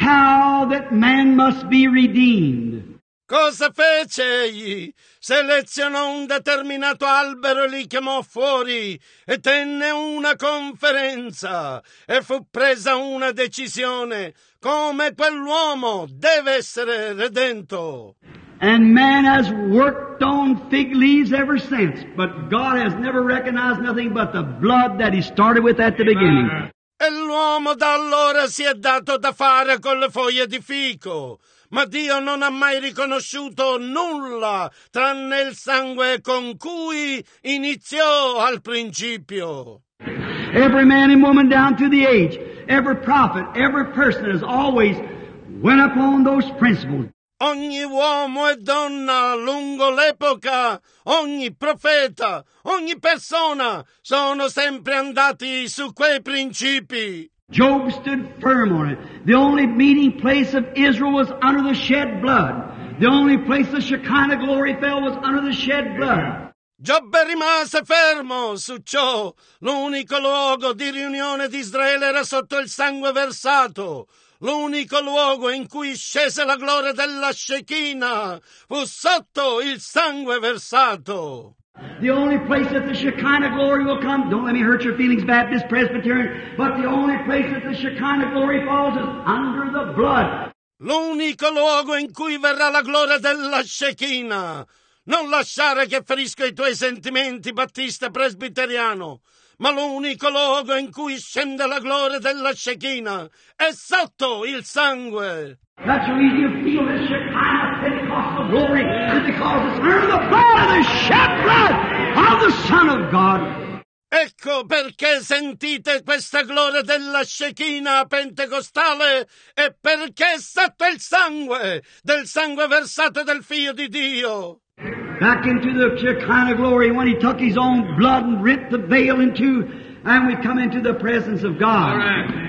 [SPEAKER 2] how that man must be redeemed.
[SPEAKER 1] Cosa fece egli? Selezionò un determinato albero e li chiamò fuori e tenne una conferenza e fu presa una decisione come quell'uomo deve essere redento.
[SPEAKER 2] And man has worked on fig leaves ever since, but God has never recognized nothing but the blood that he started with at the beginning.
[SPEAKER 1] E l'uomo da allora si è dato da fare con le foglie di fico. Ma Dio non ha mai riconosciuto nulla tranne il sangue con cui iniziò al principio.
[SPEAKER 2] Every man and woman down to the age, every prophet, every person has always went upon those principles.
[SPEAKER 1] Ogni uomo e donna lungo l'epoca, ogni profeta, ogni persona sono sempre andati su quei principi.
[SPEAKER 2] Job stood firm on it. The only meeting place of Israel was under the shed blood. The only place the Shekinah glory fell was under the shed blood.
[SPEAKER 1] Giobbe rimase fermo su ciò. L'unico luogo di riunione di Israele era sotto il sangue versato. L'unico luogo in cui scese la gloria della Shekinah fu sotto il sangue versato.
[SPEAKER 2] The only place that the Shekinah glory will come, don't let me hurt your feelings, Baptist, Presbyterian, but the only place that the Shekinah glory falls is under the blood.
[SPEAKER 1] L'unico luogo in cui verrà la gloria della Shekinah. Non lasciare che ferisca i tuoi sentimenti, battista presbiteriano, ma l'unico luogo in cui scende la gloria della Shekinah è sotto il sangue.
[SPEAKER 2] That's the reason you feel this Shekinah Pentecostal glory is because it's under the blood of the shed blood of the Son of God.
[SPEAKER 1] Ecco perché sentite questa gloria della Shekinah pentecostale e perché è sotto il sangue, del sangue versato del Figlio di Dio.
[SPEAKER 2] Back into the Shekinah glory when he took his own blood and ripped the veil in two, and we come into the presence of God.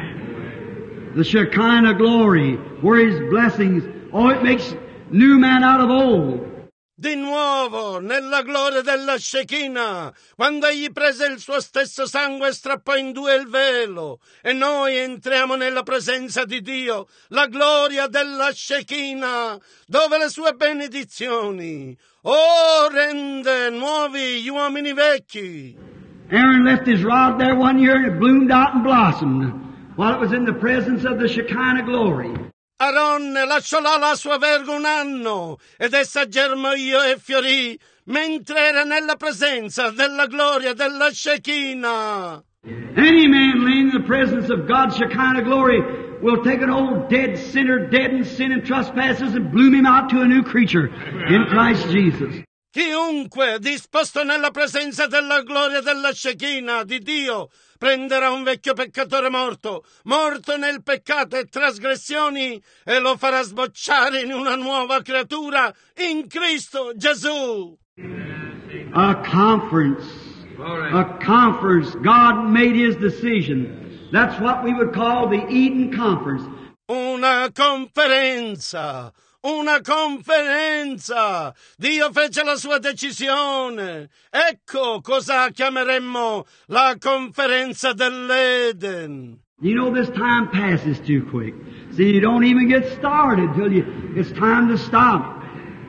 [SPEAKER 2] The Shekinah glory, where his blessings, oh, it makes new man out of old.
[SPEAKER 1] Di nuovo, nella gloria della Shekinah, quando egli prese il suo stesso sangue e strappò in due il velo, e noi entriamo nella presenza di Dio, la gloria della Shekinah, dove le sue benedizioni, rende nuovi gli uomini vecchi.
[SPEAKER 2] Aaron left his rod there one year and it bloomed out and blossomed while it was in the presence of the Shekinah glory.
[SPEAKER 1] Aaronne lasciò là la sua verga un anno ed essa germogliò e fiorì mentre era nella presenza della gloria della Shekinah.
[SPEAKER 2] Any man laying in the presence of God's Shekinah glory will take an old dead sinner, dead in sin and trespasses, and bloom him out to a new creature in Christ Jesus.
[SPEAKER 1] Chiunque disposto nella presenza della gloria della Shekinah di Dio prenderà un vecchio peccatore morto nel peccato e trasgressioni, e lo farà sbocciare in una nuova creatura in Cristo Gesù.
[SPEAKER 2] A conference. God made His decision. That's what we would call the Eden Conference.
[SPEAKER 1] una conferenza. Una conferenza! Dio fece la sua decisione. Ecco cosa chiameremmo la conferenza dell'Eden.
[SPEAKER 2] You know this time passes too quick. See, you don't even get started till it's time to stop.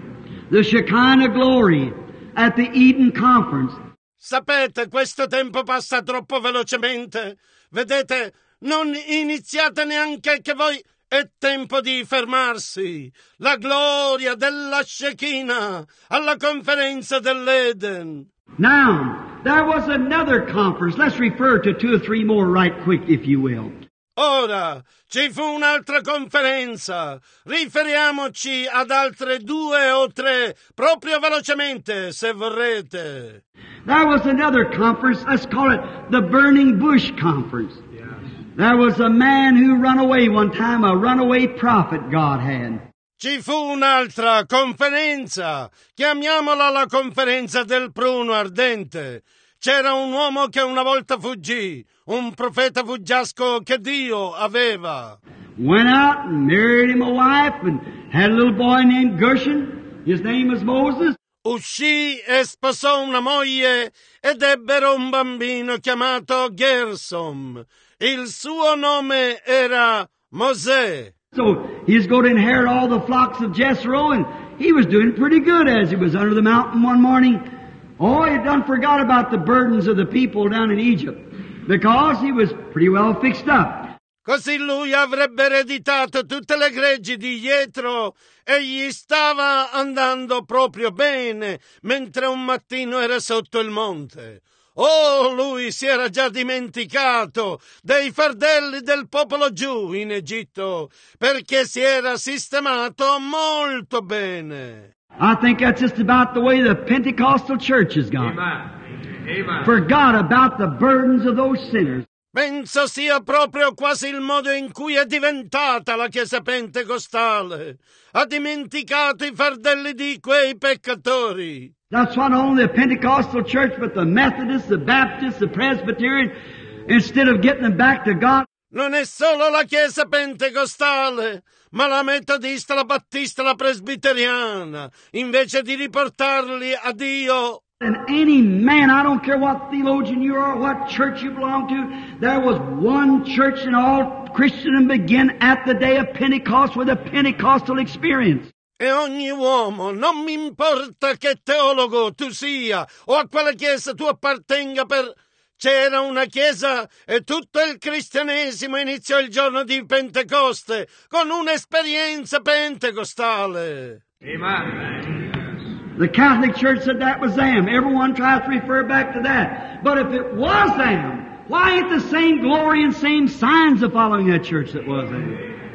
[SPEAKER 2] The Shekinah glory at the Eden Conference.
[SPEAKER 1] Sapete, questo tempo passa troppo velocemente. Vedete, non iniziate neanche che voi. È tempo di fermarsi. La gloria della Shekinah alla conferenza dell'Eden.
[SPEAKER 2] Now, there was another conference. Let's refer to 2 or 3 more right quick, if you will.
[SPEAKER 1] Ora, ci fu un'altra conferenza. Riferiamoci ad altre 2 o 3, proprio velocemente, se vorrete.
[SPEAKER 2] There was another conference. Let's call it the Burning Bush Conference. There was a man who run away one time, a runaway prophet God had.
[SPEAKER 1] Ci fu un'altra conferenza, chiamiamola la conferenza del pruno ardente. C'era un uomo che una volta fuggì, un profeta fuggiasco che Dio aveva.
[SPEAKER 2] Went out and married him a wife and had a little boy named Gershon. His name was Moses.
[SPEAKER 1] Uscì e sposò una moglie ed ebbero un bambino chiamato Gersom. Il suo nome era Mosè.
[SPEAKER 2] So he's going to inherit all the flocks of Jethro, and he was doing pretty good as he was under the mountain one morning. Oh, he done forgot about the burdens of the people down in Egypt, because he was pretty well fixed up.
[SPEAKER 1] Così lui avrebbe ereditato tutte le greggi di Jetro e gli stava andando proprio bene, mentre un mattino era sotto il monte. Oh, lui si era già dimenticato dei fardelli del popolo giù in Egitto, perché si era sistemato molto bene.
[SPEAKER 2] I think that's just about the way the Pentecostal church has gone.
[SPEAKER 3] Amen.
[SPEAKER 2] Forgot about the burdens of those sinners.
[SPEAKER 1] Penso sia proprio quasi il modo in cui è diventata la Chiesa Pentecostale. Ha dimenticato i fardelli di quei peccatori.
[SPEAKER 2] That's why not only the Pentecostal church, but the Methodists, the Baptists, the Presbyterian, instead of getting them back to God.
[SPEAKER 1] Non è solo la Chiesa Pentecostale, ma la Metodista, la Battista, la Presbiteriana, invece di riportarli a Dio.
[SPEAKER 2] And any man, I don't care what theologian you are, what church you belong to, there was one church in all Christendom began at the day of Pentecost with a Pentecostal experience.
[SPEAKER 1] E ogni uomo, non mi importa che teologo tu sia o a quale chiesa tu appartenga, c'era una chiesa e tutto il cristianesimo iniziò il giorno di Pentecoste con un'esperienza pentecostale.
[SPEAKER 3] Amen.
[SPEAKER 2] The Catholic Church said that was them. Everyone tries to refer back to that. But if it was them, why ain't the same glory and same signs of following that church that was them?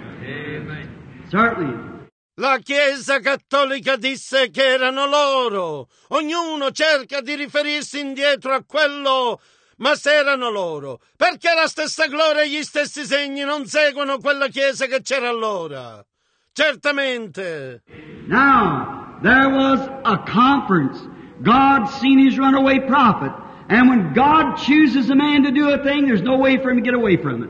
[SPEAKER 3] Amen.
[SPEAKER 2] Certainly.
[SPEAKER 1] La Chiesa Cattolica disse che erano loro. Ognuno cerca di riferirsi indietro a quello, ma se erano loro, perché la stessa gloria e gli stessi segni non seguono quella Chiesa che c'era allora? Certamente.
[SPEAKER 2] Now, there was a conference. God seen his runaway prophet. And when God chooses a man to do a thing, there's no way for him to get away from it.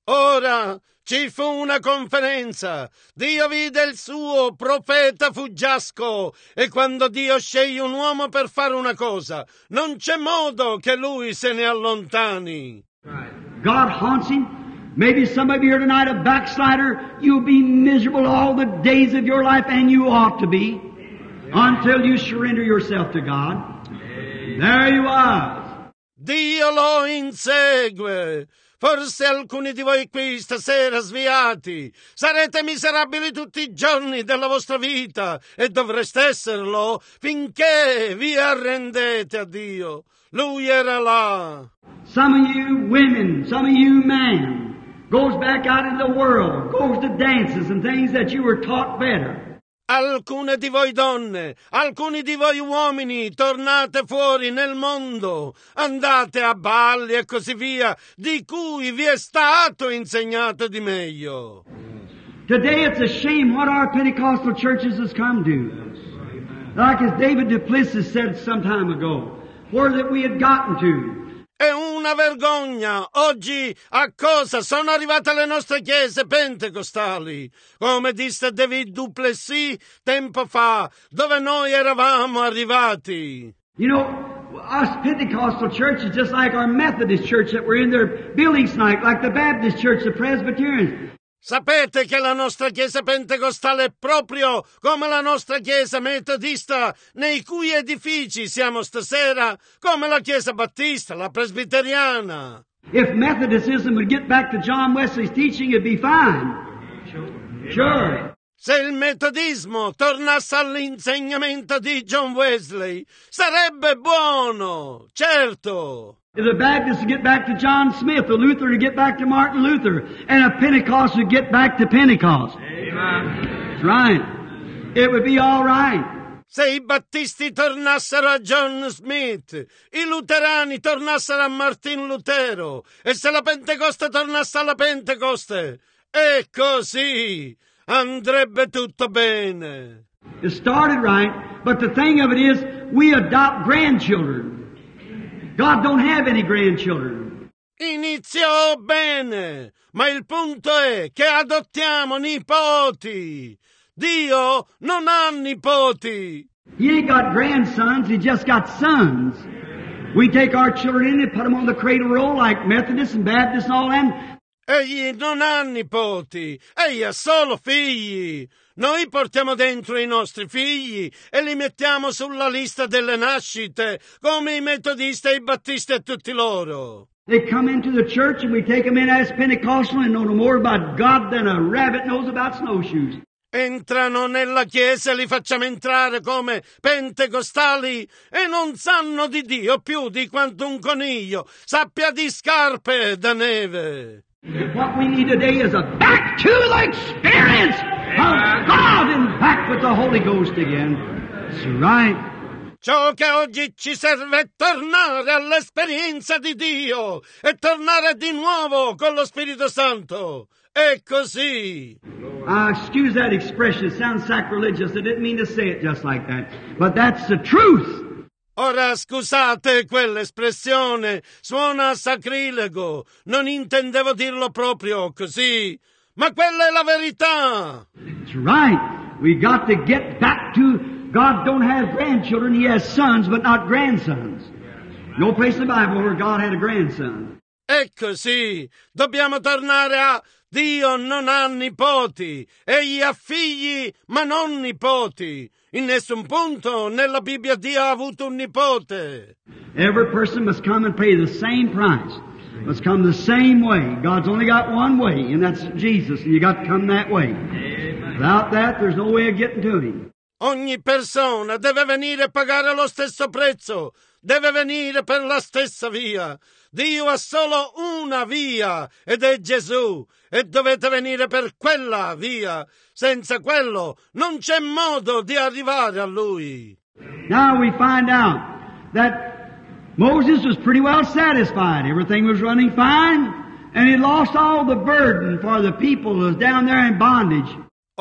[SPEAKER 1] Ora ci fu una conferenza. Dio vide il suo profeta fuggiasco e quando Dio sceglie un uomo per fare una cosa, non c'è modo che lui se ne allontani.
[SPEAKER 2] God haunts him. Maybe some of you here tonight, a backslider, you'll be miserable all the days of your life, and you ought to be, until you surrender yourself to God. There you are.
[SPEAKER 1] Dio lo insegue. Forse alcuni di voi qui stasera sviati sarete miserabili tutti i giorni della vostra vita e dovreste esserlo finché vi arrendete a Dio. Lui era là.
[SPEAKER 2] Some of you women, some of you men, goes back out into the world, goes to dances and things that you were taught better.
[SPEAKER 1] Alcune di voi donne, alcuni di voi uomini, tornate fuori nel mondo, andate a balli e così via, di cui vi è stato insegnato di meglio.
[SPEAKER 2] Today it's a shame what our Pentecostal churches has come to. Like as David Duplessis said some time ago, where that we had gotten to.
[SPEAKER 1] È una vergogna! Oggi a cosa sono arrivate le nostre chiese pentecostali? Come disse David Duplessis tempo fa, dove noi eravamo arrivati.
[SPEAKER 2] You know, us Pentecostal church is just like our Methodist church that we're in their buildings tonight, like the Baptist church, the Presbyterians.
[SPEAKER 1] Sapete che la nostra chiesa pentecostale è proprio come la nostra chiesa metodista, nei cui edifici siamo stasera, come la chiesa battista, la presbiteriana.
[SPEAKER 2] If Methodism would get back to John Wesley's teaching, it'd be fine. Sure.
[SPEAKER 1] Se il metodismo tornasse all'insegnamento di John Wesley, sarebbe buono, certo.
[SPEAKER 2] If the Baptists would get back to John Smith, the Luther would get back to Martin Luther, and a Pentecost would get back to Pentecost.
[SPEAKER 3] Amen.
[SPEAKER 2] That's right. It would be all right.
[SPEAKER 1] Se i battisti tornassero a John Smith, i luterani tornassero a Martin Lutero, e se la Pentecoste tornasse alla Pentecoste, e così andrebbe tutto bene.
[SPEAKER 2] It started right, but the thing of it is, we adopt grandchildren. God don't have any grandchildren.
[SPEAKER 1] Iniziò bene, ma il punto è che adottiamo nipoti. Dio non ha nipoti.
[SPEAKER 2] He ain't got grandsons, he just got sons. We take our children in and put them on the cradle roll like Methodists and Baptists and all them.
[SPEAKER 1] Egli non ha nipoti, egli ha solo figli. Noi portiamo dentro i nostri figli e li mettiamo sulla lista delle nascite, come i metodisti e i battisti e tutti loro.
[SPEAKER 2] They come into the church and we take them in as Pentecostal and know no more about God than a rabbit knows about snowshoes.
[SPEAKER 1] Entrano nella chiesa e li facciamo entrare come pentecostali e non sanno di Dio più di quanto un coniglio sappia di scarpe da neve.
[SPEAKER 2] What we need today is a back to the experience of God and back with the Holy Ghost again. That's right.
[SPEAKER 1] Ciò che oggi ci serve è tornare all'esperienza di Dio e tornare di nuovo con lo Spirito Santo. È così.
[SPEAKER 2] Excuse that expression. It sounds sacrilegious. I didn't mean to say it just like that. But that's the truth.
[SPEAKER 1] Ora scusate quell'espressione, suona sacrilego, non intendevo dirlo proprio così, ma quella è la verità.
[SPEAKER 2] That's right. We got to get back to God don't have grandchildren, He has sons, but not grandsons. No place in the Bible where God had a grandson.
[SPEAKER 1] È così, dobbiamo tornare a Dio non ha nipoti, egli ha figli ma non nipoti. In nessun punto nella Bibbia Dio ha avuto un nipote.
[SPEAKER 2] Every person must come and pay the same price. Must come the same way. God's only got one way, and that's Jesus, and you got to come that way. Without that, there's no way of getting to Him.
[SPEAKER 1] Ogni persona deve venire a pagare lo stesso prezzo, deve venire per la stessa via. Dio ha solo una via ed è Gesù e dovete venire per quella via. Senza quello non c'è modo di arrivare a Lui.
[SPEAKER 2] Now we find out that Moses was pretty well satisfied. Everything was running fine, and he lost all the burden for the people who was down there in bondage.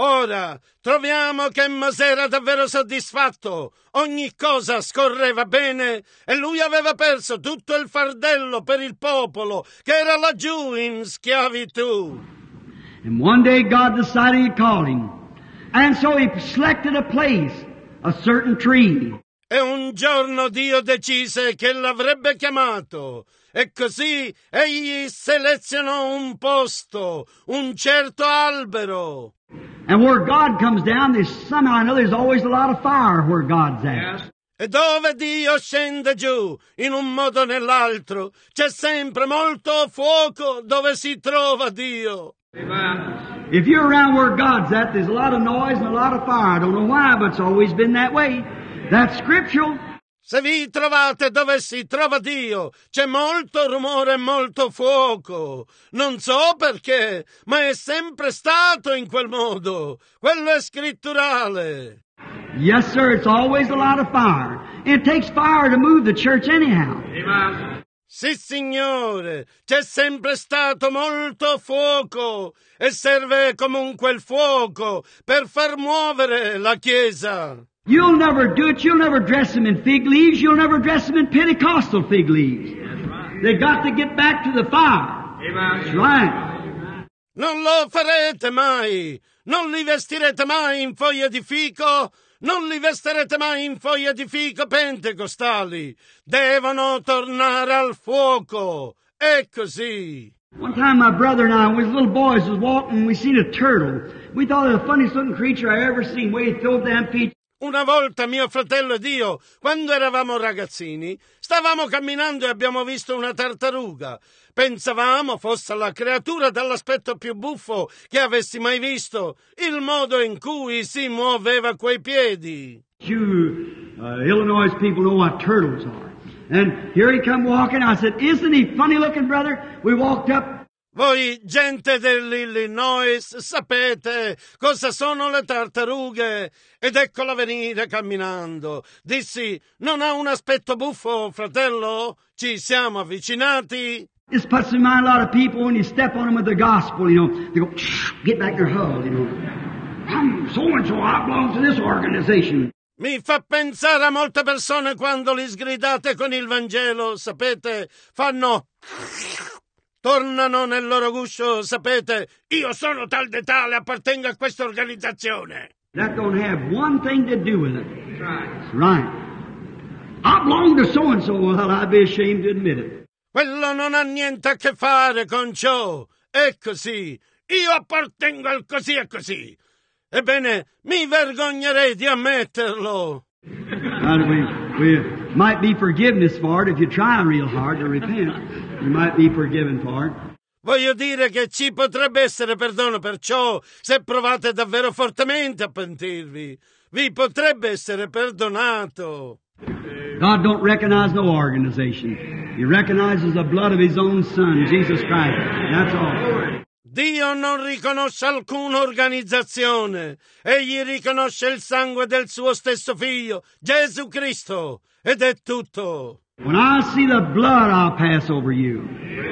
[SPEAKER 1] Ora troviamo che Mosè era davvero soddisfatto, ogni cosa scorreva bene e lui aveva perso tutto il fardello per il popolo che era laggiù in schiavitù.
[SPEAKER 2] And one day God decided to call him, and so He selected a place, a certain tree.
[SPEAKER 1] E un giorno Dio decise che l'avrebbe chiamato, e così egli selezionò un posto, un certo albero.
[SPEAKER 2] And where God comes down, there's somehow or another there's always a lot of fire where God's at.
[SPEAKER 1] E dove Dio scende giù, in un modo o nell'altro, c'è sempre molto fuoco dove si trova Dio.
[SPEAKER 3] Amen.
[SPEAKER 2] If you're around where God's at, there's a lot of noise and a lot of fire. I don't know why, but it's always been that way. That's scriptural.
[SPEAKER 1] Se vi trovate dove si trova Dio, c'è molto rumore e molto fuoco. Non so perché, ma è sempre stato in quel modo. Quello è scritturale.
[SPEAKER 2] Yes, sir, it's always a lot of fire. It takes fire to move the church anyhow.
[SPEAKER 3] Amen.
[SPEAKER 1] Sì, signore, c'è sempre stato molto fuoco e serve comunque il fuoco per far muovere la Chiesa.
[SPEAKER 2] You'll never do it. You'll never dress them in fig leaves. You'll never dress them in Pentecostal fig leaves. They got to get back to the fire. That's right.
[SPEAKER 1] Non lo farete mai! Non li vestirete mai in foglie di fico! Non li vestirete mai in foglie di fico pentecostali! Devono tornare al fuoco! È così!
[SPEAKER 2] One time my brother and I, we was little boys, was walking and we seen a turtle. We thought it was the funniest looking creature I ever seen. Way he threw them feet.
[SPEAKER 1] Una volta mio fratello ed io, quando eravamo ragazzini, stavamo camminando e abbiamo visto una tartaruga. Pensavamo fosse la creatura dall'aspetto più buffo che avessi mai visto, il modo in cui si muoveva coi piedi.
[SPEAKER 2] You Illinois people know what turtles are. And here he come walking. I said, isn't he funny looking, brother? We walked up.
[SPEAKER 1] Voi, gente dell'Illinois, sapete cosa sono le tartarughe? Ed eccola venire camminando. Dissi, non ha un aspetto buffo, fratello? Ci siamo avvicinati.
[SPEAKER 2] This puts in mind a lot of people when you step on them with the gospel, you know. They go, get back their hull, you know. I'm so-and-so, I belong to this organization.
[SPEAKER 1] Mi fa pensare a molte persone quando li sgridate con il Vangelo, sapete, fanno... Tornano nel loro guscio, sapete, io sono tal de tale, appartengo a questa organizzazione.
[SPEAKER 2] That don't have one thing to do with it. That's right. I belong to so-and-so, well, I'd be ashamed to admit it.
[SPEAKER 1] Quello non ha niente a che fare con ciò. È così. Io appartengo al così e così. Ebbene, mi vergognerei di ammetterlo.
[SPEAKER 2] And we might be forgiveness for it if you try real hard to repent. You might be forgiven for it.
[SPEAKER 1] Voglio dire che ci potrebbe essere perdono per ciò se provate davvero fortemente a pentirvi. Vi potrebbe essere perdonato.
[SPEAKER 2] God don't recognize no organization. He recognizes the blood of His own Son, Jesus Christ. That's all.
[SPEAKER 1] Dio non riconosce alcuna organizzazione. Egli riconosce il sangue del suo stesso Figlio, Gesù Cristo. Ed è tutto.
[SPEAKER 2] When I see the blood, I'll pass over you.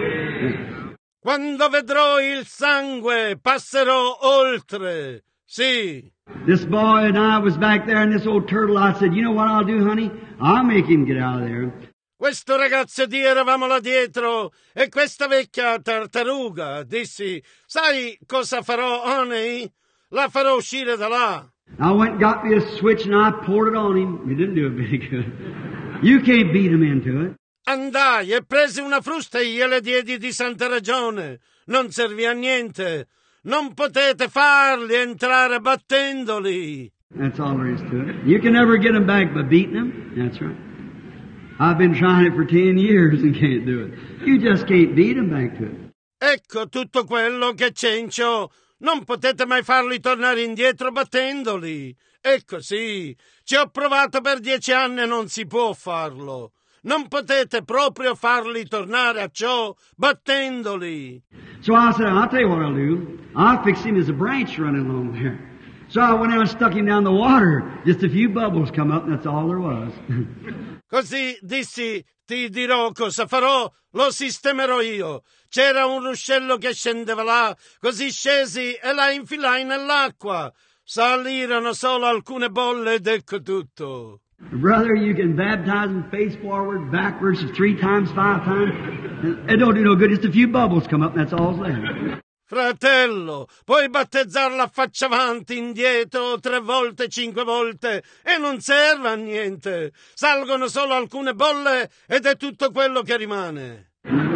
[SPEAKER 1] Quando vedrò il sangue, passerò oltre. Sì.
[SPEAKER 2] This boy and I was back there, and this old turtle, I said, you know what I'll do, honey? I'll make him get out of there.
[SPEAKER 1] Questo ragazzo ed io eravamo là dietro e questa vecchia tartaruga, dissi, sai cosa farò, honey? La farò uscire da là.
[SPEAKER 2] I went and got me a switch and I poured it on him. It didn't do it very good. You can't beat him into it.
[SPEAKER 1] Andai e presi una frusta e gliele diedi di santa ragione. Non servì a niente. Non potete farli entrare battendoli.
[SPEAKER 2] That's all there is to it. You can never get them back by beating them. That's right. I've been trying it for 10 years and can't do it. You just can't beat them back to it.
[SPEAKER 1] Ecco tutto quello che c'è in ciò. Non potete mai farli tornare indietro battendoli. È così. Ci ho provato per 10 anni e non si può farlo. Non potete proprio farli tornare a ciò battendoli.
[SPEAKER 2] So I said, I'll tell you what I'll do. I'll fix him as a branch running along there. So I went out and stuck him down the water. Just a few bubbles come up and that's all there was.
[SPEAKER 1] Così dissi, ti dirò cosa farò, lo sistemerò io. C'era un ruscello che scendeva là, così scesi e la infilai nell'acqua. Salirono solo alcune bolle ed ecco tutto.
[SPEAKER 2] Brother, you can baptize him face forward, backwards 3 times, 5 times. It don't do no good. Just a few bubbles come up and that's all's there.
[SPEAKER 1] Fratello, puoi battezzarla a faccia avanti, indietro, 3 volte, 5 volte, e non serve a niente. Salgono solo alcune bolle ed è tutto quello che rimane.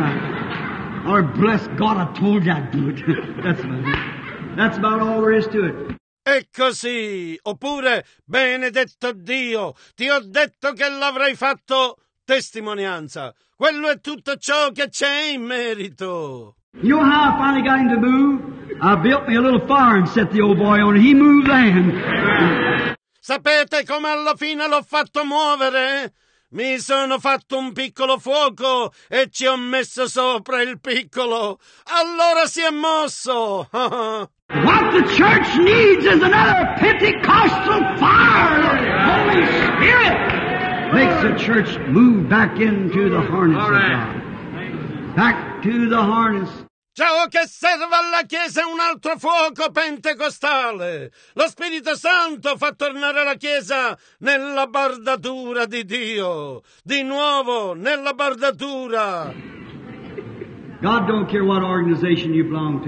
[SPEAKER 2] Or bless God, I told you I'd do it. That's about all there is to it.
[SPEAKER 1] È così. Oppure, benedetto Dio, ti ho detto che l'avrei fatto. Testimonianza. Quello è tutto ciò che c'è in merito.
[SPEAKER 2] You know how I finally got him to move? I built me a little fire and set the old boy on it. He moved then.
[SPEAKER 1] Sapete come alla fine l'ho fatto muovere? Mi sono fatto un piccolo fuoco e ci ho messo sopra il piccolo. Allora si è mosso.
[SPEAKER 2] What the church needs is another Pentecostal fire of the Holy Spirit. Makes the church move back into the harness of God. Back to the harness.
[SPEAKER 1] Ciò che serve alla Chiesa è un altro fuoco pentecostale. Lo Spirito Santo fa tornare la Chiesa nella bardatura di Dio. Di nuovo nella bardatura.
[SPEAKER 2] God don't care what organization you belong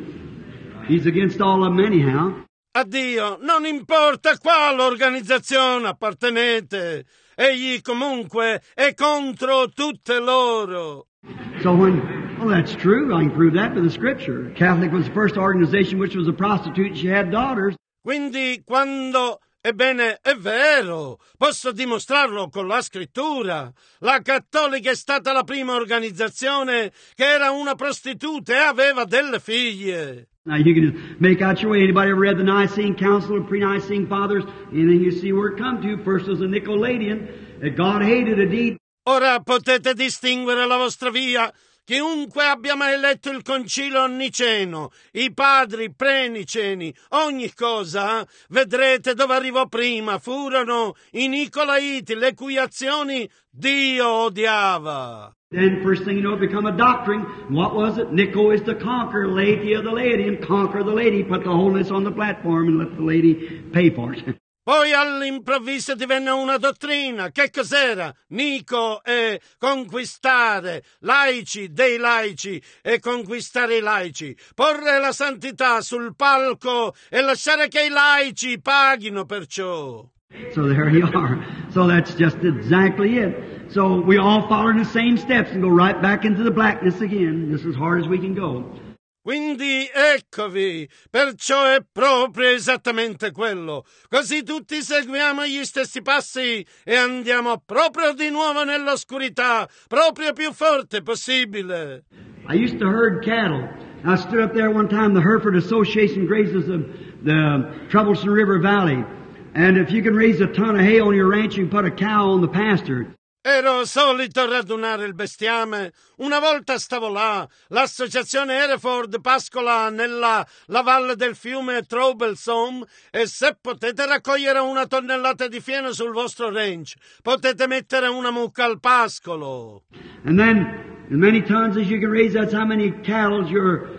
[SPEAKER 2] to. He's against all of them anyhow.
[SPEAKER 1] A Dio non importa quale organizzazione appartenete, egli comunque è contro tutte loro.
[SPEAKER 2] So well, that's true. I can prove that with the Scripture. Catholic was the first organization which was a prostitute and she had daughters.
[SPEAKER 1] Quindi quando... Ebbene, è vero, posso dimostrarlo con la scrittura. La Cattolica è stata la prima organizzazione che era una prostituta e aveva delle figlie.
[SPEAKER 2] Now you can just make out your way. Anybody ever read the Nicene Council of Pre-Nicene Fathers? And then you see where it come to. First was the Nicolaitan, that God hated a deed.
[SPEAKER 1] Ora potete distinguere la vostra via. Chiunque abbia mai letto il Concilio Niceno, i padri pre-niceni, ogni cosa, vedrete dove arrivò prima. Furono i Nicolaiti, le cui azioni Dio odiava.
[SPEAKER 2] Then first thing you know, it become a doctrine. What was it? Nico is to conquer laity of the laity and conquer the laity. Put the holiness on the platform and let the lady pay for it.
[SPEAKER 1] Poi all'improvviso divenne una dottrina. Che cos'era? Nico è conquistare laici dei laici e conquistare i laici. Porre la santità sul palco e lasciare che i laici paghino per ciò.
[SPEAKER 2] So there you are. So that's just exactly it. So we all follow the same steps and go right back into the blackness again, just as hard as we can go.
[SPEAKER 1] Quindi eccovi, perciò è proprio esattamente quello. Così tutti seguiamo gli stessi passi e andiamo proprio di nuovo nell'oscurità, proprio più forte possibile.
[SPEAKER 2] I used to herd cattle. I stood up there one time, the Hereford Association grazes the Troublesome River Valley. And if you can raise a ton of hay on your ranch, you can put a cow on the pasture.
[SPEAKER 1] Ero solito radunare il bestiame. Una volta stavo là. L'associazione Hereford pascola nella la valle del fiume Troublesome e se potete raccogliere 1 tonnellata di fieno sul vostro ranch, potete mettere una mucca al pascolo.
[SPEAKER 2] And then, as many tons as you can raise, that's how many cattle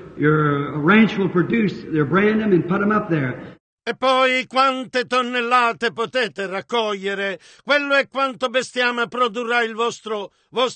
[SPEAKER 2] your ranch will produce. They'll brand them and put them up there.
[SPEAKER 1] E poi quante tonnellate potete raccogliere? Quello è quanto bestiame produrrà il vostro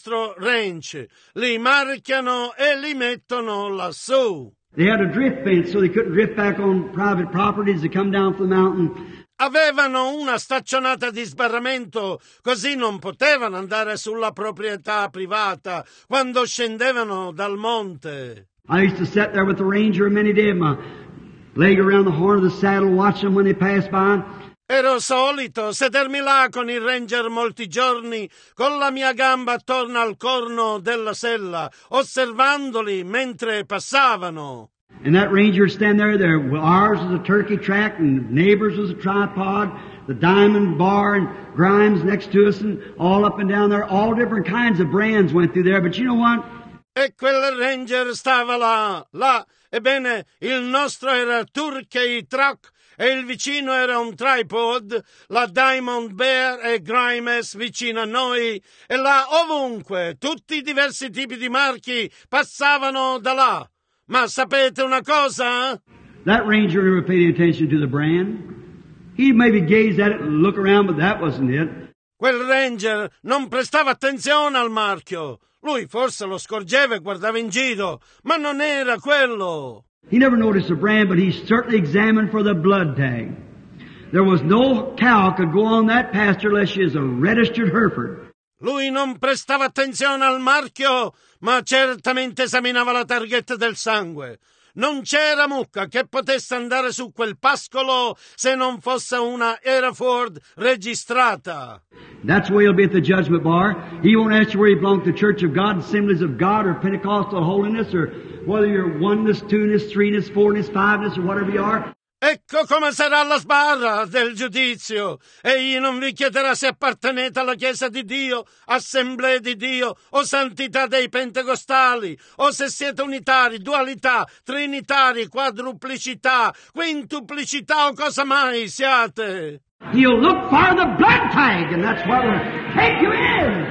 [SPEAKER 1] ranch. Li marchiano e li mettono lassù.
[SPEAKER 2] They had a drift fence so they couldn't drift back on private properties to come down from the mountain.
[SPEAKER 1] Avevano una staccionata di sbarramento, così non potevano andare sulla proprietà privata quando scendevano dal monte.
[SPEAKER 2] I used to sit there with the ranger many days, my leg around the horn of the saddle, watch them when they pass by.
[SPEAKER 1] Ero solito sedermi là con il ranger molti giorni, con la mia gamba attorno al corno della sella, osservandoli mentre passavano.
[SPEAKER 2] And that ranger would stand there, ours was a turkey track, and neighbors was a tripod, the Diamond Bar and Grimes next to us, and all up and down there, all different kinds of brands went through there, but you know what?
[SPEAKER 1] E quel ranger stava là. Ebbene, il nostro era Turkey Truck e il vicino era un tripod, la Diamond Bear e Grimes vicino a noi, e là ovunque tutti i diversi tipi di marchi passavano da là. Ma sapete una cosa?
[SPEAKER 2] That ranger never paid any attention to the brand. He maybe gazed at it and looked around, but that wasn't it.
[SPEAKER 1] Quel ranger non prestava attenzione al marchio. Lui forse lo scorgeva e guardava in giro, ma non era quello.
[SPEAKER 2] He never noticed the brand, but he certainly examined for the blood tag. There was no cow could go on that pasture unless she is a registered Hereford.
[SPEAKER 1] Lui non prestava attenzione al marchio, ma certamente esaminava la targhetta del sangue. Non c'era mucca che potesse andare su quel pascolo se non fosse una Hereford registrata.
[SPEAKER 2] That's where he'll be at the judgment bar. He won't ask you where you belong to the Church of God, Assemblies of God, or Pentecostal holiness, or whether you're oneness, two-ness, three-ness, four-ness, five-ness, or whatever you are.
[SPEAKER 1] Ecco come sarà la sbarra del giudizio. Egli non vi chiederà se appartenete alla Chiesa di Dio, Assemblee di Dio, o Santità dei Pentecostali, o se siete unitari, dualità, trinitari, quadruplicità, quintuplicità o cosa mai siate.
[SPEAKER 2] He'll look for the blood tag, and that's what will take you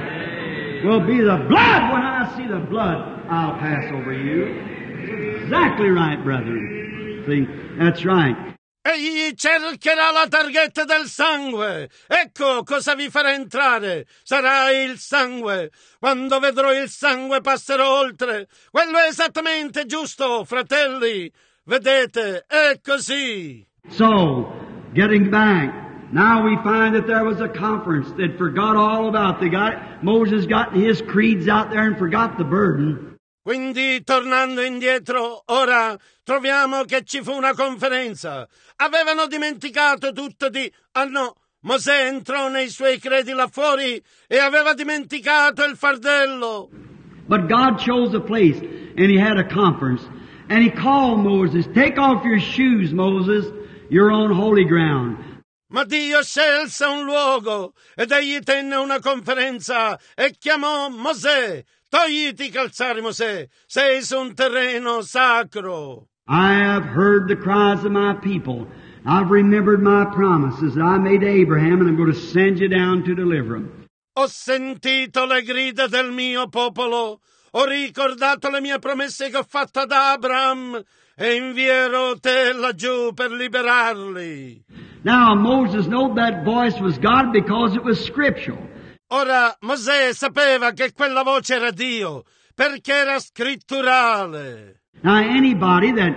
[SPEAKER 2] in. Will be the blood. When I see the blood, I'll pass over you. Exactly right, brethren. See, that's right.
[SPEAKER 1] Egli cercherà la targhetta del sangue. Ecco cosa vi farà entrare. Sarà il sangue. Quando vedrò il sangue passerò oltre. Quello è esattamente giusto, fratelli. Vedete, è così.
[SPEAKER 2] So, getting back, now we find that there was a conference that forgot all about the guy. Moses got his creeds out there and forgot the burden.
[SPEAKER 1] Quindi, tornando indietro, ora troviamo che ci fu una conferenza. Avevano dimenticato tutto di... Ah no, Mosè entrò nei suoi credi là fuori e aveva dimenticato il fardello.
[SPEAKER 2] But God chose a place, and He had a conference, and He called Moses, "Take off your shoes, Moses, you're on holy ground."
[SPEAKER 1] Ma Dio scelse un luogo ed egli tenne una conferenza e chiamò Mosè. Togliti i calzari, Mosè, sei su un terreno sacro.
[SPEAKER 2] I have heard the cries of my people. I've remembered my promises that I made to Abraham, and I'm going to send you down to deliver them.
[SPEAKER 1] Ho sentito le grida del mio popolo, ho ricordato le mie promesse che ho fatto ad Abraham e invierò te laggiù per liberarli.
[SPEAKER 2] Now Moses knew that voice was God because it was scriptural.
[SPEAKER 1] Ora Mosè sapeva che quella voce era Dio, perché era scritturale.
[SPEAKER 2] Now anybody that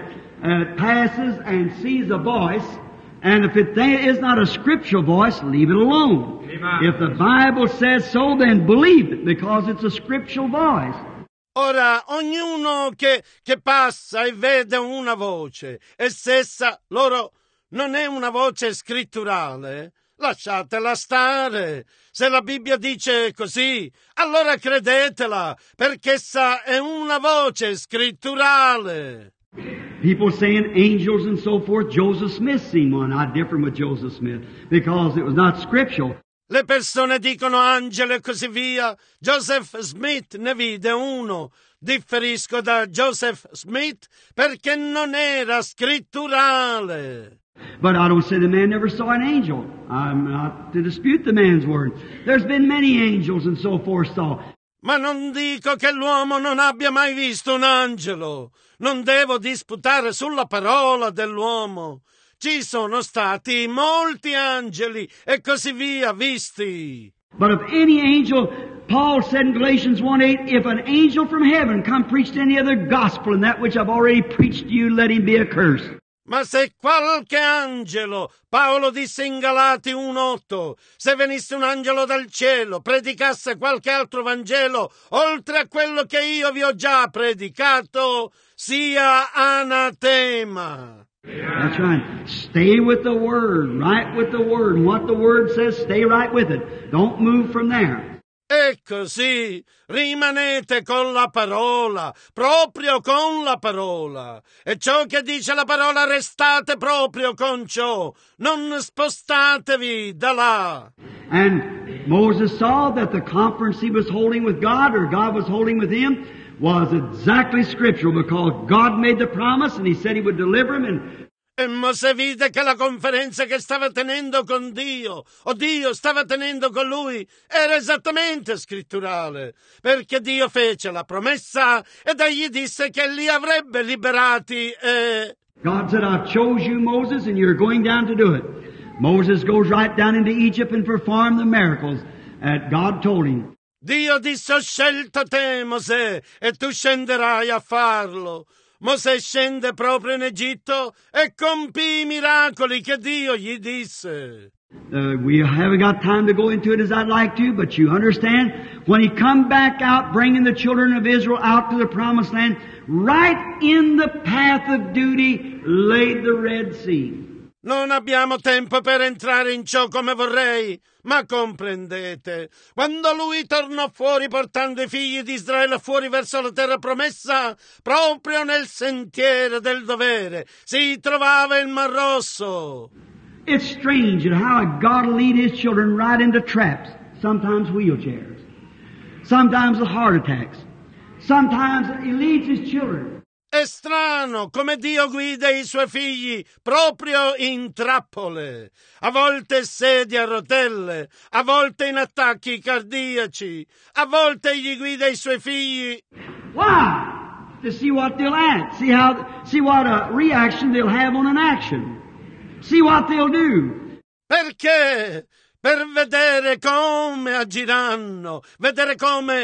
[SPEAKER 2] passes and sees a voice, and if it is not a scriptural voice, leave it alone.
[SPEAKER 3] Amen.
[SPEAKER 2] If the Bible says so, then believe it because it's a scriptural voice.
[SPEAKER 1] Ora, ognuno che passa e vede una voce, e se essa loro non è una voce scritturale, lasciatela stare. Se la Bibbia dice così, allora credetela, perché essa è una voce scritturale.
[SPEAKER 2] People saying angels and so forth. Joseph Smith seen one. I differ with Joseph Smith because it was not scriptural.
[SPEAKER 1] Le persone dicono angelo e così via. Joseph Smith ne vide uno. Differisco da Joseph Smith perché non era scritturale.
[SPEAKER 2] But I don't say the man never saw an angel. I'm not to dispute the man's word. There's been many angels and so forth saw.
[SPEAKER 1] Ma non dico che l'uomo non abbia mai visto un angelo. Non devo disputare sulla parola dell'uomo. Ci sono stati molti angeli e così via visti.
[SPEAKER 2] But if any angel, Paul said in Galatians 1:8, if an angel from heaven come preach to any other gospel than that which I've already preached to you, let him be accursed.
[SPEAKER 1] Ma se qualche angelo, Paolo disse in Galati 1:8, se venisse un angelo dal cielo, predicasse qualche altro Vangelo, oltre a quello che io vi ho già predicato, sia anatema.
[SPEAKER 2] That's right. Stay with the Word, right with the Word. And what the Word says, stay right with it. Don't move from there.
[SPEAKER 1] E così rimanete con la parola, proprio con la parola. E ciò che dice la parola restate proprio con ciò. Non spostatevi da là.
[SPEAKER 2] And Moses saw that the conference he was holding with God, or God was holding with him, was exactly scriptural because God made the promise and He said He would deliver him. And
[SPEAKER 1] E Mosè vide che la conferenza che stava tenendo con Dio, o Dio stava tenendo con lui, era esattamente scritturale, perché Dio fece la promessa ed egli disse che li avrebbe liberati e...
[SPEAKER 2] God said, I chose you, Moses, and you're going down to do it. Moses goes right down into Egypt and performed the miracles that God told him.
[SPEAKER 1] Dio disse, ho scelto te, Mosè, e tu scenderai a farlo. Mosè scende proprio in Egitto e compì i miracoli che Dio gli disse.
[SPEAKER 2] We haven't got time to go into it as I'd like to, but you understand, when he come back out bringing the children of Israel out to the promised land, right in the path of duty laid the Red Sea.
[SPEAKER 1] Non abbiamo tempo per entrare in ciò come vorrei, ma comprendete, quando lui tornò fuori portando i figli di Israele fuori verso la terra promessa, proprio nel sentiero del dovere, si trovava il Mar Rosso.
[SPEAKER 2] It's strange how God will lead His children right into traps, sometimes wheelchairs, sometimes heart attacks, sometimes He leads His children.
[SPEAKER 1] È strano come Dio guida i suoi figli proprio in trappole, a volte sedie a rotelle, a volte in attacchi cardiaci, a volte egli guida i suoi figli.
[SPEAKER 2] Why? To see what they'll act, see what reaction they'll have on an action. See what they'll do.
[SPEAKER 1] Perché? Per vedere come agiranno, vedere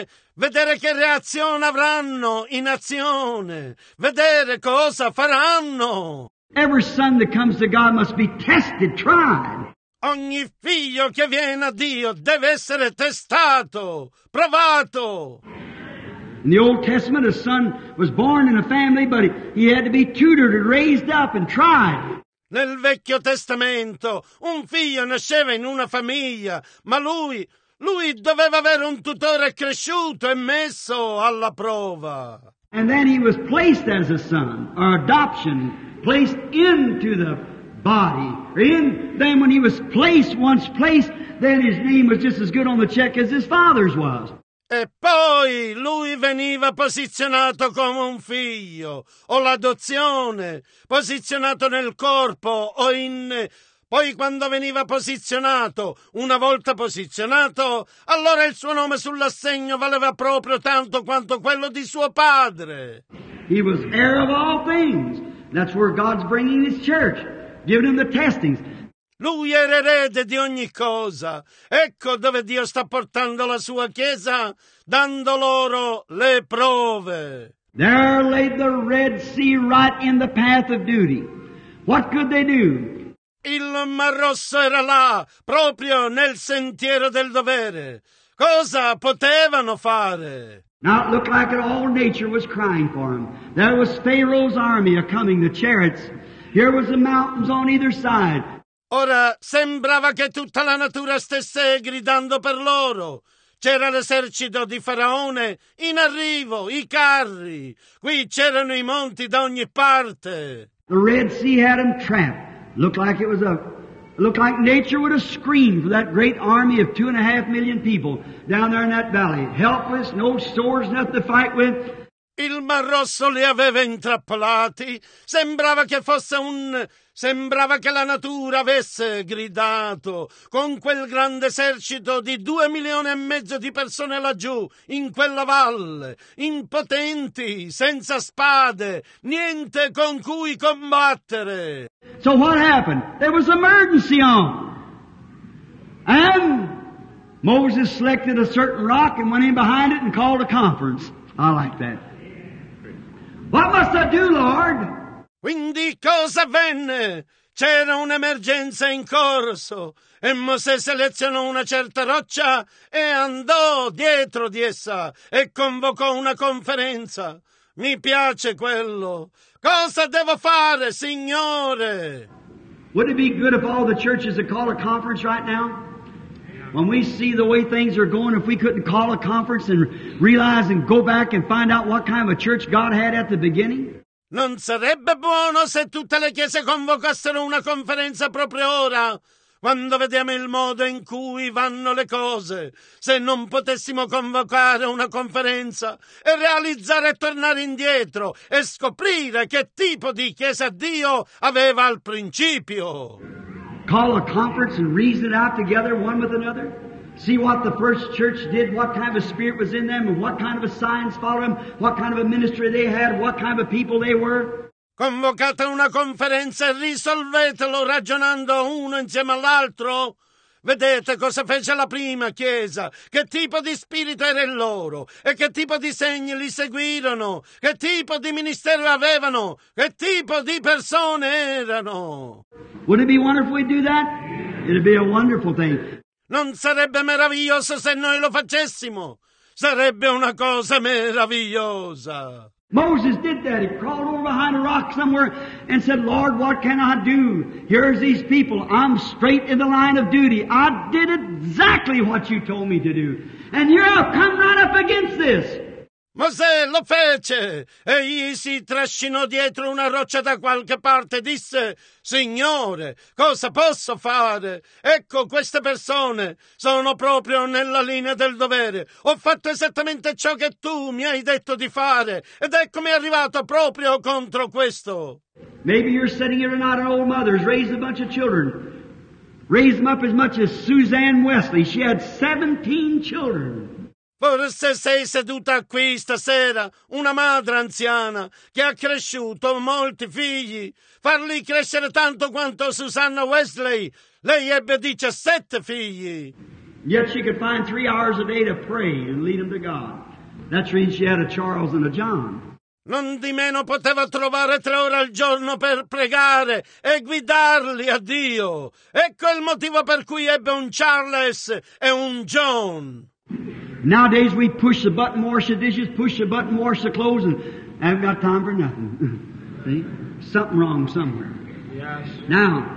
[SPEAKER 1] che reazione avranno in azione, vedere cosa faranno.
[SPEAKER 2] Every son that comes to God must be tested, tried.
[SPEAKER 1] Ogni figlio che viene a Dio deve essere testato, provato.
[SPEAKER 2] In the Old Testament, a son was born in a family, but he had to be tutored and raised up and tried.
[SPEAKER 1] Nel Vecchio Testamento un figlio nasceva in una famiglia, ma lui doveva avere un tutore cresciuto e messo alla prova.
[SPEAKER 2] And then he was placed as a son, or adoption, placed into the body. Then when he was once placed, then his name was just as good on the check as his father's was.
[SPEAKER 1] E poi lui veniva posizionato come un figlio, o l'adozione, posizionato nel corpo, poi quando veniva posizionato, una volta posizionato, allora il suo nome sull'assegno valeva proprio tanto quanto quello di suo padre.
[SPEAKER 2] He was heir of all things. That's where God's bringing His church, giving him the testings.
[SPEAKER 1] Lui era erede di ogni cosa. Ecco dove Dio sta portando la sua Chiesa, dando loro le prove.
[SPEAKER 2] There laid the Red Sea right in the path of duty. What could they do?
[SPEAKER 1] Il Mar Rosso era là, proprio nel sentiero del dovere. Cosa potevano fare?
[SPEAKER 2] Now it looked like all nature was crying for him. There was Pharaoh's army a-coming, the chariots. Here was the mountains on either side.
[SPEAKER 1] Ora sembrava che tutta la natura stesse gridando per loro. C'era l'esercito di Faraone in arrivo, i carri. Qui c'erano i monti da ogni parte.
[SPEAKER 2] The Red Sea had them trapped. Looked like nature would have screamed for that great army of 2.5 million people down there in that valley. Helpless, no swords, nothing to fight with.
[SPEAKER 1] Il Mar Rosso li aveva intrappolati. Sembrava che la natura avesse gridato con quel grande esercito di 2,5 milioni di persone laggiù, in quella valle, impotenti, senza spade, niente con cui combattere.
[SPEAKER 2] So what happened? There was emergency on. And Moses selected a certain rock and went in behind it and called a conference. I like that. What must I do, Lord?
[SPEAKER 1] Quindi cosa avvenne? C'era un'emergenza in corso e Mosè selezionò una certa roccia e andò dietro di essa e convocò una conferenza. Mi piace quello. Cosa devo fare, Signore?
[SPEAKER 2] Would it be good if all the churches would call a conference right now? When we see the way things are going, if we couldn't call a conference and realize and go back and find out what kind of a church God had at the beginning?
[SPEAKER 1] Non sarebbe buono se tutte le chiese convocassero una conferenza proprio ora, quando vediamo il modo in cui vanno le cose, se non potessimo convocare una conferenza e realizzare e tornare indietro e scoprire che tipo di chiesa Dio aveva al principio.
[SPEAKER 2] Call a conference and reason it out together one with another. See what the first church did, what kind of a spirit was in them, and what kind of a signs followed them, what kind of a ministry they had, what kind of a people they were.
[SPEAKER 1] Convocate una conferenza e risolvetelo ragionando uno insieme all'altro. Vedete cosa fece la prima Chiesa, che tipo di spirito era in loro e che tipo di segni li seguirono, che tipo di ministero avevano, che tipo di persone erano.
[SPEAKER 2] Would it be wonderful if we do that? It'd be a wonderful thing.
[SPEAKER 1] Non sarebbe meraviglioso se noi lo facessimo? Sarebbe una cosa meravigliosa.
[SPEAKER 2] Moses did that. He crawled over behind a rock somewhere and said, Lord, what can I do? Here's these people. I'm straight in the line of duty. I did exactly what you told me to do. And here I've come right up against this.
[SPEAKER 1] Mosè lo fece. Egli si trascinò dietro una roccia da qualche parte e disse, Signore, cosa posso fare? Ecco, queste persone sono proprio nella linea del dovere. Ho fatto esattamente ciò che tu mi hai detto di fare ed eccomi arrivato proprio contro questo.
[SPEAKER 2] Maybe you're sitting here tonight, an old mother's raised a bunch of children. Raised them up as much as Suzanne Wesley. She had 17 children.
[SPEAKER 1] Forse sei seduta qui stasera, una madre anziana che ha cresciuto molti figli, farli crescere tanto quanto Susanna Wesley. Lei ebbe 17 figli.
[SPEAKER 2] Yet she could find 3 hours a day to pray and lead them to God. That's the reason she had a Charles and a John.
[SPEAKER 1] Non di meno poteva trovare 3 ore al giorno per pregare e guidarli a Dio. Ecco il motivo per cui ebbe un Charles e un John.
[SPEAKER 2] Nowadays we push the button, wash the dishes, push the button, wash the clothes, and haven't got time for nothing. See? Something wrong somewhere.
[SPEAKER 3] Yes.
[SPEAKER 2] Now,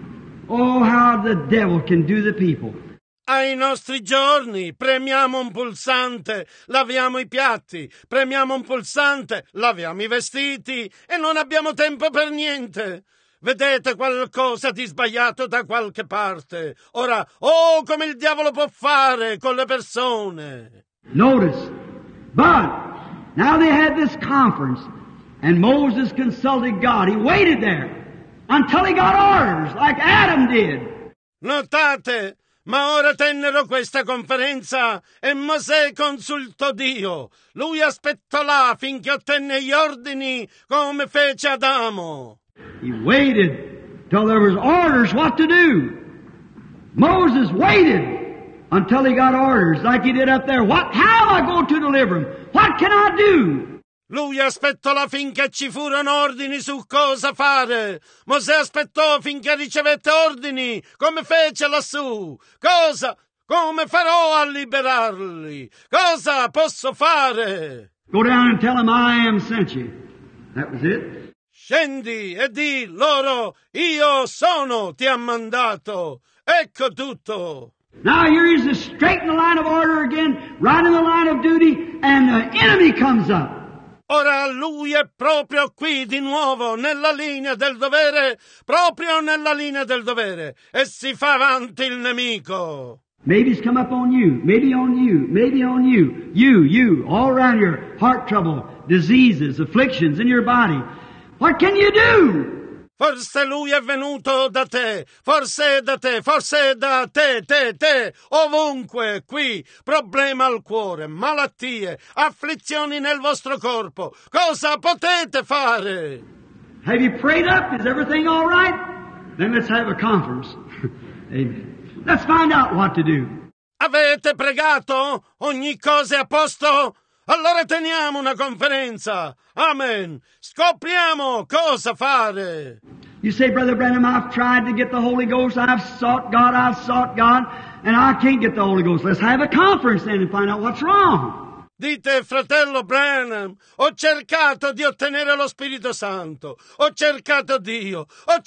[SPEAKER 2] oh, how the devil can do the people.
[SPEAKER 1] Ai nostri giorni premiamo un pulsante, laviamo i piatti, premiamo un pulsante, laviamo i vestiti e non abbiamo tempo per niente. Vedete qualcosa di sbagliato da qualche parte. Ora, oh, come il diavolo può fare con le persone.
[SPEAKER 2] Notice, but now they had this conference, and Moses consulted God. He waited there until he got orders, like Adam did.
[SPEAKER 1] Notate, ma ora tennero questa conferenza e Mosè consultò Dio. Lui aspettò là finché ottenne gli ordini come fece Adamo.
[SPEAKER 2] He waited till there was orders what to do. Moses waited until he got orders, like he did up there. How am I going to deliver him? What can I do?
[SPEAKER 1] Lui aspettò là finché ci furono ordini su cosa fare. Mosè aspettò finché ricevette ordini, come fece lassù. Come farò a liberarli? Cosa posso fare?
[SPEAKER 2] Go down and tell him I am sent you. That was it.
[SPEAKER 1] Scendi e di loro, io sono, ti ha mandato. Ecco tutto.
[SPEAKER 2] Now here he is to straighten the line of order again, right in the line of duty, and the enemy comes up.
[SPEAKER 1] Ora lui è proprio qui di nuovo, nella linea del dovere, proprio nella linea del dovere, e si fa avanti il nemico.
[SPEAKER 2] Maybe it's come up on you, maybe on you, maybe on you. You, all around your heart trouble, diseases, afflictions in your body. What can you do?
[SPEAKER 1] Forse lui è venuto da te, forse da te, ovunque, qui, problema al cuore, malattie, afflizioni nel vostro corpo. Cosa potete fare?
[SPEAKER 2] Have you prayed up? Is everything all right? Then let's have a conference. Amen. Let's find out what to do.
[SPEAKER 1] Avete pregato? Ogni cosa è a posto? Allora teniamo una conferenza. Amen. Scopriamo cosa fare.
[SPEAKER 2] You say, Brother Branham, I've tried to get the Holy Ghost. I've sought God, and I can't get the Holy Ghost. Let's have a conference then and find out what's wrong.
[SPEAKER 1] Dite, fratello Branham, ho cercato di ottenere lo Spirito Santo. Ho cercato Dio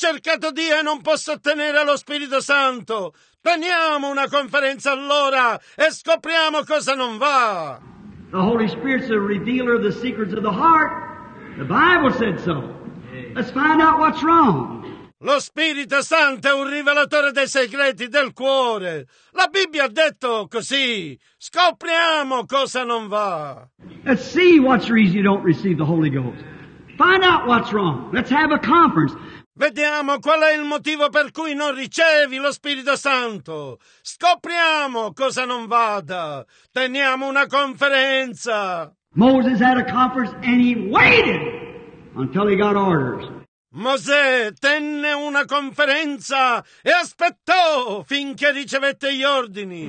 [SPEAKER 1] e non posso ottenere lo Spirito Santo. Teniamo una conferenza allora e scopriamo cosa non va.
[SPEAKER 2] The Holy Spirit's a revealer of the secrets of the heart. The Bible said so. Let's find out what's wrong.
[SPEAKER 1] Lo Spirito Santo è un rivelatore dei segreti del cuore. La Bibbia ha detto così. Scopriamo cosa non va.
[SPEAKER 2] Let's see what's the reason you don't receive the Holy Ghost. Find out what's wrong. Let's have a conference.
[SPEAKER 1] Vediamo qual è il motivo per cui non ricevi lo Spirito Santo. Scopriamo cosa non vada. Teniamo una conferenza.
[SPEAKER 2] Moses had a conference and he waited until he got orders.
[SPEAKER 1] Mosè tenne una conferenza e aspettò finché ricevette gli ordini.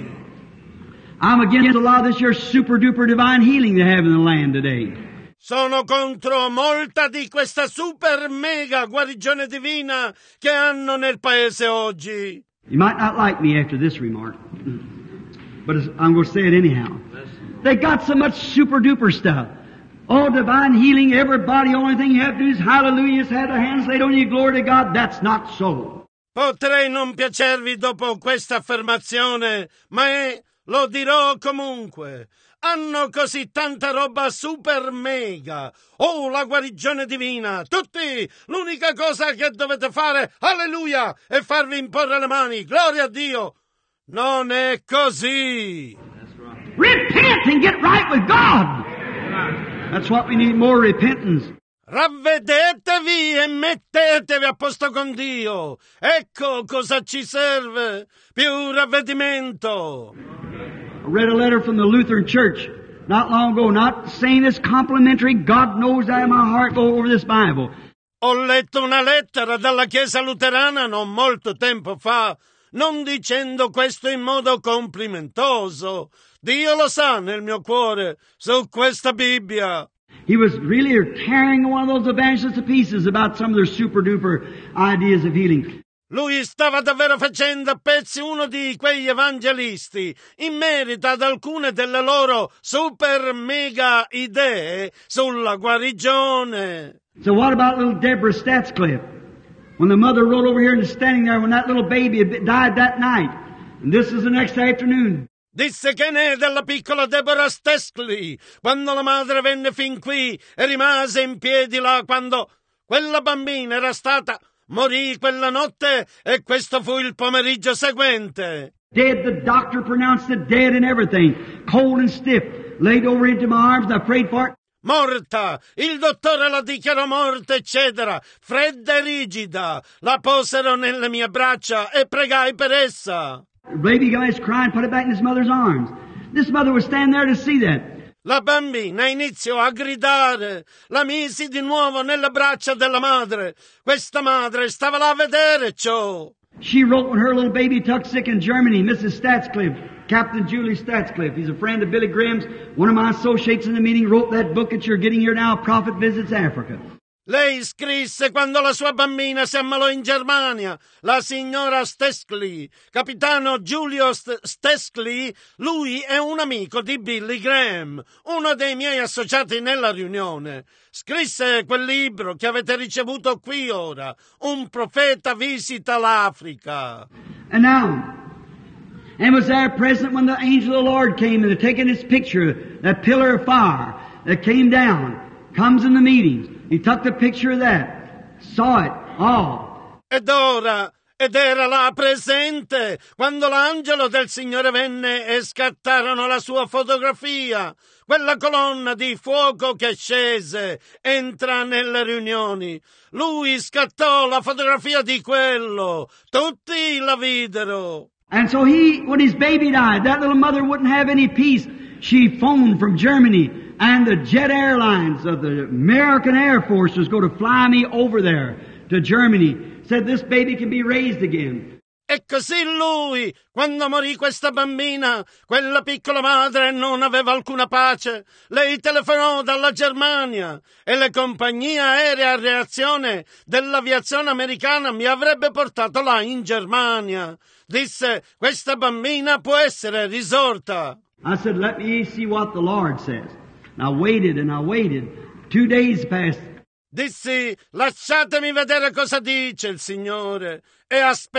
[SPEAKER 2] I'm against a lot of this here super duper divine healing they have in the land today.
[SPEAKER 1] Sono contro molta di questa super mega guarigione divina che hanno nel paese oggi.
[SPEAKER 2] You might not like me after this remark, but I'm going to say it anyhow. They got so much super duper stuff. Oh, divine healing, everybody, only thing you have to do is hallelujah, have their hands laid on you, glory to God. That's not so.
[SPEAKER 1] Potrei non piacervi dopo questa affermazione, ma lo dirò comunque. Hanno così tanta roba super mega. Oh, la guarigione divina. Tutti, l'unica cosa che dovete fare, alleluia, è farvi imporre le mani. Gloria a Dio. Non è così.
[SPEAKER 2] Repent and get right with God. That's what we need, more repentance.
[SPEAKER 1] Ravvedetevi e mettetevi a posto con Dio. Ecco cosa ci serve. Più ravvedimento.
[SPEAKER 2] read a letter from the Lutheran Church not long ago, not saying this complimentary, God knows I in my heart go over this Bible.
[SPEAKER 1] Ho letto una lettera dalla Chiesa luterana non molto tempo fa, non dicendo questo in modo complimentoso. Dio lo sa nel mio cuore su questa Bibbia.
[SPEAKER 2] He was really tearing one of those evangelists to pieces about some of their super-duper ideas of healing.
[SPEAKER 1] Lui stava davvero facendo a pezzi uno di quegli evangelisti in merito ad alcune delle loro super mega idee sulla guarigione.
[SPEAKER 2] So what about little Deborah Statscliffe? When the mother rolled over here and was standing there when that little baby had died that night. And this is the next afternoon.
[SPEAKER 1] Disse che ne è della piccola Deborah Statscliffe, quando la madre venne fin qui e rimase in piedi là quando quella bambina era stata... Morì quella notte e questo fu il pomeriggio seguente.
[SPEAKER 2] Dead, the doctor pronounced it dead and everything. Cold and stiff. Laid over into my arms and I prayed for it.
[SPEAKER 1] Morta! Il dottore la dichiarò morta, eccetera. Fredda e rigida. La posero nelle mie braccia e pregai per essa.
[SPEAKER 2] The baby guy crying, put it back in his mother's arms. This mother was standing there to see that.
[SPEAKER 1] La bambina iniziò a gridare, la misi di nuovo nelle braccia della madre. Questa madre stava là a vedere ciò.
[SPEAKER 2] She wrote when her little baby took sick in Germany, Mrs. Statscliffe, Captain Julie Statscliffe. He's a friend of Billy Graham's. One of my associates in the meeting wrote that book that you're getting here now, Prophet Visits Africa.
[SPEAKER 1] Lei scrisse quando la sua bambina si ammalò in Germania, la signora Statscliffe, capitano Giulio Statscliffe, lui è un amico di Billy Graham, uno dei miei associati nella riunione. Scrisse quel libro che avete ricevuto qui ora, Un profeta visita l'Africa.
[SPEAKER 2] And now, and was there present when the angel of the Lord came and had taken his picture, that pillar of fire that came down, comes in the meetings. He took the picture of that, saw it all.
[SPEAKER 1] Ed era là presente quando l'angelo del Signore venne e scattarono la sua fotografia. Quella colonna di fuoco che scese, entra nelle riunioni. Lui scattò la fotografia di quello. Tutti la videro.
[SPEAKER 2] And so when his baby died, that little mother wouldn't have any peace. She phoned from Germany. And the jet airlines of the American Air Force was going to fly me over there to Germany. Said this baby can be raised again.
[SPEAKER 1] E così lui, quando morì questa bambina, quella piccola madre non aveva alcuna pace. Lei telefonò dalla Germania e le compagnie aeree a reazione dell'aviazione americana mi avrebbe portato là in Germania. Disse, questa bambina può essere risorta.
[SPEAKER 2] I said, let me see what the Lord says. And I waited and I waited. 2 days passed.
[SPEAKER 1] Dissi, lasciatemi vedere cosa dice il Signore. E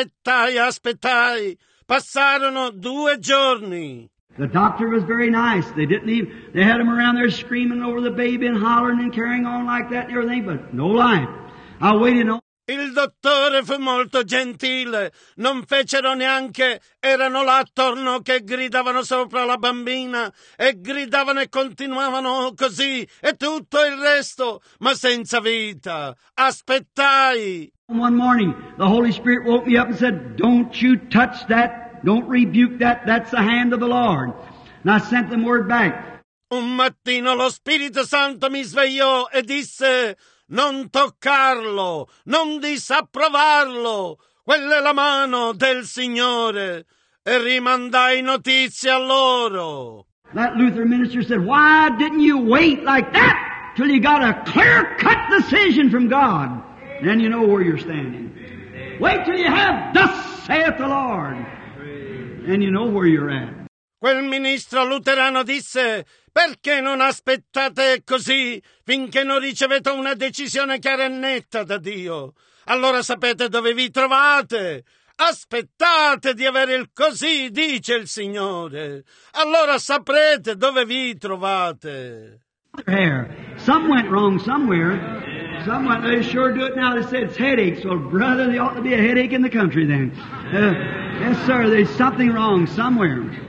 [SPEAKER 1] aspettai. Passarono 2 giorni.
[SPEAKER 2] The doctor was very nice. They had him around there screaming over the baby and hollering and carrying on like that and everything, but no life. I waited on.
[SPEAKER 1] Il dottore fu molto gentile, non fecero neanche, erano là attorno che gridavano sopra la bambina e gridavano e continuavano così e tutto il resto, ma senza vita. Aspettai.
[SPEAKER 2] One morning, the Holy Spirit woke me up and said, don't you touch that, don't rebuke that, that's the hand of the Lord. And I sent the word back.
[SPEAKER 1] Un mattino lo Spirito Santo mi svegliò e disse, non toccarlo, non disapprovarlo, quella è la mano del Signore. E rimandai notizie a loro.
[SPEAKER 2] That Lutheran minister said, why didn't you wait like that till you got a clear-cut decision from God? Then you know where you're standing. Wait till you have, thus saith the Lord. And you know where you're at.
[SPEAKER 1] Quel ministro luterano disse, perché non aspettate così finché non ricevete una decisione chiara e netta da Dio? Allora sapete dove vi trovate. Aspettate di avere il così, dice il Signore. Allora saprete dove vi trovate.
[SPEAKER 2] Something went wrong somewhere. They sure do it now. They said it's headaches. Well, brother, there ought to be a headache in the country then. Yes, sir, there's something wrong somewhere.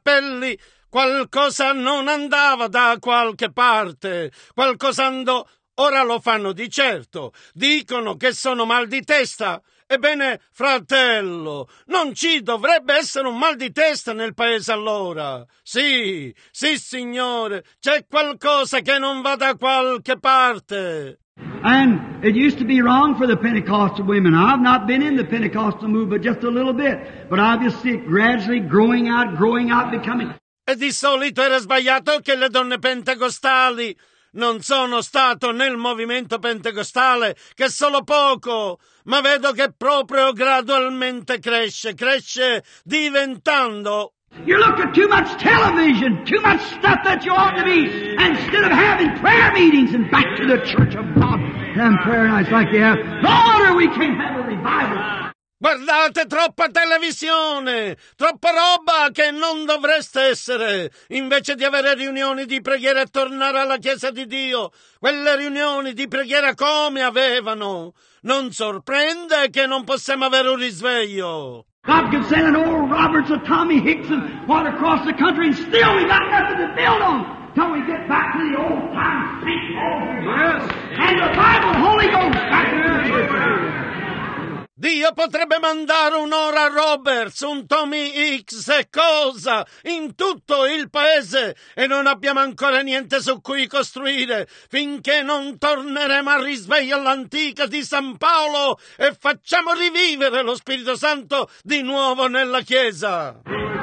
[SPEAKER 1] Cappelli, qualcosa non andava da qualche parte. Qualcosa andò Ora lo fanno di certo, dicono che sono mal di testa. Ebbene, fratello, non ci dovrebbe essere un mal di testa nel paese allora. Sì, signore, c'è qualcosa che non va da qualche parte.
[SPEAKER 2] And it used to be wrong for the Pentecostal women. I've not been in the Pentecostal movement just a little bit, but I've just seen it gradually growing out, becoming...
[SPEAKER 1] E di solito era sbagliato che le donne pentecostali. Non sono stato nel movimento pentecostale che solo poco, ma vedo che proprio gradualmente cresce diventando.
[SPEAKER 2] You look at too much television, too much stuff that you ought to be, instead of having prayer meetings and back to the church of God and prayer nights like they have. No wonder we can't have a revival.
[SPEAKER 1] Guardate troppa televisione, troppa roba che non dovreste essere, invece di avere riunioni di preghiera e tornare alla Chiesa di Dio, quelle riunioni di preghiera come avevano. Non sorprende che non possiamo avere un risveglio.
[SPEAKER 2] God could send an old Roberts or Tommy Hickson all across the country and still we got nothing to build on till we get back to the old time saints. Yes. And the Bible, Holy Ghost, back to the church.
[SPEAKER 1] Dio potrebbe mandare un'ora a Roberts, un Tommy Hicks e cosa in tutto il paese e non abbiamo ancora niente su cui costruire finché non torneremo al risveglio all'antica di San Paolo e facciamo rivivere lo Spirito Santo di nuovo nella Chiesa.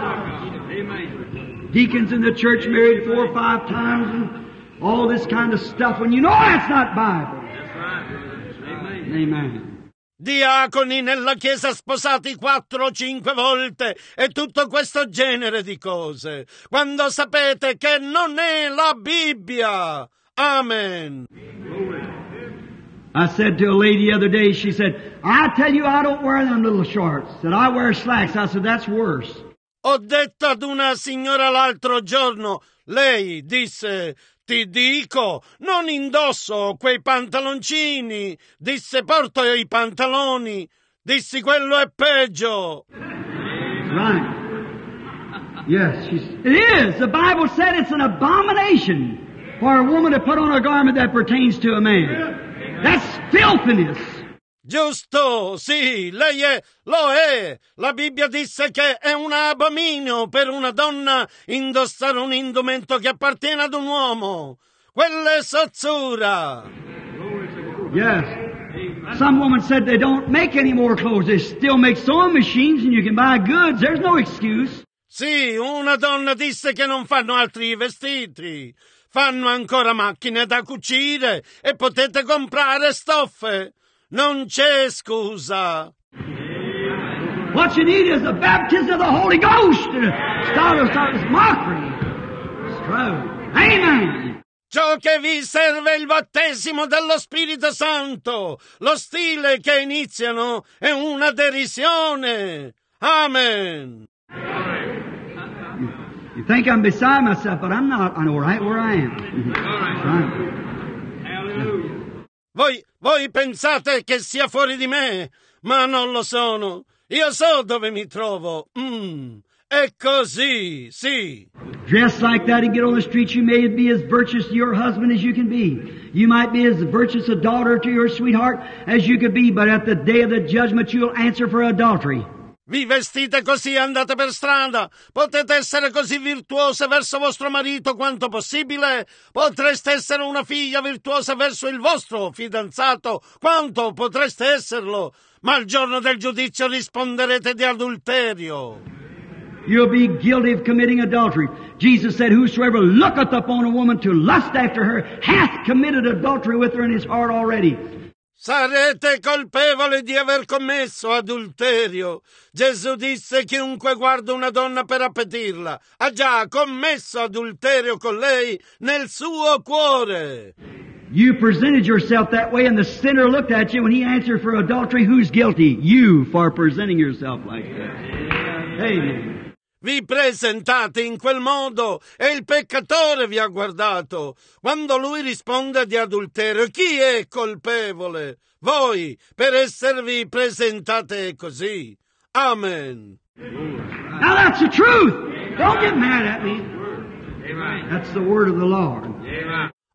[SPEAKER 2] Deacons in the church married 4 or 5 times and all this kind of stuff when you know that's not Bible. Amen.
[SPEAKER 1] Diaconi nella Chiesa sposati 4 o 5 volte e tutto questo genere di cose, quando sapete che non è la Bibbia. Amen.
[SPEAKER 2] I said to a lady the other day, she said, I tell you I don't wear them little shorts. Said I wear slacks. I said that's worse.
[SPEAKER 1] Ho detto ad una signora l'altro giorno, lei disse, ti dico, non indosso quei pantaloncini, disse porto i pantaloni, dissi quello è peggio.
[SPEAKER 2] Right. Yes, it is. The Bible said it's an abomination for a woman to put on a garment that pertains to a man. That's filthiness.
[SPEAKER 1] Giusto, sì, lo è. La Bibbia disse che è un abominio per una donna indossare un indumento che appartiene ad un uomo. Quella è sozzura.
[SPEAKER 2] Yes. Some woman said they don't make any more clothes. They still make sewing machines and you can buy goods. There's no excuse.
[SPEAKER 1] Sì, una donna disse che non fanno altri vestiti. Fanno ancora macchine da cucire e potete comprare stoffe. Non c'è scusa.
[SPEAKER 2] What you need is the baptism of the Holy Ghost. Start this mockery. It's true. Amen.
[SPEAKER 1] Ciò che vi serve è il battesimo dello Spirito Santo. Lo stile che iniziano è una derisione. Amen.
[SPEAKER 2] You think I'm beside myself, but I'm not. I know right where I am. Right.
[SPEAKER 3] Hallelujah.
[SPEAKER 1] Voi pensate che sia fuori di me, ma non lo sono. Io so dove mi trovo. È così, sì.
[SPEAKER 2] Dress like that and get on the street, you may be as virtuous to your husband as you can be. You might be as virtuous a daughter to your sweetheart as you could be, but at the day of the judgment you'll answer for adultery.
[SPEAKER 1] Vi vestite così, andate per strada, potete essere così virtuose verso vostro marito quanto possibile, potreste essere una figlia virtuosa verso il vostro fidanzato quanto potreste esserlo, ma al giorno del giudizio risponderete di adulterio.
[SPEAKER 2] You'll be guilty of committing adultery. Jesus said, whosoever looketh upon a woman to lust after her hath committed adultery with her in his heart already.
[SPEAKER 1] Sarete colpevoli di aver commesso adulterio. Gesù disse: chiunque guarda una donna per appetirla ha già commesso adulterio con lei nel suo cuore.
[SPEAKER 2] You presented yourself that way and the sinner looked at you when he answered for adultery. Who's guilty? You, for presenting yourself like that. Amen.
[SPEAKER 1] Vi presentate in quel modo e il peccatore vi ha guardato. Quando lui risponde di adulterio, chi è colpevole? Voi, per esservi presentate così. Amen.
[SPEAKER 2] Now that's the truth. Don't get mad at me. That's the word of the Lord.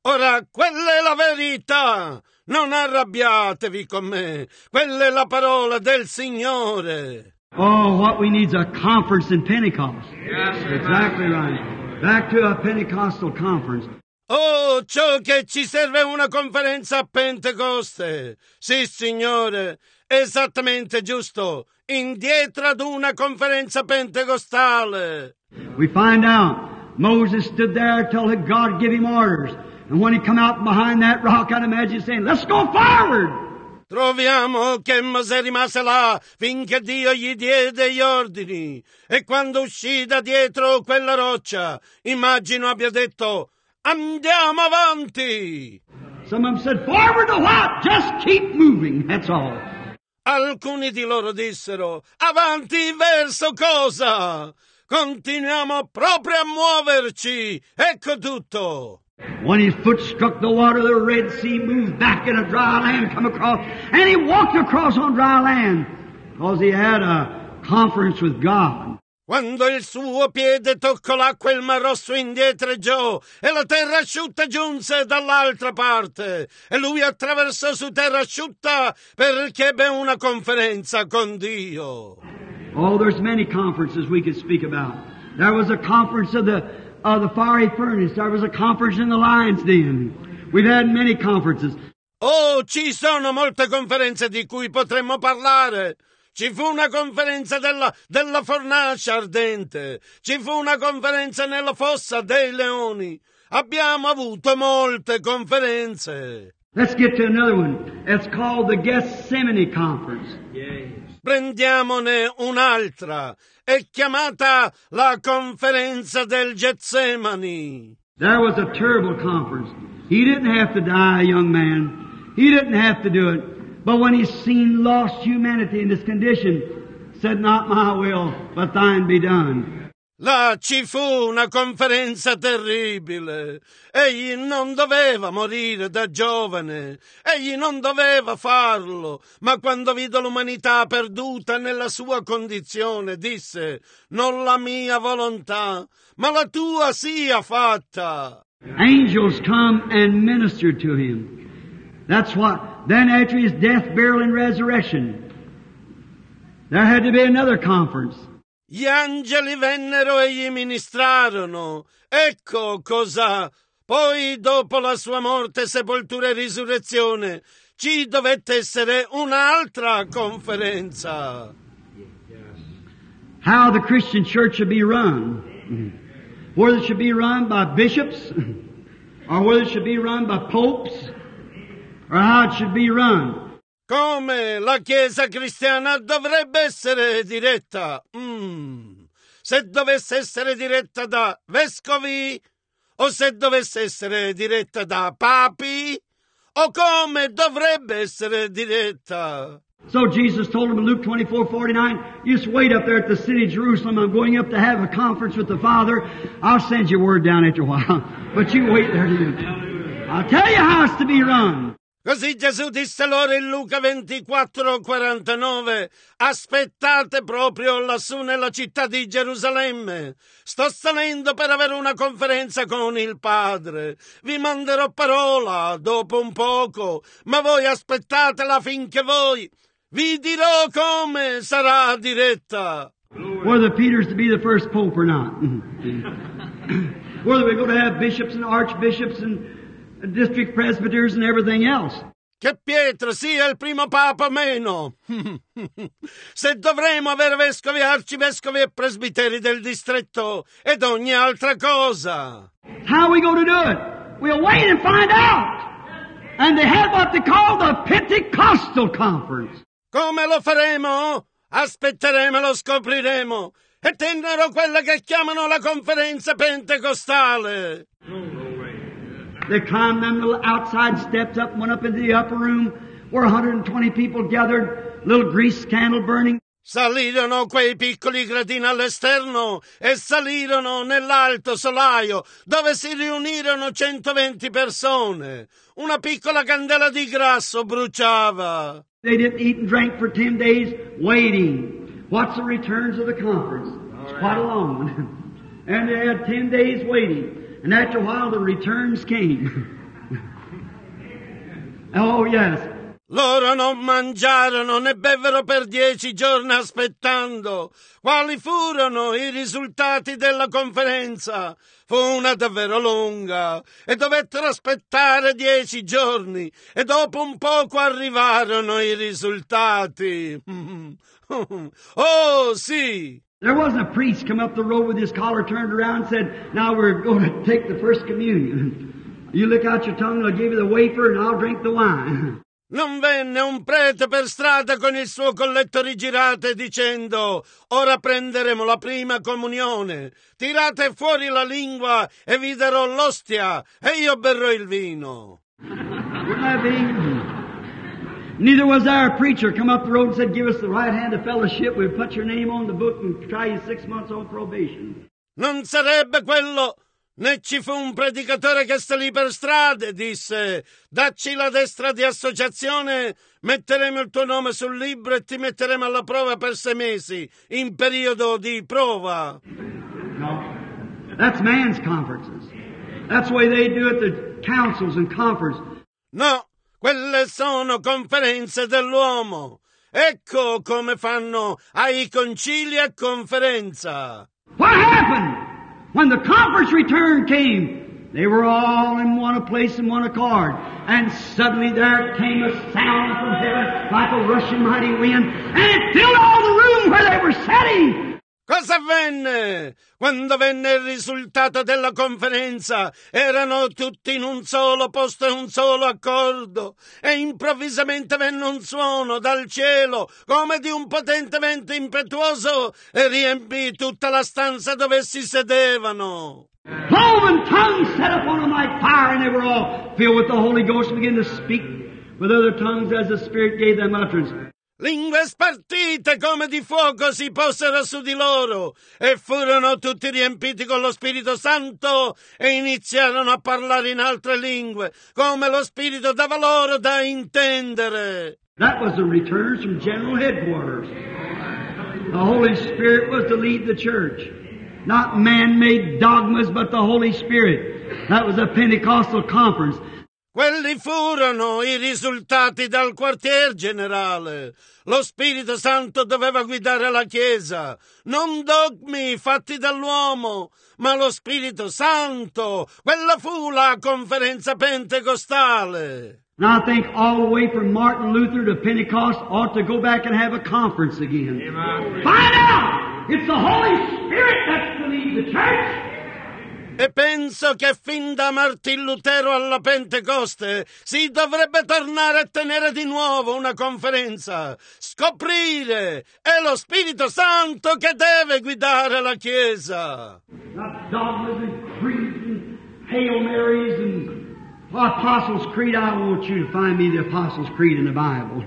[SPEAKER 1] Ora, quella è la verità! Non arrabbiatevi con me! Quella è la parola del Signore!
[SPEAKER 2] Oh, what we need is a conference in Pentecost.
[SPEAKER 3] Yes,
[SPEAKER 2] Exactly right. Back to a Pentecostal conference.
[SPEAKER 1] Oh, ciò che ci serve è una conferenza a Pentecoste! Sì, Signore, esattamente giusto! Indietro ad una conferenza pentecostale!
[SPEAKER 2] We find out Moses stood there till God gave him orders. And when he come out behind that rock, I'd imagine saying, let's go forward!
[SPEAKER 1] Troviamo che Mosè rimase là finché Dio gli diede gli ordini. E quando uscì da dietro quella roccia, immagino abbia detto, andiamo avanti!
[SPEAKER 2] Some of them said, forward to what? Just keep moving, that's all.
[SPEAKER 1] Alcuni di loro dissero, avanti verso cosa? Continuiamo proprio a muoverci, ecco tutto.
[SPEAKER 2] When his foot struck the water, the Red Sea moved back and a dry land come across. And he walked across on dry land because he had a conference with God.
[SPEAKER 1] Quando il suo piede toccò l'acqua, il Mar Rosso indietreggiò e la terra asciutta giunse dall'altra parte. E lui attraversò su terra asciutta perché ebbe una conferenza con Dio.
[SPEAKER 2] Oh, there's many conferences we could speak about. There was a conference of the fiery furnace. There was a conference in the lion's den. We've had many conferences.
[SPEAKER 1] Oh, ci sono molte conferenze di cui potremmo parlare. Ci fu una conferenza della fornace ardente. Ci fu una conferenza nella fossa dei leoni. Abbiamo avuto molte conferenze.
[SPEAKER 2] Let's get to another one. It's called the Gethsemane Conference.
[SPEAKER 1] Prendiamone un'altra. È chiamata la conferenza del Getsemani.
[SPEAKER 2] There was a terrible conference. He didn't have to die, a young man. He didn't have to do it. But when he seen lost humanity in this condition, said, not my will, but thine be done.
[SPEAKER 1] Là ci fu una conferenza terribile. Egli non doveva morire da giovane. Egli non doveva farlo. Ma quando vide l'umanità perduta nella sua condizione, disse, non la mia volontà, ma la tua sia fatta.
[SPEAKER 2] Angels come and ministered to him. That's what. Then after his death, burial, and resurrection, there had to be another conference.
[SPEAKER 1] Gli angeli vennero e gli ministrarono. Ecco cosa. Poi, dopo la sua morte, sepoltura e risurrezione, ci dovette essere un'altra conferenza.
[SPEAKER 2] How the Christian church should be run. Whether it should be run by bishops, or whether it should be run by popes, or how it should be run.
[SPEAKER 1] Come la Chiesa cristiana dovrebbe essere diretta. Se dovesse essere diretta da vescovi, o se dovesse essere diretta da papi, o come dovrebbe essere diretta.
[SPEAKER 2] So Jesus told him in Luke 24:49, you just wait up there at the city of Jerusalem. I'm going up to have a conference with the Father. I'll send you word down after a while. But you wait there. I'll tell you how it's to be run.
[SPEAKER 1] Così Gesù disse loro in Luca 24:49, aspettate proprio lassù nella città di Gerusalemme. Sto salendo per avere una conferenza con il Padre. Vi manderò parola dopo un poco, ma voi aspettatela finché voi vi dirò come sarà diretta.
[SPEAKER 2] Whether Peter's to be the first pope or not. Whether we're going to have bishops and archbishops and district presbyters and everything else.
[SPEAKER 1] Che Pietro sia il primo papa o meno. Se dovremo avere vescovi, arcivescovi e presbiteri del distretto ed ogni altra cosa.
[SPEAKER 2] How are we going to do it? We'll wait and find out. And they had what they call the Pentecostal Conference.
[SPEAKER 1] Come lo faremo? Aspetteremo e lo scopriremo. E tennero quella che chiamano la conferenza pentecostale.
[SPEAKER 2] They climbed them little outside steps up, went up into the upper room where 120 people gathered, little grease candle burning.
[SPEAKER 1] Salirono quei piccoli gradini all'esterno e salirono nell'alto solaio dove si riunirono 120 persone. Una piccola candela di grasso bruciava.
[SPEAKER 2] They didn't eat and drink for 10 days waiting. What's the returns of the conference? It's quite a long one. And they had 10 days waiting. And after a while, the returns came. Oh, yes.
[SPEAKER 1] Loro non mangiarono né bevvero per 10 giorni aspettando. Quali furono i risultati della conferenza? Fu una davvero lunga e dovettero aspettare 10 giorni e dopo un poco arrivarono i risultati. Oh, sì!
[SPEAKER 2] There wasn't a priest come up the road with his collar turned around and said, now we're going to take the first communion. You lick out your tongue, I'll give you the wafer and I'll drink the wine.
[SPEAKER 1] Non venne un prete per strada con il suo colletto rigirato dicendo: ora prenderemo la prima comunione, tirate fuori la lingua e vi darò l'ostia e io berrò il vino.
[SPEAKER 2] Wouldn't that be? Neither was there a preacher come up the road and said, give us the right hand of fellowship, we'll put your name on the book and try you 6 months on probation.
[SPEAKER 1] Non sarebbe quello. Né ci fu un predicatore che sta lì per strada e disse: dacci la destra di associazione, metteremo il tuo nome sul libro e ti metteremo alla prova per 6 mesi, in periodo di prova.
[SPEAKER 2] No. That's man's conferences. That's the way they do it, the councils and conferences.
[SPEAKER 1] No, quelle sono conferenze dell'uomo. Ecco come fanno ai concili e conferenza.
[SPEAKER 2] What happened? When the conference return came, they were all in one place in one accord. And suddenly there came a sound from heaven like a rushing mighty wind, and it filled all the room where they were sitting.
[SPEAKER 1] Cosa avvenne? Quando venne il risultato della conferenza, erano tutti in un solo posto e un solo accordo, e improvvisamente venne un suono dal cielo, come di un potente vento impetuoso, e riempì tutta la stanza dove si sedevano.
[SPEAKER 2] Cloven tongues set up on them like fire, and they were all filled with the Holy Ghost and began to speak with other tongues as the Spirit gave them utterance.
[SPEAKER 1] Lingue spartite come di fuoco si posero su di loro e furono tutti riempiti con lo Spirito Santo e iniziarono a parlare in altre lingue, come lo Spirito dava loro da intendere.
[SPEAKER 2] That was the returns from general headquarters. The Holy Spirit was to lead the church. Not man-made dogmas, but the Holy Spirit. That was a Pentecostal conference.
[SPEAKER 1] Quelli furono i risultati dal quartier generale. Lo Spirito Santo doveva guidare la Chiesa, non dogmi fatti dall'uomo, ma lo Spirito Santo. Quella fu la conferenza pentecostale.
[SPEAKER 2] And I think all the way from Martin Luther to Pentecost ought to go back and have a conference again.
[SPEAKER 3] Amen.
[SPEAKER 2] Find out! It's the Holy Spirit that's to lead the church.
[SPEAKER 1] E penso che fin da Martin Lutero alla Pentecoste si dovrebbe tornare a tenere di nuovo una conferenza, scoprire è lo Spirito Santo che deve guidare la Chiesa.
[SPEAKER 2] Not dogmas and creeds and Hail Marys and Apostles' Creed. I want you to find me the Apostles' Creed in the Bible.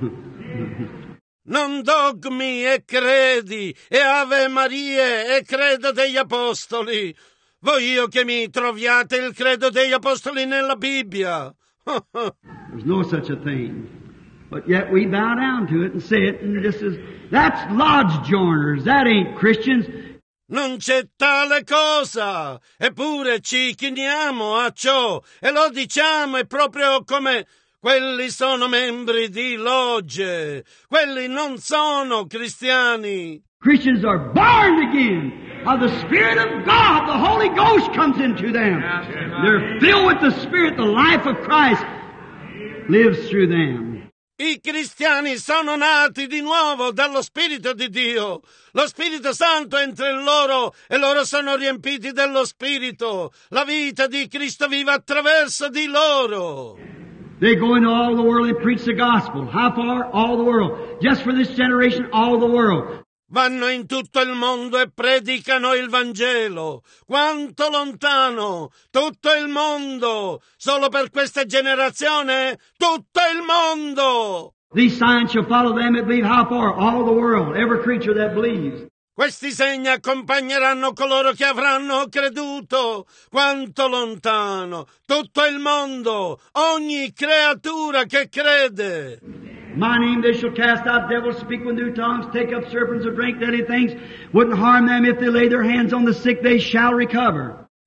[SPEAKER 1] Non dogmi e credi e Ave Marie e credo degli Apostoli. Voglio che mi troviate il credo degli Apostoli nella Bibbia.
[SPEAKER 2] There's no such a thing. But yet we bow down to it and say it, and that's lodge joiners. That ain't Christians.
[SPEAKER 1] Non c'è tale cosa. Eppure ci chiniamo a ciò e lo diciamo è proprio come quelli sono membri di logge. Quelli non sono cristiani.
[SPEAKER 2] Christians are born again. Of the Spirit of God, the Holy Ghost comes into them. They're filled with the Spirit, the life of Christ lives through them.
[SPEAKER 1] I cristiani sono nati di nuovo dallo Spirito di Dio. Lo Spirito Santo entra in loro e loro sono riempiti dello Spirito. La vita di Cristo vive attraverso di loro.
[SPEAKER 2] They go into all the world and preach the gospel. How far? All the world. Just for this generation, all the world.
[SPEAKER 1] Vanno in tutto il mondo e predicano il Vangelo. Quanto lontano? Tutto il mondo. Solo per questa generazione? Tutto il mondo.
[SPEAKER 2] These signs shall follow them that believe. How far? All the world. Every creature that believes.
[SPEAKER 1] Questi segni accompagneranno coloro che avranno creduto. Quanto lontano? Tutto il mondo. Ogni creatura che crede.
[SPEAKER 2] My name they shall cast out devils, speak with new tongues, take up serpents or drink deadly things. Wouldn't harm them if they lay their hands on the sick, they shall recover.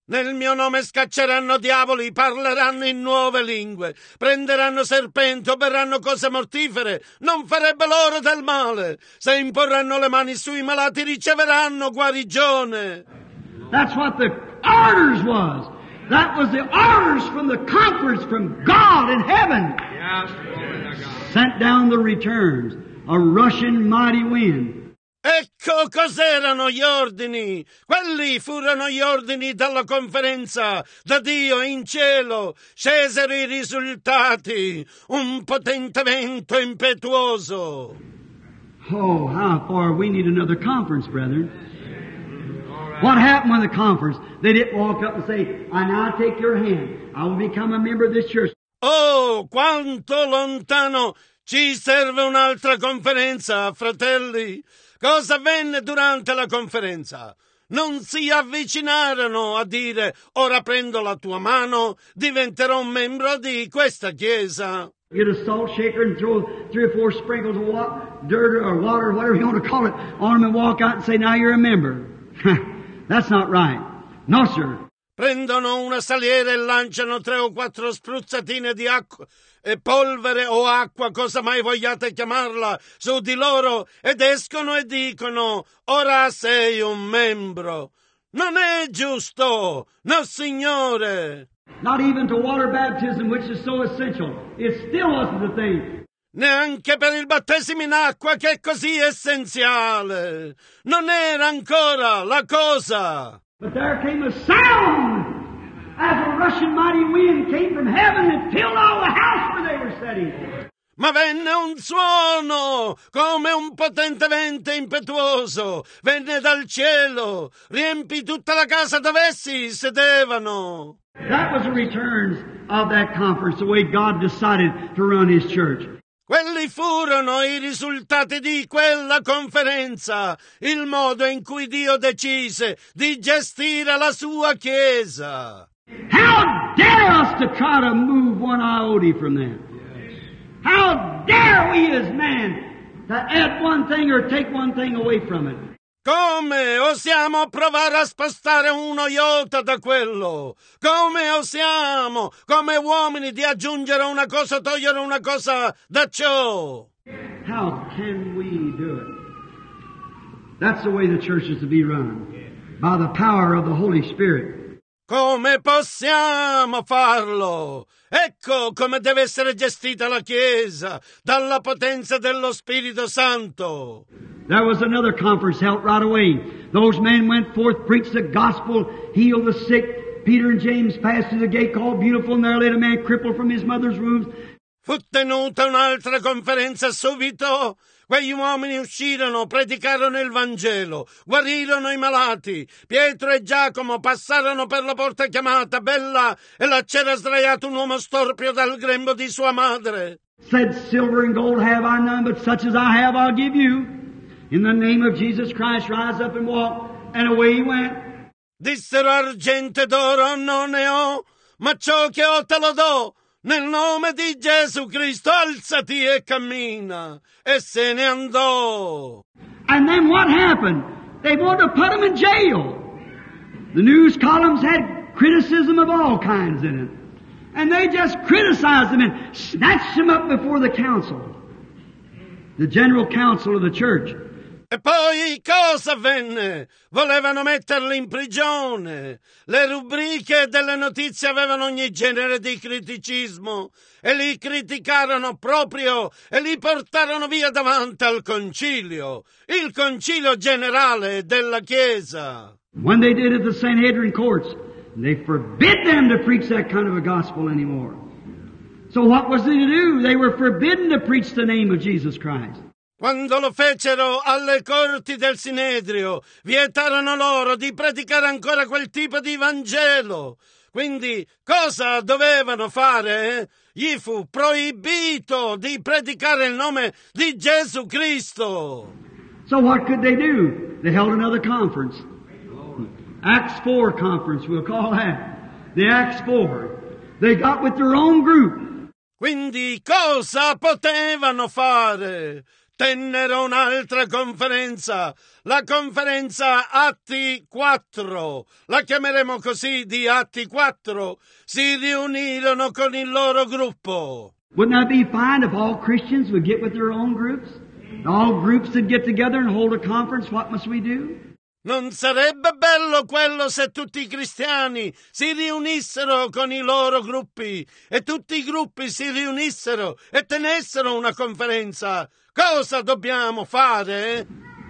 [SPEAKER 1] Nel mio nome scacceranno diavoli, parleranno in nuove lingue, prenderanno serpenti, opereranno cose mortifere, non farebbe loro del male. Se imporranno le mani sui malati riceveranno guarigione.
[SPEAKER 2] That's what the orders was. That was the orders from the conference from God in heaven.
[SPEAKER 3] Yes, glory to God.
[SPEAKER 2] Sent down the returns, a rushing mighty wind.
[SPEAKER 1] Ecco cos'erano gli ordini. Quelli furono gli ordini dalla conferenza da Dio in cielo. Scesero i risultati. Un potente vento impetuoso.
[SPEAKER 2] Oh, how far we need another conference, brethren. What happened with the conference? They didn't walk up and say, I now take your hand. I will become a member of this church.
[SPEAKER 1] Oh, quanto lontano. Ci serve un'altra conferenza, fratelli. Cosa avvenne durante la conferenza? Non si avvicinarono a dire, ora prendo la tua mano, diventerò un membro di questa chiesa.
[SPEAKER 2] Get a salt shaker and throw 3 or 4 sprinkles of dirt or water, whatever you want to call it, on them and walk out and say, now you're a member. That's not right. No, sir.
[SPEAKER 1] Prendono una saliera e lanciano 3 o 4 spruzzatine di acqua e polvere o acqua, cosa mai vogliate chiamarla, su di loro ed escono e dicono, ora sei un membro. Non è giusto, no signore.
[SPEAKER 2] Not even to water baptism, which is so essential. It still wasn't the thing.
[SPEAKER 1] Neanche per il battesimo in acqua, che è così essenziale. Non era ancora la cosa.
[SPEAKER 2] But there came a sound as a rushing mighty wind came from heaven and filled all the house where they were sitting.
[SPEAKER 1] Ma venne un suono, come un potente vento impetuoso, venne dal cielo, riempì tutta la casa dove essi sedevano.
[SPEAKER 2] That was the returns of that conference, the way God decided to run His church.
[SPEAKER 1] Quelli furono i risultati di quella conferenza, il modo in cui Dio decise di gestire la sua Chiesa.
[SPEAKER 2] How dare us to try to move one iota from that? How dare we as man to add one thing or take one thing away from it?
[SPEAKER 1] Come osiamo provare a spostare uno iota da quello? Come osiamo, come uomini, di aggiungere una cosa o togliere una cosa da ciò?
[SPEAKER 2] How can we do it? That's the way the church is to be run, by the power of the Holy Spirit.
[SPEAKER 1] Come possiamo farlo? Ecco come deve essere gestita la Chiesa, dalla potenza dello Spirito Santo.
[SPEAKER 2] There was another conference held right away. Those men went forth, preached the gospel, healed the sick. Peter and James passed through the gate called Beautiful, and there laid a man crippled from his mother's womb.
[SPEAKER 1] Fu tenuta un'altra conferenza subito. Quegli uomini uscirono, predicarono il Vangelo, guarirono i malati. Pietro e Giacomo passarono per la porta chiamata Bella e là c'era sdraiato un uomo storpio dal grembo di sua madre.
[SPEAKER 2] Said, silver and gold have I none, but such as I have I'll give you. In the name of Jesus Christ, rise up and walk. And away he went.
[SPEAKER 1] Dissero, argento ed oro non ne ho, ma ciò che ho te lo do. Nel nome di Gesù Cristo, alzati e cammina. E se ne andò.
[SPEAKER 2] And then what happened? They wanted to put him in jail. The news columns had criticism of all kinds in it. And they just criticized him and snatched him up before the council. The general council of the church.
[SPEAKER 1] E poi cosa avvenne? Volevano metterli in prigione. Le rubriche delle notizie avevano ogni genere di criticismo e li criticarono proprio e li portarono via davanti al concilio, il concilio generale della Chiesa.
[SPEAKER 2] When they did it at the Sanhedrin courts, they forbid them to preach that kind of a gospel anymore. So what was they to do? They were forbidden to preach the name of Jesus Christ.
[SPEAKER 1] Quando lo fecero alle corti del Sinedrio, vietarono loro di predicare ancora quel tipo di Vangelo. Quindi cosa dovevano fare? Gli fu proibito di predicare il nome di Gesù Cristo.
[SPEAKER 2] So what could they do? They held another conference. Acts 4 conference, we'll call that. The Acts 4. They got with their own group.
[SPEAKER 1] Quindi cosa potevano fare? tennero un'altra conferenza, la conferenza Atti 4, la chiameremo così di Atti 4, si riunirono con il loro gruppo.
[SPEAKER 2] Wouldn't that be fine if all Christians would get with their own groups? All groups would get together and hold a conference. What must we do?
[SPEAKER 1] Non sarebbe bello quello se tutti i cristiani si riunissero con i loro gruppi e tutti i gruppi si riunissero e tenessero una conferenza? Cosa dobbiamo fare?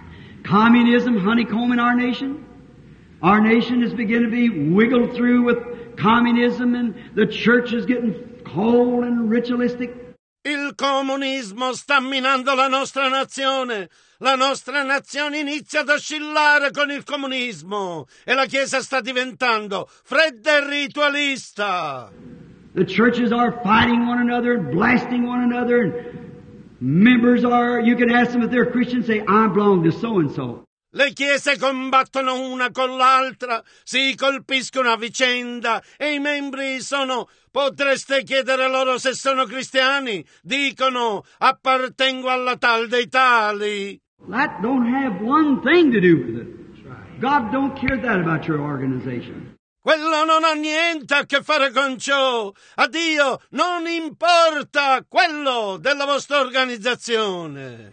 [SPEAKER 2] Communism honeycombing our nation? Our nation is beginning to be wiggled through with communism and the church is getting cold and ritualistic.
[SPEAKER 1] Il comunismo sta minando la nostra nazione. La nostra nazione inizia ad oscillare con il comunismo e la Chiesa sta diventando fredda e ritualista.
[SPEAKER 2] The churches are fighting one another and blasting one another, and members are, you can ask them if they're Christians, say, I belong to so-and-so.
[SPEAKER 1] Le chiese combattono una con l'altra, si colpiscono a vicenda e i membri sono... Potreste chiedere loro se sono cristiani. Dicono, appartengo alla tal dei tali.
[SPEAKER 2] That don't have one thing to do with it. God don't care that about your organization.
[SPEAKER 1] Quello non ha niente a che fare con ciò. A Dio non importa quello della vostra organizzazione.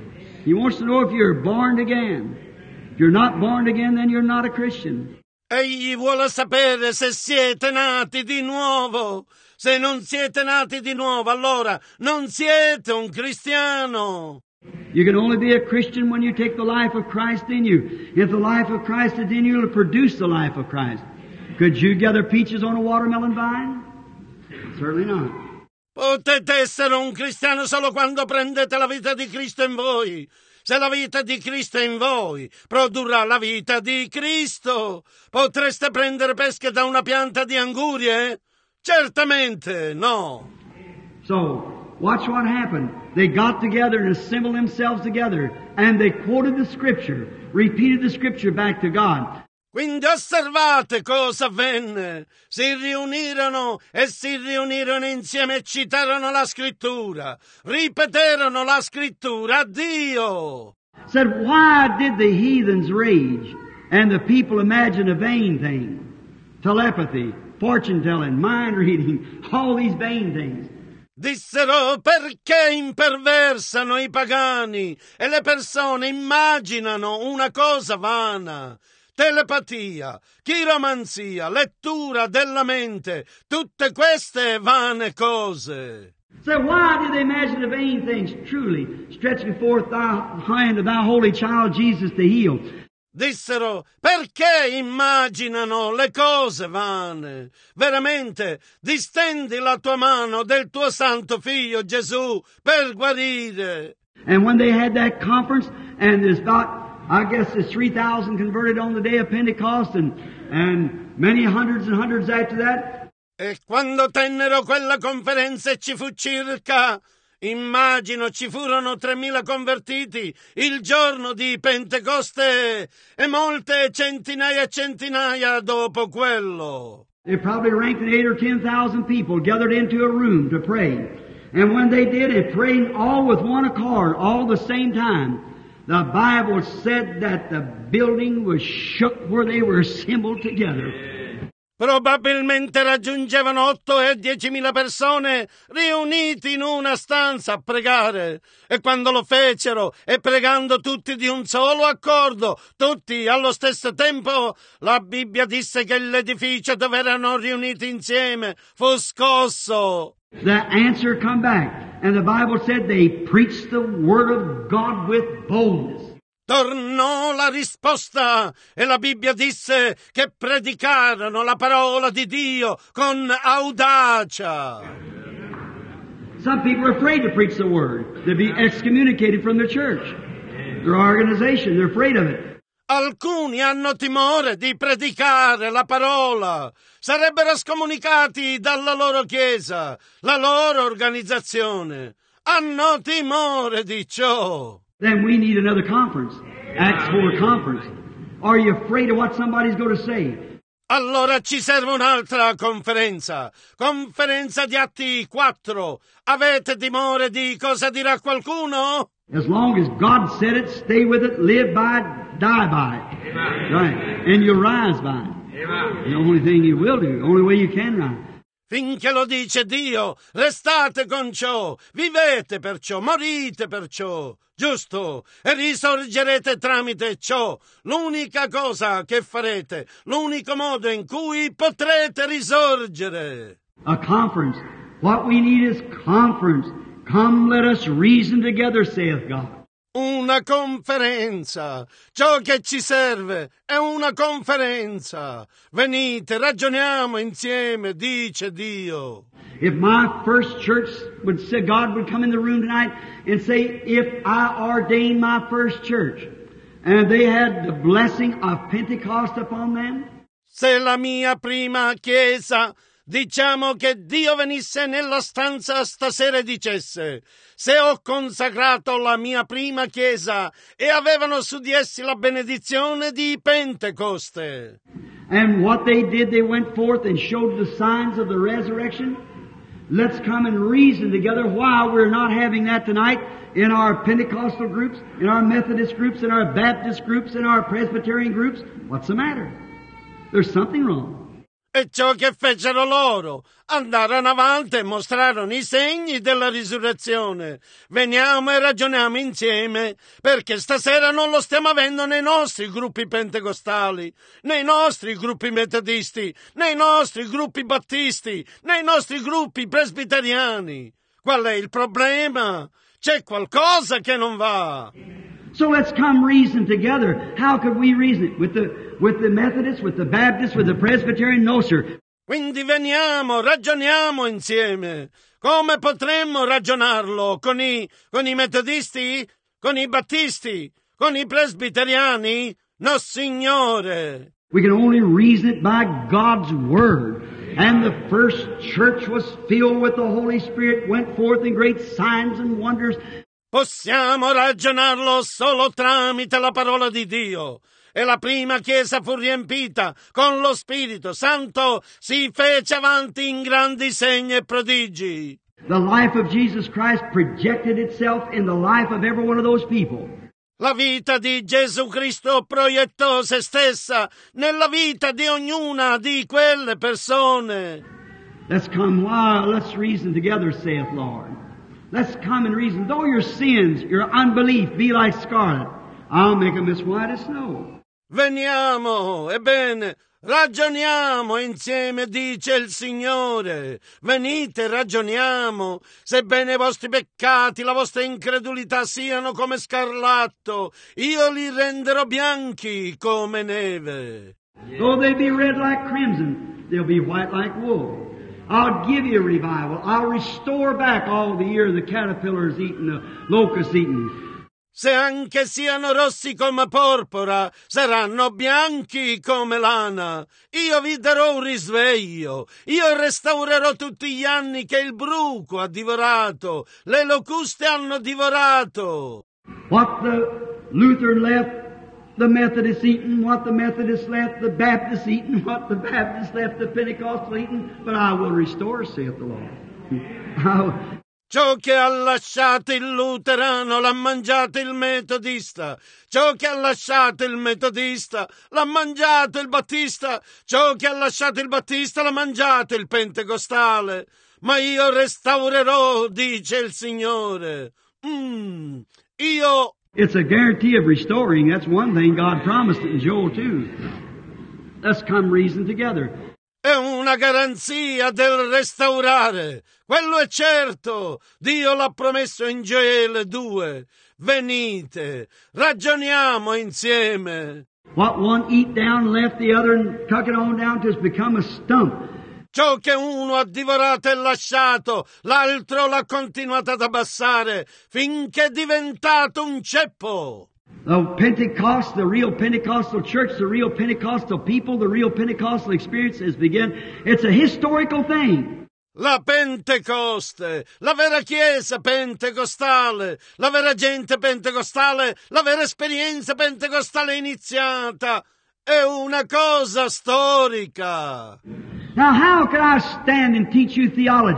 [SPEAKER 2] He wants to know if you're born again. If you're not born again, then you're not a Christian.
[SPEAKER 1] Egli vuole sapere se siete nati di nuovo. Se non siete nati di nuovo, allora non siete un cristiano.
[SPEAKER 2] You can only be a Christian when you take the life of Christ in you. If the life of Christ is in you, it'll produce the life of Christ. Could you gather peaches on a watermelon vine? Certainly not.
[SPEAKER 1] Potete essere un cristiano solo quando prendete la vita di Cristo in voi. Se la vita di Cristo è in voi, produrrà la vita di Cristo. Potreste prendere pesche da una pianta di angurie? Certamente no.
[SPEAKER 2] So, watch what happened. They got together and assembled themselves together, and they quoted the Scripture, repeated the Scripture back to God.
[SPEAKER 1] Quindi osservate cosa avvenne. Si riunirono insieme e citarono la scrittura. Ripeterono la scrittura a Dio.
[SPEAKER 2] Said, why did the heathens rage and the people imagine a vain thing? Telepathy, fortune telling, mind reading, all these vain things.
[SPEAKER 1] Dissero, perché imperversano i pagani e le persone immaginano una cosa vana? Telepatia, chiromanzia, lettura della mente, tutte queste vane cose.
[SPEAKER 2] So why did they imagine the vain things? Truly, stretching forth thy hand of thy holy child Jesus to heal.
[SPEAKER 1] Dissero, perché immaginano le cose vane? Veramente, distendi la tua mano del tuo santo figlio Gesù per guarire.
[SPEAKER 2] And when they had that conference, and there's about, I guess there's 3,000 converted on the day of Pentecost, and many hundreds and hundreds after that.
[SPEAKER 1] E quando tennero quella conferenza e ci fu circa, immagino ci furono 3.000 convertiti il giorno di Pentecoste e molte centinaia e centinaia dopo quello.
[SPEAKER 2] They probably ranked 8,000 or 10,000 people gathered into a room to pray. And when they did it, praying all with one accord, all the same time, the Bible said that the building was shook where they were assembled together.
[SPEAKER 1] Probabilmente raggiungevano 8 e 10.000 persone riuniti in una stanza a pregare. E quando lo fecero, e pregando tutti di un solo accordo, tutti allo stesso tempo, la Bibbia disse che l'edificio dove erano riuniti insieme fu scosso.
[SPEAKER 2] The answer come back, and the Bible said they preached the Word of God with boldness.
[SPEAKER 1] Tornò la risposta e la Bibbia disse che predicarono la parola di Dio con audacia.
[SPEAKER 2] Some people are afraid to preach the Word. They'll be excommunicated from their church, their organization. They're afraid of it.
[SPEAKER 1] Alcuni hanno timore di predicare la parola. Sarebbero scomunicati dalla loro chiesa, la loro organizzazione. Hanno timore di ciò.
[SPEAKER 2] Then we need another conference. Acts 4 conference. Are you afraid of what somebody's going to say?
[SPEAKER 1] Allora ci serve un'altra conferenza. Conferenza di Atti 4. Avete timore di cosa dirà qualcuno?
[SPEAKER 2] As long as God said it, stay with it, live by it, die by it.
[SPEAKER 3] Amen.
[SPEAKER 2] Right. And you'll rise by it.
[SPEAKER 3] Amen.
[SPEAKER 2] The only thing you will do, the only way you can rise.
[SPEAKER 1] Finché lo dice Dio, restate con ciò, vivete per ciò, morite per ciò, giusto? E risorgerete tramite ciò. L'unica cosa che farete, l'unico modo in cui potrete risorgere.
[SPEAKER 2] A conference. What we need is conference. Come, let us reason together, saith God.
[SPEAKER 1] Una conferenza. Ciò che ci serve è una conferenza. Venite, ragioniamo insieme, dice Dio.
[SPEAKER 2] If my first church would say, God would come in the room tonight and say, if I ordained my first church, and they had the blessing of Pentecost upon them,
[SPEAKER 1] Se la mia prima chiesa, diciamo che Dio venisse nella stanza stasera e dicesse: se ho consacrato la mia prima chiesa, e avevano su di essi la benedizione di Pentecoste.
[SPEAKER 2] and what they did, they went forth and showed the signs of the resurrection. Let's come and reason together why we're not having that tonight in our Pentecostal groups, in our Methodist groups, in our Baptist groups, in our Presbyterian groups. What's the matter? There's something wrong.
[SPEAKER 1] E ciò che fecero loro, andarono avanti e mostrarono i segni della risurrezione. Veniamo e ragioniamo insieme, perché stasera non lo stiamo avendo nei nostri gruppi pentecostali, nei nostri gruppi metodisti, nei nostri gruppi battisti, nei nostri gruppi presbiteriani. Qual è il problema? C'è qualcosa che non va.
[SPEAKER 2] So let's come reason together. How could we reason it? With the Methodists, with the Baptists, with the Presbyterian? No, sir.
[SPEAKER 1] Quindi veniamo, ragioniamo insieme. Come potremmo ragionarlo? Con i metodisti? Con i battisti? Con i presbiteriani? No, Signore.
[SPEAKER 2] We can only reason it by God's Word. And the first church was filled with the Holy Spirit, went forth in great signs and wonders.
[SPEAKER 1] Possiamo ragionarlo solo tramite la parola di Dio. E la prima chiesa fu riempita con lo Spirito Santo, si fece avanti in grandi segni e prodigi.
[SPEAKER 2] The life of Jesus Christ projected itself in the life of every one of those people.
[SPEAKER 1] La vita di Gesù Cristo proiettò se stessa nella vita di ognuna di quelle persone.
[SPEAKER 2] Let's come, let's reason together, saith Lord. Let's come and reason. Though your sins, your unbelief be like scarlet, I'll make them as white as snow.
[SPEAKER 1] Veniamo, ebbene, ragioniamo insieme, dice il Signore. Venite, ragioniamo. Sebbene i vostri peccati, la vostra incredulità siano come scarlatto, io li renderò bianchi come neve.
[SPEAKER 2] Though they be red like crimson, they'll be white like wool. I'll give you a revival. I'll restore back all the year the caterpillars eating, the locusts eating.
[SPEAKER 1] Se anche siano rossi come porpora, saranno bianchi come lana. Io vi darò un risveglio. Io restaurerò tutti gli anni che il bruco ha divorato, le locuste hanno divorato.
[SPEAKER 2] What the Lutheran left, the Methodists eating. What the Methodists left, the Baptists eating. What the Baptists left, the Pentecostal eating. But I will restore, saith the Lord.
[SPEAKER 1] Ciò che ha lasciato il luterano l'ha mangiato il metodista. Ciò che ha lasciato il metodista l'ha mangiato il battista. Ciò che ha lasciato il battista l'ha mangiato il pentecostale. Ma io restaurerò, dice il Signore. Io...
[SPEAKER 2] It's a guarantee of restoring. That's one thing God promised it in Joel 2. Let's come reason together.
[SPEAKER 1] È una garanzia del restaurare. Quello è certo. Dio l'ha promesso in Gioele 2. Venite, ragioniamo insieme.
[SPEAKER 2] What one eat down, left the other, and tuck it on down till it's become a stump.
[SPEAKER 1] Ciò che uno ha divorato e lasciato, l'altro l'ha continuato ad abbassare, finché è diventato un ceppo.
[SPEAKER 2] The Pentecost, the real Pentecostal church, the real Pentecostal people, the real Pentecostal experience has begun. It's a historical thing.
[SPEAKER 1] La Pentecoste, la vera chiesa pentecostale, la vera gente pentecostale, la vera esperienza pentecostale iniziata. È una cosa storica.
[SPEAKER 2] Now how can I stand and teach you theology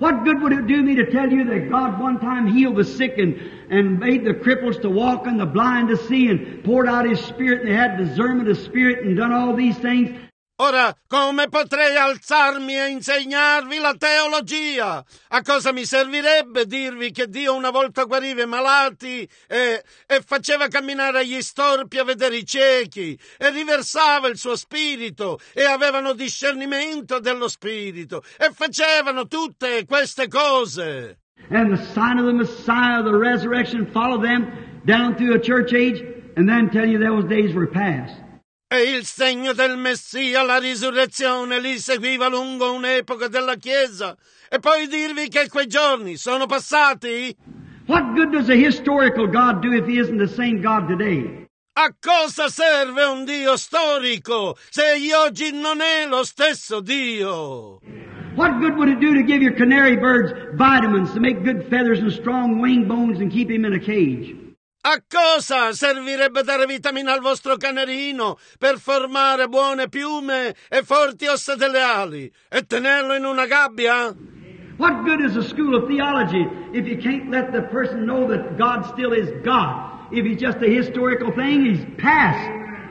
[SPEAKER 2] What good would it do me to tell you that God one time healed the sick and made the cripples to walk and the blind to see and poured out His Spirit and they had discernment of spirit and done all these things?
[SPEAKER 1] Ora, come potrei alzarmi e insegnarvi la teologia? A cosa mi servirebbe dirvi che Dio una volta guariva i malati e faceva camminare gli storpi a vedere i ciechi e riversava il suo spirito e avevano discernimento dello spirito e facevano tutte queste cose?
[SPEAKER 2] And the sign of the Messiah, the resurrection, followed them down through a church age and then tell you those days were past.
[SPEAKER 1] E il segno del Messia, la risurrezione, li seguiva lungo un'epoca della Chiesa. E poi dirvi che quei giorni sono passati?
[SPEAKER 2] What good does a historical God do if He isn't the same God today?
[SPEAKER 1] A cosa serve un Dio storico se egli oggi non è lo stesso Dio?
[SPEAKER 2] What good would it do to give your canary birds vitamins to make good feathers and strong wing bones and keep him in a cage?
[SPEAKER 1] A cosa servirebbe dare vitamina al vostro canarino per formare buone piume e forti ossa delle ali e tenerlo in una gabbia?
[SPEAKER 2] What good is a school of theology if you can't let the person know that God still is God? If He's just a historical thing, He's past.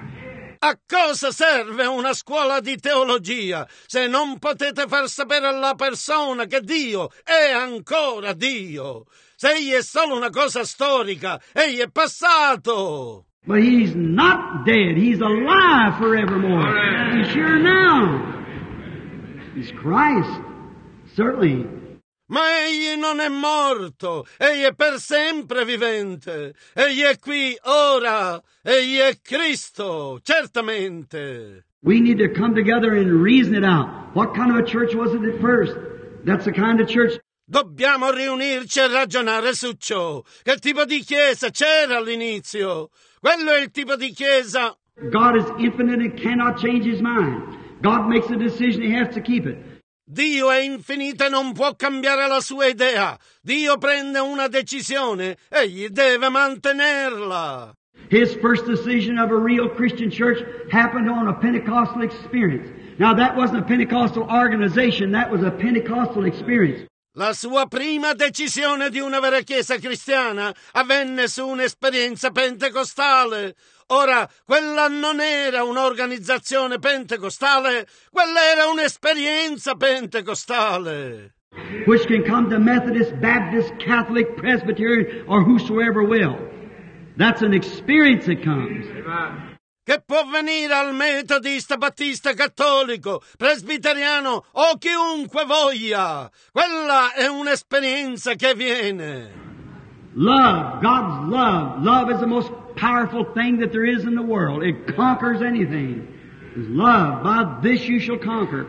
[SPEAKER 1] A cosa serve una scuola di teologia se non potete far sapere alla persona che Dio è ancora Dio? Se egli è solo una cosa storica, egli è passato.
[SPEAKER 2] But He's not dead. He's alive forevermore. He's here now. He's Christ. Certainly.
[SPEAKER 1] Ma egli non è morto, egli è per sempre vivente, egli è qui ora, egli è Cristo, certamente.
[SPEAKER 2] We need to come together and reason it out. What kind of a church was it at first? That's the kind of church.
[SPEAKER 1] Dobbiamo riunirci e ragionare su ciò. Che tipo di chiesa c'era all'inizio? Quello è il tipo di chiesa.
[SPEAKER 2] God is infinite and cannot change His mind. God makes a decision, He has to keep it.
[SPEAKER 1] Dio è infinito e non può cambiare la sua idea. Dio prende una decisione, egli deve mantenerla.
[SPEAKER 2] His first decision of a real Christian church happened on a Pentecostal experience. Now that wasn't a Pentecostal organization, that was a Pentecostal experience.
[SPEAKER 1] La sua prima decisione di una vera chiesa cristiana avvenne su un'esperienza pentecostale. Ora, quella non era un'organizzazione pentecostale, quella era un'esperienza pentecostale.
[SPEAKER 2] Which can come to Methodist, Baptist, Catholic, Presbyterian, or whosoever will. That's an experience that comes.
[SPEAKER 1] Che può venire al metodista, battista, cattolico, presbiteriano o chiunque voglia. Quella è un'esperienza che viene.
[SPEAKER 2] Love, God's love. Love is the most powerful thing that there is in the world. It conquers anything. It's love. By this you shall conquer.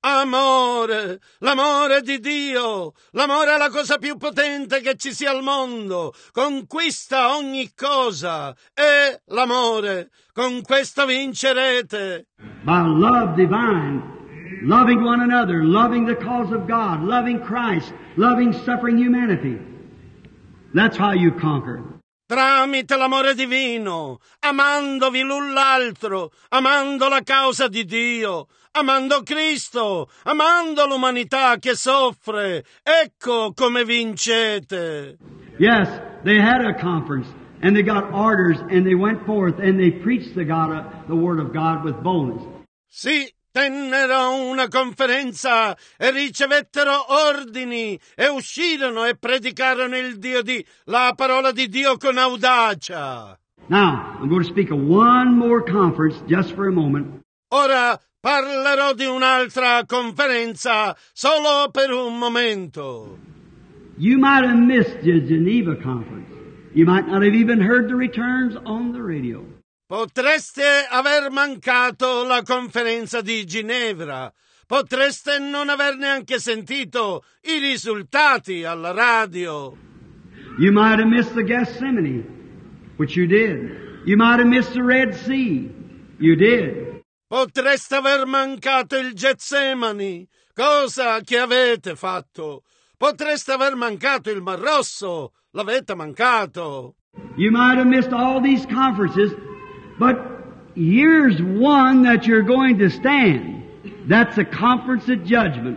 [SPEAKER 1] Amore, l'amore di Dio, l'amore è la cosa più potente che ci sia al mondo, conquista ogni cosa, è l'amore, con questo vincerete.
[SPEAKER 2] By love divine, loving one another, loving the cause of God, loving Christ, loving suffering humanity. That's how you conquer.
[SPEAKER 1] Tramite l'amore divino, amandovi l'un l'altro, amando la causa di Dio, amando Cristo, amando l'umanità che soffre, ecco come vincete.
[SPEAKER 2] Yes, they had a conference, and they got orders, and they went forth, and they preached the Word of God with boldness.
[SPEAKER 1] Sì, tennero una conferenza e ricevettero ordini e uscirono e predicarono la parola di Dio con audacia.
[SPEAKER 2] Now, I'm going to speak of one more conference just for a moment.
[SPEAKER 1] Ora parlerò di un'altra conferenza solo per un momento.
[SPEAKER 2] You might have missed the Geneva conference. You might not have even heard the returns on the radio.
[SPEAKER 1] Potreste aver mancato la conferenza di Ginevra. Potreste non aver neanche sentito i risultati alla radio.
[SPEAKER 2] You might have missed the Gethsemane, which you did. You might have missed the Red Sea. You did.
[SPEAKER 1] Potreste aver mancato il Getsemani, cosa che avete fatto. Potreste aver mancato il Mar Rosso, l'avete mancato.
[SPEAKER 2] You might have missed all these conferences, but here's one that you're going to stand. That's a conference of judgment.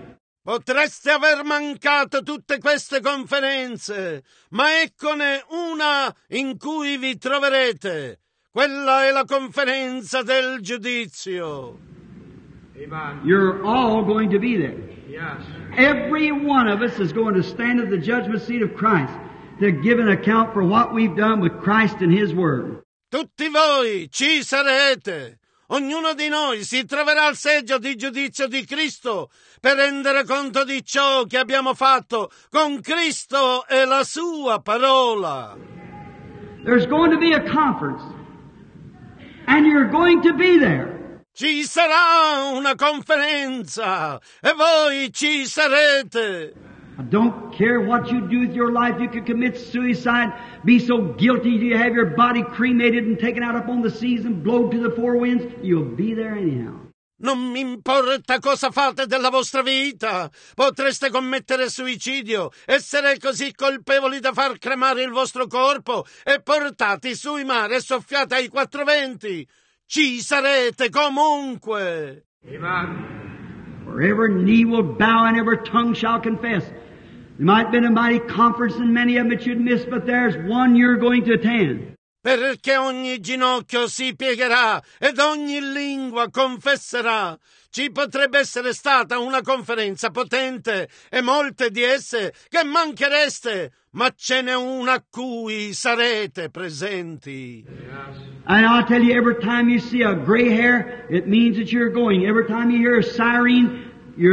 [SPEAKER 1] Potreste aver mancato tutte queste conferenze, ma eccone una in cui vi troverete. Quella è la conferenza del giudizio.
[SPEAKER 3] Amen.
[SPEAKER 2] You're all going to be there.
[SPEAKER 3] Yes.
[SPEAKER 2] Every one of us is going to stand at the judgment seat of Christ to give an account for what we've done with Christ and His Word.
[SPEAKER 1] Tutti voi ci sarete. Ognuno di noi si troverà al seggio di giudizio di Cristo per rendere conto di ciò che abbiamo fatto con Cristo e la Sua parola.
[SPEAKER 2] There's going to be a conference, and you're going to be there.
[SPEAKER 1] Ci sarà una conferenza e voi ci sarete.
[SPEAKER 2] I don't care what you do with your life. You could commit suicide, be so guilty you have your body cremated and taken out upon the seas and blown to the four winds. You'll be there anyhow.
[SPEAKER 1] Non mi importa cosa fate della vostra vita. Potreste commettere suicidio, essere così colpevoli da far cremare il vostro corpo e portati sui mari e soffiate ai quattro venti. Ci sarete comunque.
[SPEAKER 3] Amen.
[SPEAKER 2] For every knee will bow and every tongue shall confess. There might have been a mighty conference and many of them that you'd miss, but there's one you're going to attend.
[SPEAKER 1] Perché ogni ginocchio si piegherà ed ogni lingua confesserà. Ci potrebbe essere stata una conferenza potente e molte di esse che manchereste, ma ce n'è una a cui sarete presenti.
[SPEAKER 3] Yes.
[SPEAKER 2] And I'll tell you, every time you see a gray hair, it means that you're going. Every time you hear a siren,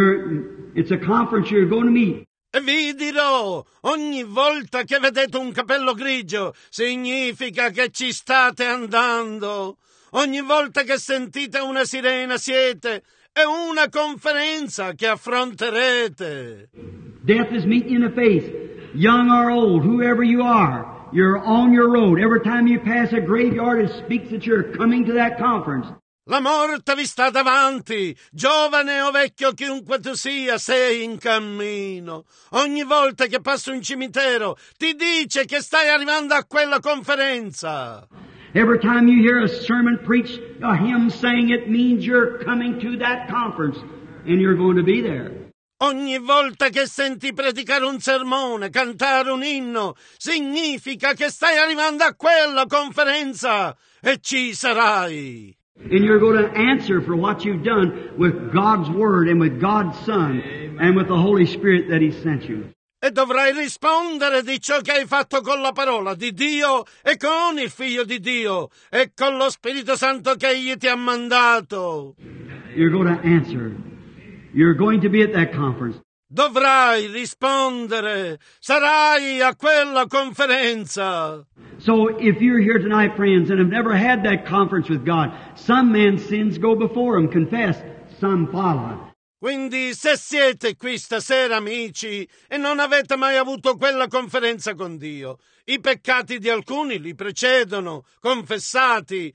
[SPEAKER 2] it's a conference you're going to meet.
[SPEAKER 1] E vi dirò, ogni volta che vedete un capello grigio, significa che ci state andando. Ogni volta che sentite una sirena siete, è una conferenza che affronterete.
[SPEAKER 2] Death is meeting you in the face. Young or old, whoever you are, you're on your road. Every time you pass a graveyard, it speaks that you're coming to that conference.
[SPEAKER 1] La morte vi sta davanti, giovane o vecchio chiunque tu sia, sei in cammino. Ogni volta che passi un cimitero ti dice che stai arrivando a quella conferenza.
[SPEAKER 2] Every time you hear a sermon preached, a hymn sang, it means you're coming to that conference and you're going to be there.
[SPEAKER 1] Ogni volta che senti predicare un sermone, cantare un inno, significa che stai arrivando a quella conferenza e ci sarai.
[SPEAKER 2] And you're going to answer for what you've done with God's Word and with God's Son and with the Holy Spirit that He sent you.
[SPEAKER 1] E dovrai rispondere di ciò che hai fatto con la parola di Dio e con il Figlio di Dio e con lo Spirito Santo che Egli ti ha mandato.
[SPEAKER 2] You're going to answer. You're going to be at that conference.
[SPEAKER 1] Dovrai rispondere, sarai a quella conferenza.
[SPEAKER 2] So if you're here tonight, friends, and have never had that conference with God, some men's sins go before them, confess, some follow.
[SPEAKER 1] Quindi se siete qui stasera, amici, e non avete mai avuto quella conferenza con Dio, i peccati di alcuni li precedono, confessati,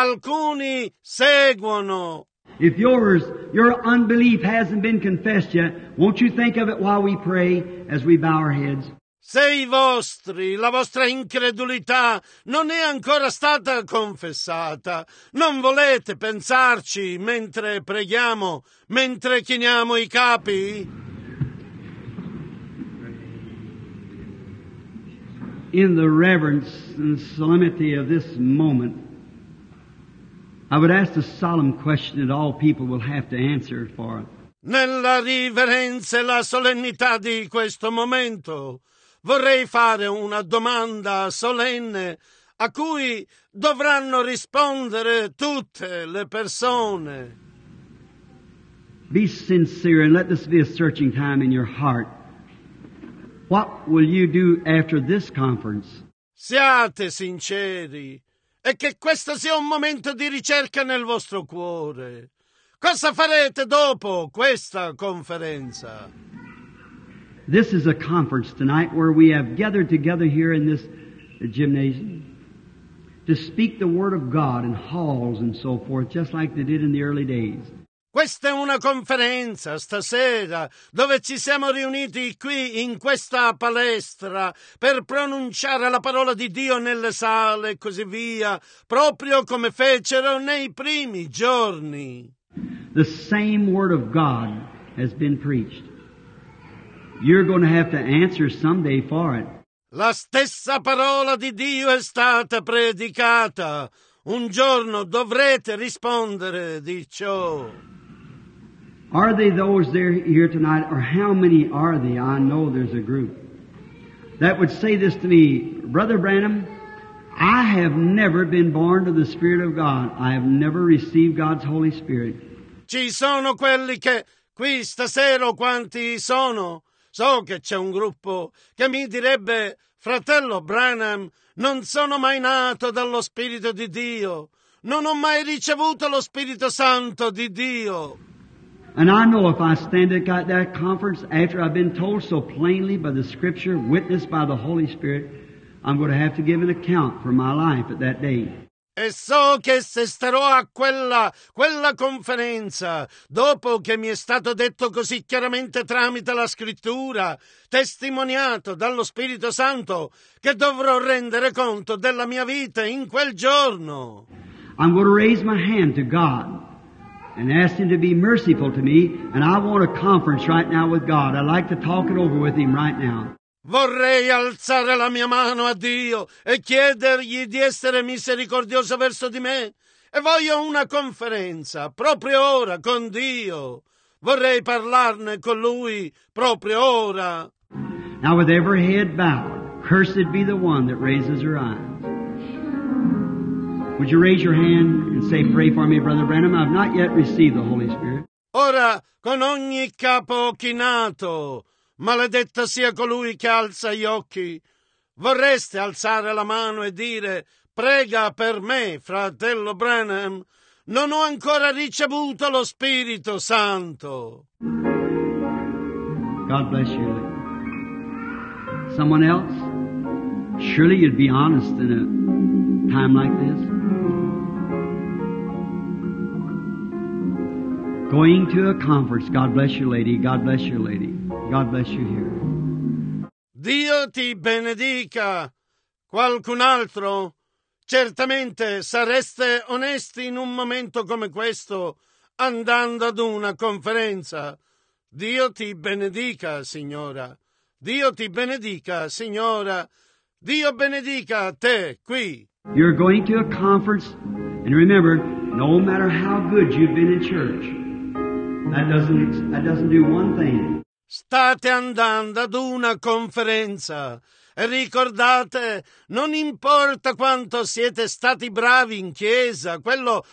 [SPEAKER 1] alcuni seguono.
[SPEAKER 2] If your unbelief hasn't been confessed yet, won't you think of it while we pray as we bow our heads?
[SPEAKER 1] Se la vostra incredulità non è ancora stata confessata, non volete pensarci mentre preghiamo, mentre chiniamo i capi?
[SPEAKER 2] In the reverence and solemnity of this moment, I would ask the solemn question that all people will have to answer for.
[SPEAKER 1] Nella riverenza e la solennità di questo momento, vorrei fare una domanda solenne a cui dovranno rispondere tutte le persone.
[SPEAKER 2] Be sincere and let this be a searching time in your heart. What will you do after this conference?
[SPEAKER 1] Siate sinceri e che questo sia un momento di ricerca nel vostro cuore. Cosa farete dopo questa conferenza?
[SPEAKER 2] This is a conference tonight where we have gathered together here in this gymnasium to speak the Word of God in halls and so forth, just like they did in the early days.
[SPEAKER 1] Questa è una conferenza stasera dove ci siamo riuniti qui in questa palestra per pronunciare la parola di Dio nelle sale e così via, proprio come fecero nei primi giorni.
[SPEAKER 2] The same Word of God has been preached. you're going to have to answer someday for it.
[SPEAKER 1] La stessa parola di Dio è stata predicata. Un giorno dovrete rispondere di ciò.
[SPEAKER 2] Are they those there here tonight, or how many are they? I know there's a group that would say this to me, Brother Branham, I have never been born of the Spirit of God. I have never received God's Holy Spirit.
[SPEAKER 1] Ci sono quelli che qui stasera, o quanti sono? So che c'è un gruppo che mi direbbe, fratello Branham, non sono mai nato dallo Spirito di Dio. Non ho mai ricevuto lo Spirito Santo di Dio.
[SPEAKER 2] And I know if I stand at that conference after I've been told so plainly by the Scripture, witnessed by the Holy Spirit, I'm going to have to give an account for my life at that day.
[SPEAKER 1] E so che se starò a quella conferenza, dopo che mi è stato detto così chiaramente tramite la Scrittura, testimoniato dallo Spirito Santo, che dovrò rendere conto della mia vita in quel giorno.
[SPEAKER 2] I'm going to raise my hand to God and ask Him to be merciful to me, and I want a conference right now with God. I'd like to talk it over with Him right now.
[SPEAKER 1] Vorrei alzare la mia mano a Dio e chiedergli di essere misericordioso verso di me. E voglio una conferenza, proprio ora, con Dio. Vorrei parlarne con Lui, proprio ora.
[SPEAKER 2] Now with every head bowed, cursed be the one that raises her eyes. Would you raise your hand and say, pray for me, Brother Branham? I've not yet received the Holy Spirit.
[SPEAKER 1] Ora, con ogni capo chinato, maledetto sia colui che alza gli occhi. Vorreste alzare la mano e dire, prega per me, fratello Branham. Non ho ancora ricevuto lo Spirito Santo.
[SPEAKER 2] God bless you. Someone else? Surely you'd be honest in a time like this. Going to a conference. God bless you, lady. God bless you, lady. God bless you here.
[SPEAKER 1] Dio ti benedica. Qualcun altro? Certamente sareste onesti in un momento come questo, andando ad una conferenza. Dio ti benedica, signora. Dio ti benedica, signora. Dio benedica te qui.
[SPEAKER 2] You're going to a conference, and remember, no matter how good you've been in church, that doesn't do one thing.
[SPEAKER 1] State andando ad una conferenza e ricordate, non importa quanto siete stati bravi in chiesa, quello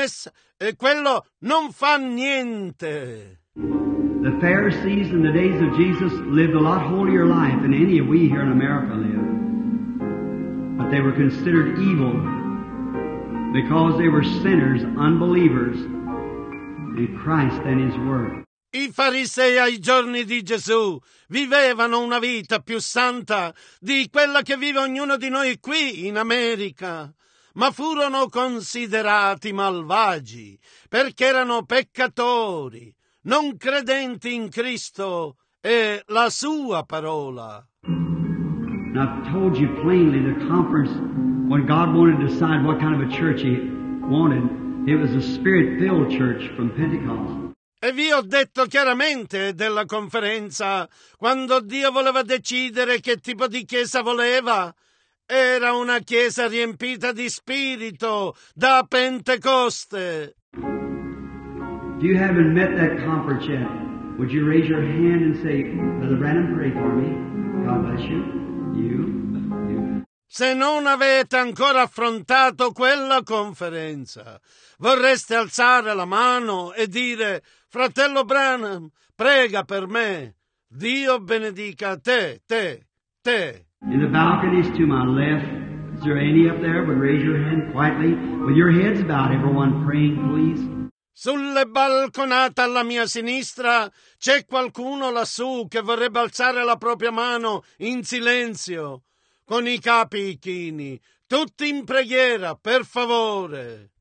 [SPEAKER 1] non fa niente.
[SPEAKER 2] The Pharisees in the days of Jesus lived a lot holier life than any of we here in America live. But they were considered evil because they were sinners, unbelievers in Christ and His Word.
[SPEAKER 1] I farisei ai giorni di Gesù vivevano una vita più santa di quella che vive ognuno di noi qui in America, ma furono considerati malvagi perché erano peccatori, non credenti in Cristo e la sua parola.
[SPEAKER 2] And I've told you plainly, the conference, when God wanted to decide what kind of a church He wanted, it was a Spirit-filled church from Pentecost.
[SPEAKER 1] E vi ho detto chiaramente della conferenza, quando Dio voleva decidere che tipo di chiesa voleva, era una chiesa riempita di spirito da Pentecoste.
[SPEAKER 2] If you haven't met that conference yet, would you raise your hand and say, Brother Branham, pray for me. God bless you. You.
[SPEAKER 1] Se non avete ancora affrontato quella conferenza, vorreste alzare la mano e dire, fratello Branham, prega per me. Dio benedica te.
[SPEAKER 2] In the balconies to my left, is there any up there? Would raise your hand quietly with your heads bowed, everyone praying, please.
[SPEAKER 1] Sulle balconate alla mia sinistra c'è qualcuno lassù che vorrebbe alzare la propria mano in silenzio, con i capi chini, tutti in preghiera, per favore.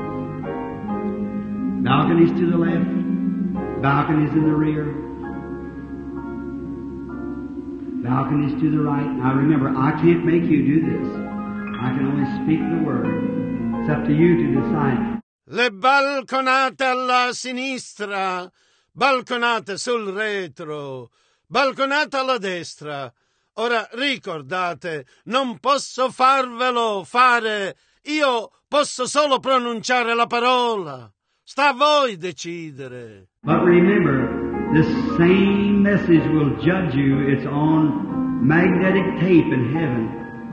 [SPEAKER 2] Balconies to the left, balconies in the rear, balconies to the right. Now remember, I can't make you do this. I can only speak the word. It's up to you to decide.
[SPEAKER 1] Le balconate alla sinistra, balconate sul retro, balconata alla destra. Ora ricordate, non posso farvelo fare, io posso solo pronunciare la parola. Sta a voi decidere.
[SPEAKER 2] But remember, this same message will judge you. It's on magnetic tape in heaven.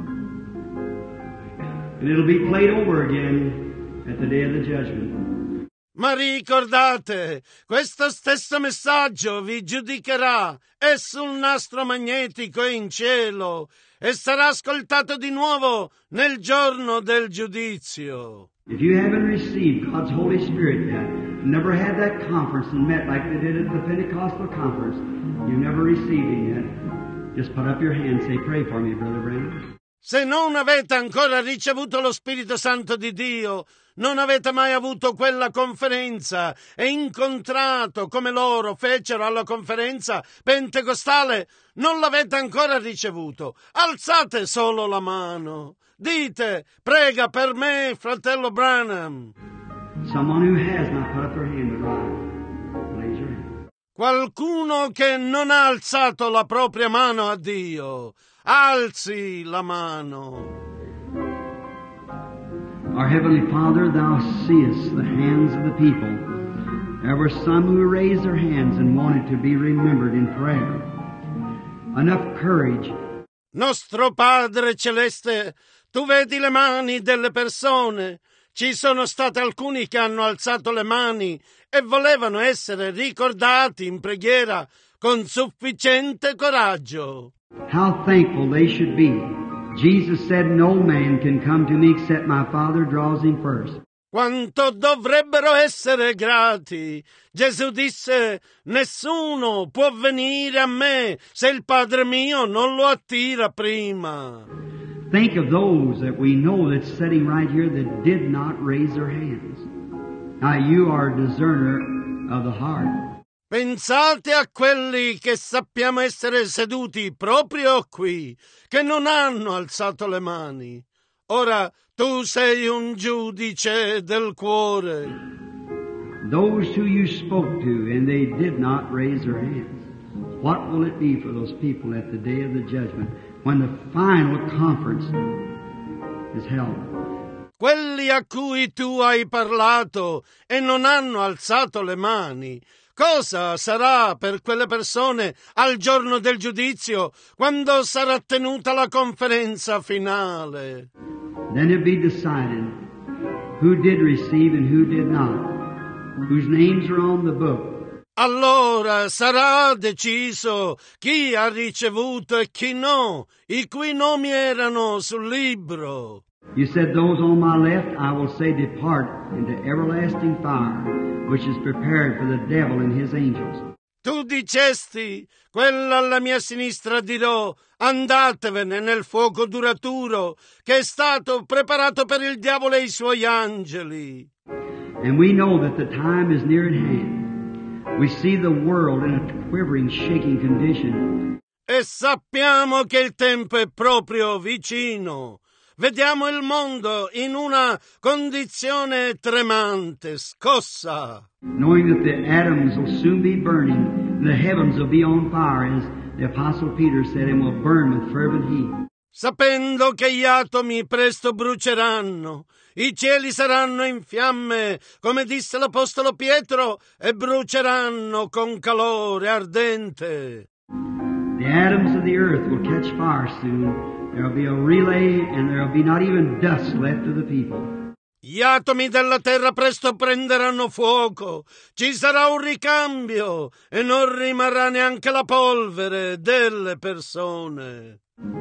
[SPEAKER 2] And it'll be played over again at the day of the judgment.
[SPEAKER 1] Ma ricordate, questo stesso messaggio vi giudicherà, è sul nastro magnetico in cielo e sarà ascoltato di nuovo nel giorno del giudizio.
[SPEAKER 2] If you haven't received God's Holy Spirit yet, never had that conference and met like they did at the Pentecostal conference, you never received Him yet, just put up your hand and say, pray for me, Brother Branham.
[SPEAKER 1] Se non avete ancora ricevuto lo Spirito Santo di Dio, non avete mai avuto quella conferenza e incontrato come loro fecero alla conferenza pentecostale, non l'avete ancora ricevuto. Alzate solo la mano. Dite, prega per me, fratello Branham.
[SPEAKER 2] Someone who has not put up their hand to rise. Raise your hand.
[SPEAKER 1] Qualcuno che non ha alzato la propria mano a Dio. Alzi la mano.
[SPEAKER 2] Our Heavenly Father, Thou seest the hands of the people. There were some who raised their hands and wanted to be remembered in prayer. Enough courage.
[SPEAKER 1] Nostro Padre Celeste, Tu vedi le mani delle persone. Ci sono stati alcuni che hanno alzato le mani e volevano essere ricordati in preghiera con sufficiente coraggio.
[SPEAKER 2] How thankful they should be. Jesus said, no man can come to me except my Father draws him first.
[SPEAKER 1] Quanto dovrebbero essere grati! Gesù disse, nessuno può venire a me se il Padre mio non lo attira prima.
[SPEAKER 2] Think of those that we know that's sitting right here that did not raise their hands. Now you are a discerner of the heart.
[SPEAKER 1] Pensate a quelli che sappiamo essere seduti proprio qui, che non hanno alzato le mani. Ora tu sei un giudice del cuore.
[SPEAKER 2] Those who you spoke to and they did not raise their hands. What will it be for those people at the day of the judgment when the final conference is held?
[SPEAKER 1] Quelli a cui tu hai parlato e non hanno alzato le mani. Cosa sarà per quelle persone al giorno del giudizio, quando sarà tenuta la conferenza finale?
[SPEAKER 2] Then it be decided who did receive and who did not, whose names are on the book.
[SPEAKER 1] Allora sarà deciso chi ha ricevuto e chi no, i cui nomi erano sul libro.
[SPEAKER 2] You said, those on my left I will say depart into everlasting fire, which is prepared for the devil and his angels.
[SPEAKER 1] Tu dicesti, quella alla mia sinistra dirò, andatevene nel fuoco duraturo, che è stato preparato per il diavolo e i suoi angeli.
[SPEAKER 2] And we know that the time is near at hand. We see the world in a quivering, shaking condition.
[SPEAKER 1] E sappiamo che il tempo è proprio vicino. Vediamo il mondo in una condizione tremante, scossa.
[SPEAKER 2] Knowing that the atoms will soon be burning, and the heavens will be on fire, as the Apostle Peter said, and will burn with fervent heat.
[SPEAKER 1] Sapendo che gli atomi presto bruceranno, i cieli saranno in fiamme, come disse l'Apostolo Pietro, e bruceranno con calore ardente.
[SPEAKER 2] The atoms of the earth will catch fire soon. There will be a relay, and there will be not even dust left of the people.
[SPEAKER 1] Gli atomi della terra presto prenderanno fuoco, ci sarà un ricambio e non rimarrà neanche la polvere delle persone.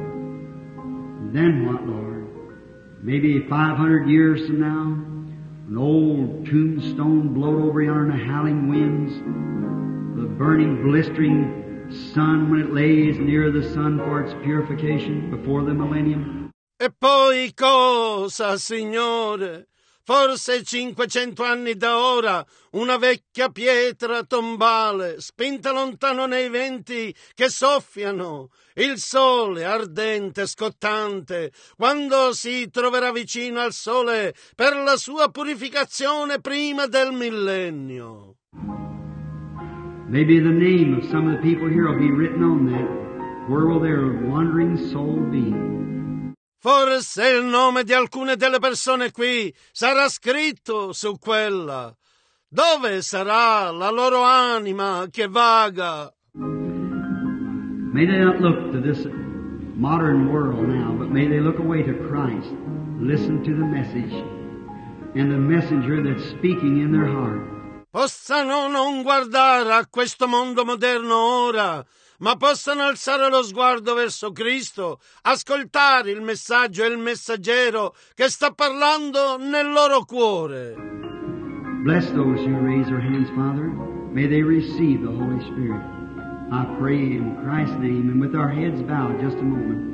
[SPEAKER 2] Then what, Lord? Maybe 500 years from now, an old tombstone blowed over yonder in the howling winds, the burning, blistering sun when it lays near the sun for its purification before the millennium.
[SPEAKER 1] E poi cosa, Signore? Forse 500 anni da ora, una vecchia pietra tombale, spinta lontano nei venti che soffiano, il sole ardente, scottante, quando si troverà vicino al sole per la sua purificazione prima del millennio.
[SPEAKER 2] Maybe the name of some of the people here will be written on that. Where will their wandering soul be?
[SPEAKER 1] Forse il nome di alcune delle persone qui sarà scritto su quella. Dove sarà la loro anima che vaga?
[SPEAKER 2] May they not look to this modern world now, but may they look away to Christ. Listen to the message and the messenger that's speaking in their heart.
[SPEAKER 1] Possano non guardare a questo mondo moderno ora, ma possano alzare lo sguardo verso Cristo, ascoltare il messaggio e il messaggero che sta parlando nel loro cuore.
[SPEAKER 2] Bless those who raise their hands, Father. May they receive the Holy Spirit. I pray in Christ's name, and with our heads bowed just a moment.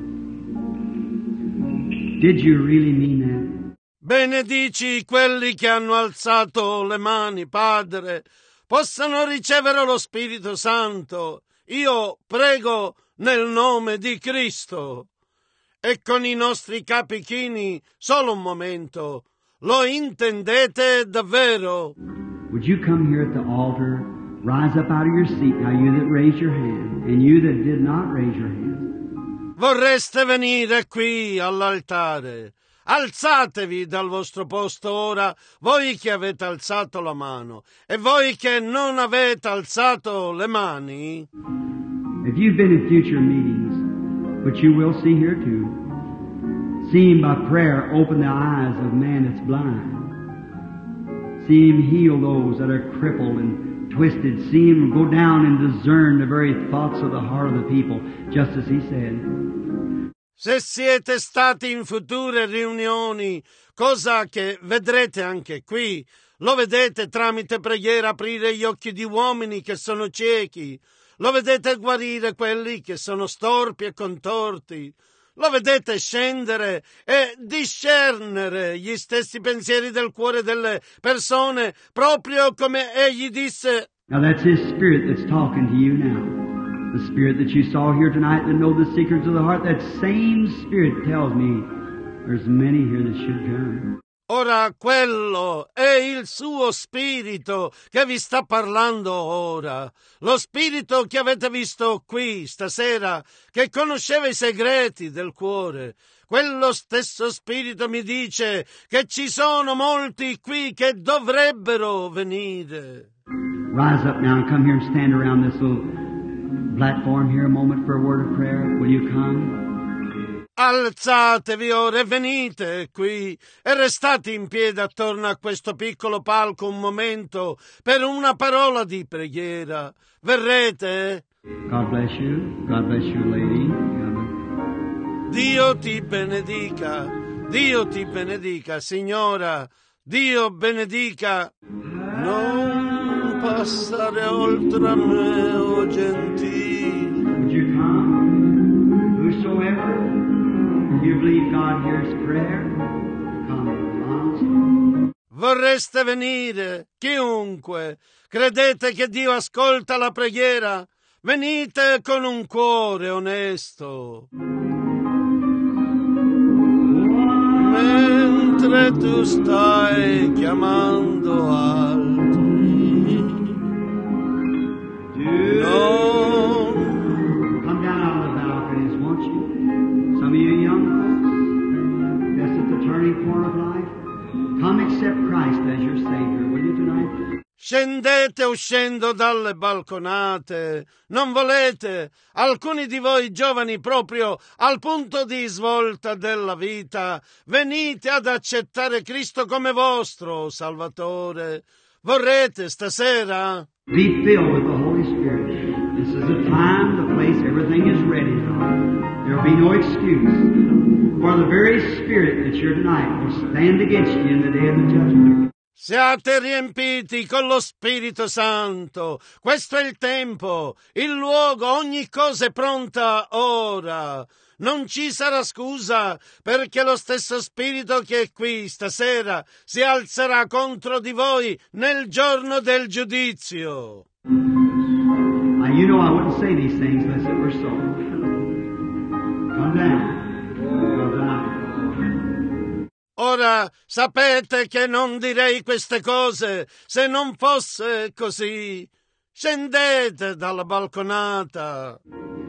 [SPEAKER 2] Did you really mean that?
[SPEAKER 1] Benedici quelli che hanno alzato le mani, Padre, possano ricevere lo Spirito Santo. Io prego nel nome di Cristo. E con i nostri capi chini, solo un momento, lo intendete davvero?
[SPEAKER 2] Would you come here at the altar, rise up out of your seat, now you that raised your hand, and you that did not raise your hand.
[SPEAKER 1] Vorreste venire qui all'altare? Alzatevi dal vostro posto ora, voi che avete alzato la mano, e voi che non avete alzato le mani.
[SPEAKER 2] If you've been in future meetings, but you will see here too, see Him by prayer open the eyes of man that's blind. See Him heal those that are crippled and twisted. See Him go down and discern the very thoughts of the heart of the people, just as He said.
[SPEAKER 1] Se siete stati in future riunioni, cosa che vedrete anche qui, lo vedete tramite preghiera aprire gli occhi di uomini che sono ciechi, lo vedete guarire quelli che sono storpi e contorti, lo vedete scendere e discernere gli stessi pensieri del cuore delle persone, proprio come Egli disse.
[SPEAKER 2] Now that's His Spirit that's talking to you now. The Spirit that you saw here tonight that know the secrets of the heart, that same Spirit tells me there's many here that should come.
[SPEAKER 1] Ora quello è il suo spirito che vi sta parlando ora, lo spirito che avete visto qui stasera, che conosceva i segreti del cuore. Quello stesso spirito mi dice che ci sono molti qui che dovrebbero venire.
[SPEAKER 2] Rise up now and come here and stand around this little platform here a moment for a word of prayer. Will you come?
[SPEAKER 1] Alzatevi ora e venite qui e restate in piedi attorno a questo piccolo palco un momento per una parola di preghiera. Verrete?
[SPEAKER 2] God bless you. God bless you, lady.
[SPEAKER 1] Dio ti benedica. Dio ti benedica, signora. Dio benedica. Non passare oltre a me, o gentile.
[SPEAKER 2] Would you come? Whosoever you believe God hears prayer, come.
[SPEAKER 1] Vorreste venire, chiunque. Credete che Dio ascolta la preghiera? Venite con un cuore onesto. Mentre tu stai chiamando altri, no.
[SPEAKER 2] Come down out of the balconies, won't you? Some of you young folks, that's at the turning point of life. Come accept Christ as your Savior, will you tonight?
[SPEAKER 1] Scendete uscendo dalle balconate. Non volete? Alcuni di voi giovani proprio al punto di svolta della vita, venite ad accettare Cristo come vostro Salvatore. Vorrete stasera?
[SPEAKER 2] Be filled with the Holy Spirit. This is the time, the place, everything is ready now. There will be no excuse. For the very Spirit that's here tonight will stand against you in the day of the judgment.
[SPEAKER 1] Siate riempiti con lo Spirito Santo. Questo è il tempo, il luogo, ogni cosa è pronta ora. Non ci sarà scusa, perché lo stesso Spirito che è qui stasera si alzerà contro di voi nel giorno del giudizio.
[SPEAKER 2] Now, you know I wouldn't say these things unless it were so. Come down. Come down.
[SPEAKER 1] Ora sapete che non direi queste cose se non fosse così. scendete dalla balconata.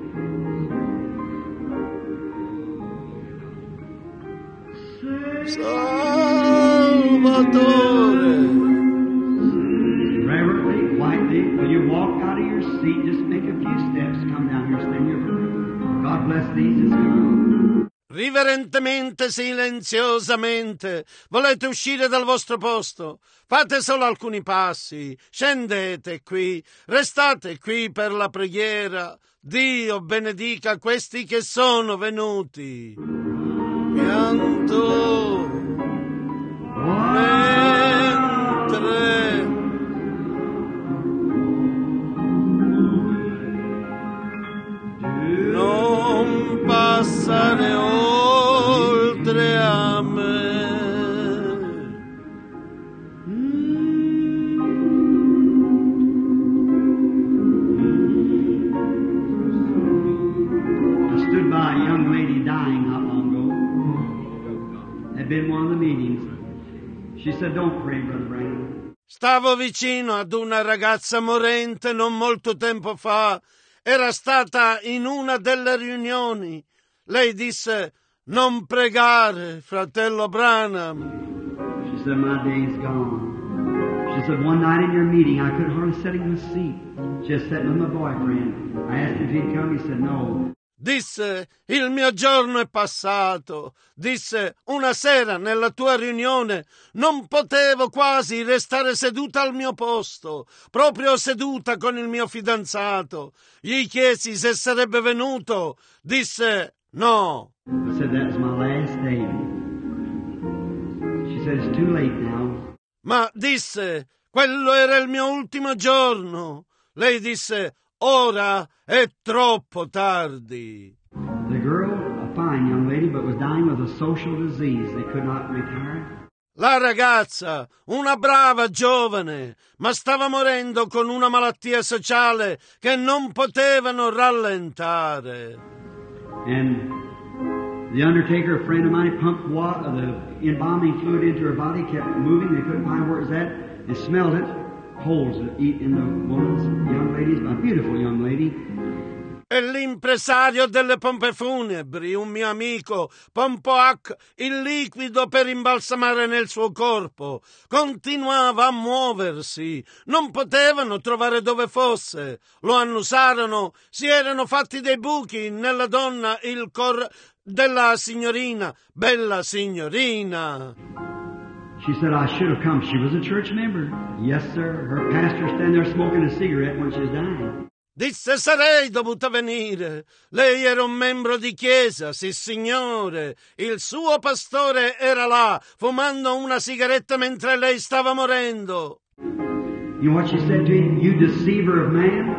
[SPEAKER 1] Salvatore.
[SPEAKER 2] Reverently, quietly, will you walk out of your seat? Just make a few steps. Come down here, stand here. God bless these. Just go.
[SPEAKER 1] Riverentemente, silenziosamente, volete uscire dal vostro posto? Fate solo alcuni passi, scendete qui, restate qui per la preghiera. Dio benedica questi che sono venuti. Pianto mentre non passare oltre a me.
[SPEAKER 2] I stood by a young lady dying not long ago. Had been one of the meetings. She said, "Don't pray, Brother Branham."
[SPEAKER 1] Stavo vicino ad una ragazza morente non molto tempo fa. Era stata in una delle riunioni. Lei disse: non pregare, fratello Branham.
[SPEAKER 2] She said, "My day's gone." She said, "One night in your meeting, I couldn't hardly sit in the seat. Just sitting with my boyfriend. I asked him if he'd come. He said, no."
[SPEAKER 1] Disse: il mio giorno è passato. Disse: una sera nella tua riunione non potevo quasi restare seduta al mio posto, proprio seduta con il mio fidanzato. Gli chiesi se sarebbe venuto. Disse: no.
[SPEAKER 2] I said, "That was my last day." She said, "It's too late now."
[SPEAKER 1] Ma disse: quello era il mio ultimo giorno. Lei disse: ora è troppo tardi.
[SPEAKER 2] The girl, a fine young lady, but was dying with a social disease. They could not retire.
[SPEAKER 1] La ragazza, una brava giovane, ma stava morendo con una malattia sociale che non potevano rallentare.
[SPEAKER 2] And the undertaker, a friend of mine, pumped the embalming fluid into her body, kept moving. They couldn't find where it was at. They smelled it. Holes in the woman's young ladies, a beautiful young lady.
[SPEAKER 1] E l'impresario delle pompe funebri, un mio amico, pompò il liquido per imbalsamare nel suo corpo. Continuava a muoversi. Non potevano trovare dove fosse. Lo annusarono. Si erano fatti dei buchi nella donna, il cor della signorina, bella signorina.
[SPEAKER 2] She said, "I should have come." She was a church member. Yes, sir. Her pastor standing there smoking a cigarette when she was dying.
[SPEAKER 1] Disse: sarei dovuta venire. Lei era un membro di chiesa, sì signore. Il suo pastore era là, fumando una sigaretta mentre lei stava morendo.
[SPEAKER 2] You know what she said to him? "You deceiver of man.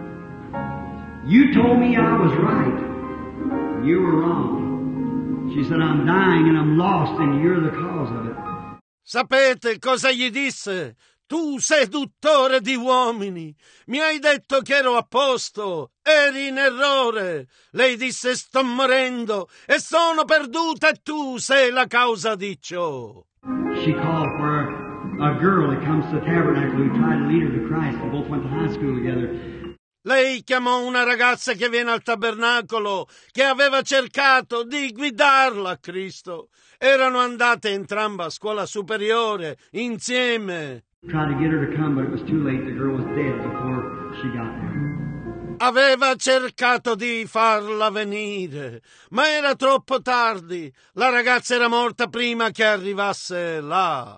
[SPEAKER 2] You told me I was right. You were wrong." She said, "I'm dying and I'm lost and you're the cause of it."
[SPEAKER 1] Sapete cosa gli disse? Tu seduttore di uomini, mi hai detto che ero a posto, eri in errore. Lei disse: sto morendo e sono perduta e tu sei la causa di ciò.
[SPEAKER 2] She called for a girl that comes to the tabernacle who tried to lead her to Christ. They both went to high school together.
[SPEAKER 1] Lei chiamò una ragazza che viene al tabernacolo, che aveva cercato di guidarla a Cristo. Erano andate entrambe a scuola superiore, insieme.
[SPEAKER 2] Tried to get her to come, but it was too late. The girl was dead before she got there.
[SPEAKER 1] Aveva cercato di farla venire, ma era troppo tardi. La ragazza era morta prima che arrivasse là.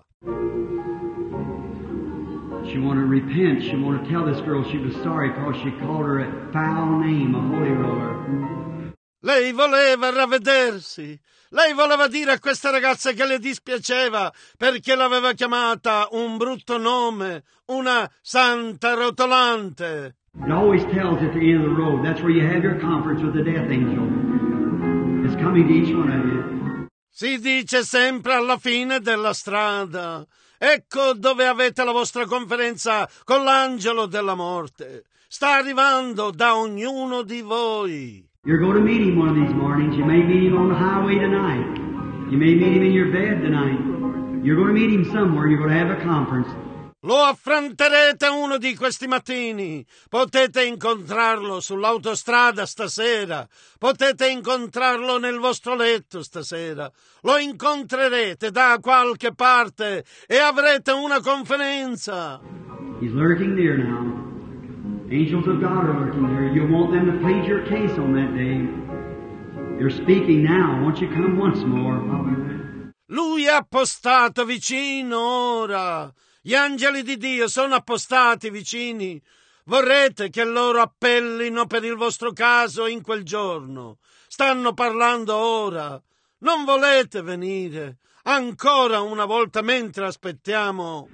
[SPEAKER 2] She wanted to repent. She wanted to tell this girl she was sorry because she called her a foul name, a holy roller.
[SPEAKER 1] Lei voleva ravvedersi. Lei voleva dire a questa ragazza che le dispiaceva perché l'aveva chiamata un brutto nome, una santa rotolante.
[SPEAKER 2] It always tells at the end of the road. That's where you have your conference with the death angel. It's coming to each one of you.
[SPEAKER 1] Si dice sempre alla fine della strada. Ecco dove avete la vostra conferenza con l'angelo della morte. Sta arrivando da ognuno di voi.
[SPEAKER 2] You're going to meet him one of these mornings. You may meet him on the highway tonight. You may meet him in your bed tonight. You're going to meet him somewhere. You're going to have a conference.
[SPEAKER 1] Lo affronterete uno di questi mattini. Potete incontrarlo sull'autostrada stasera. Potete incontrarlo nel vostro letto stasera. Lo incontrerete da qualche parte e avrete una conferenza.
[SPEAKER 2] He's lurking near now. Angels of God are lurking near. You want them to plead your case on that day. You're speaking now. Won't you come once more?
[SPEAKER 1] Lui è appostato vicino ora. Gli angeli di Dio sono appostati vicini. Vorrete che loro appellino per il vostro caso in quel giorno. Stanno parlando ora. Non volete venire ancora una volta mentre aspettiamo,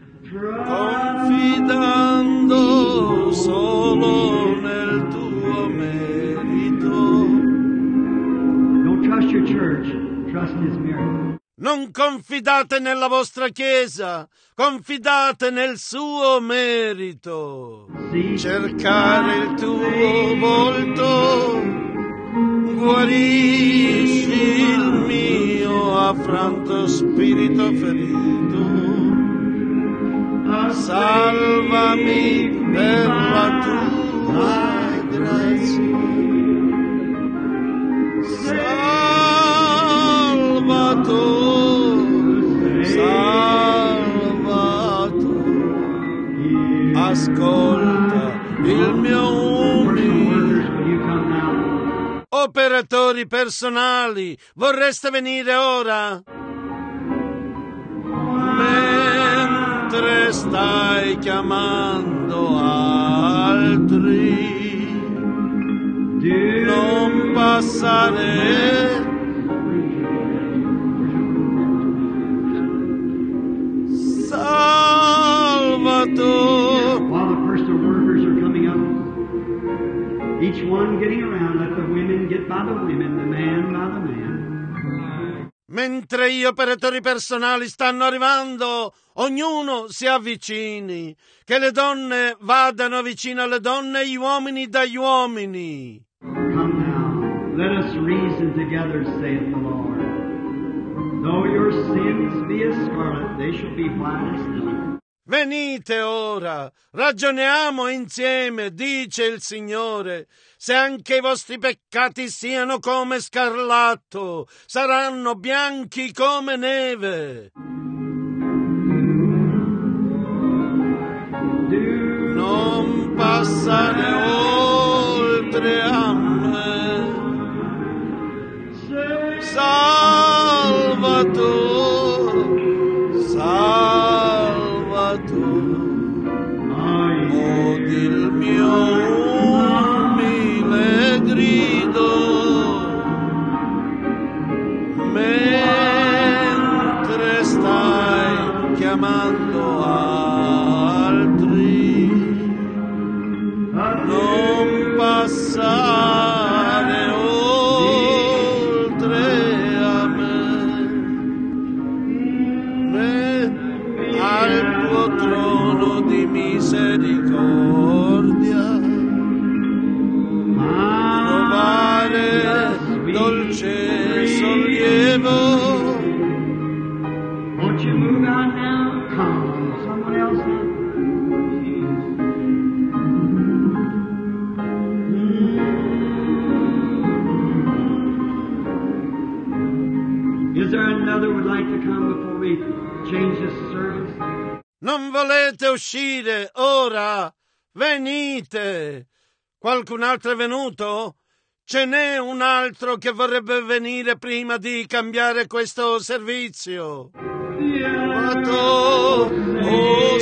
[SPEAKER 1] confidando solo nel tuo merito.
[SPEAKER 2] Don't trust your church. Trust His miracle.
[SPEAKER 1] Non confidate nella vostra Chiesa, confidate nel suo merito. Cercare il tuo volto, guarisci il mio affranto spirito ferito. Salvami per la tua grazia. Salvatore, ascolta il mio umile. Operatori personali, vorreste venire ora? Mentre stai chiamando altri, non passare. Salvatore.
[SPEAKER 2] While the personal workers are coming up, each one getting around, let the women get by the women, the man by the man.
[SPEAKER 1] Mentre gli operatori personali stanno arrivando, ognuno si avvicini, che le donne vadano vicino alle donne e gli uomini dagli uomini.
[SPEAKER 2] Come now, let us reason together, saith the Lord. Though your sins be as scarlet, they shall be white as snow.
[SPEAKER 1] Venite ora, ragioniamo insieme, dice il Signore. Se anche i vostri peccati siano come scarlatto, saranno bianchi come neve. Non passare oltre a me, Salvatore, Salvatore, od il mio umile grido, mentre stai chiamando altri, non passare oltre a me al tuo trono di misericordia, trovare dolce sollievo.
[SPEAKER 2] Won't you move on now? Come, someone else now. Is there another would like to come before we change this service?
[SPEAKER 1] Non volete uscire ora? Venite! Qualcun altro è venuto? Ce n'è un altro che vorrebbe venire prima di cambiare questo servizio. Oh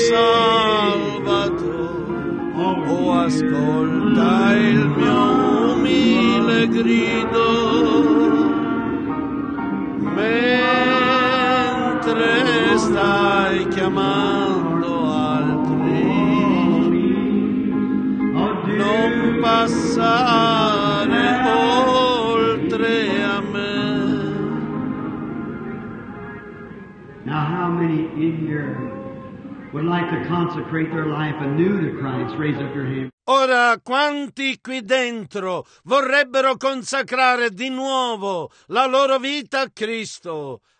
[SPEAKER 1] Salvatore, oh ascolta il mio umile grido, mentre stai chiamando altri, non passare oltre a me.
[SPEAKER 2] Now, how many in here would like to consecrate their life anew to Christ? Raise up your hand.
[SPEAKER 1] Ora, quanti qui dentro vorrebbero consacrare di nuovo la loro vita a Cristo?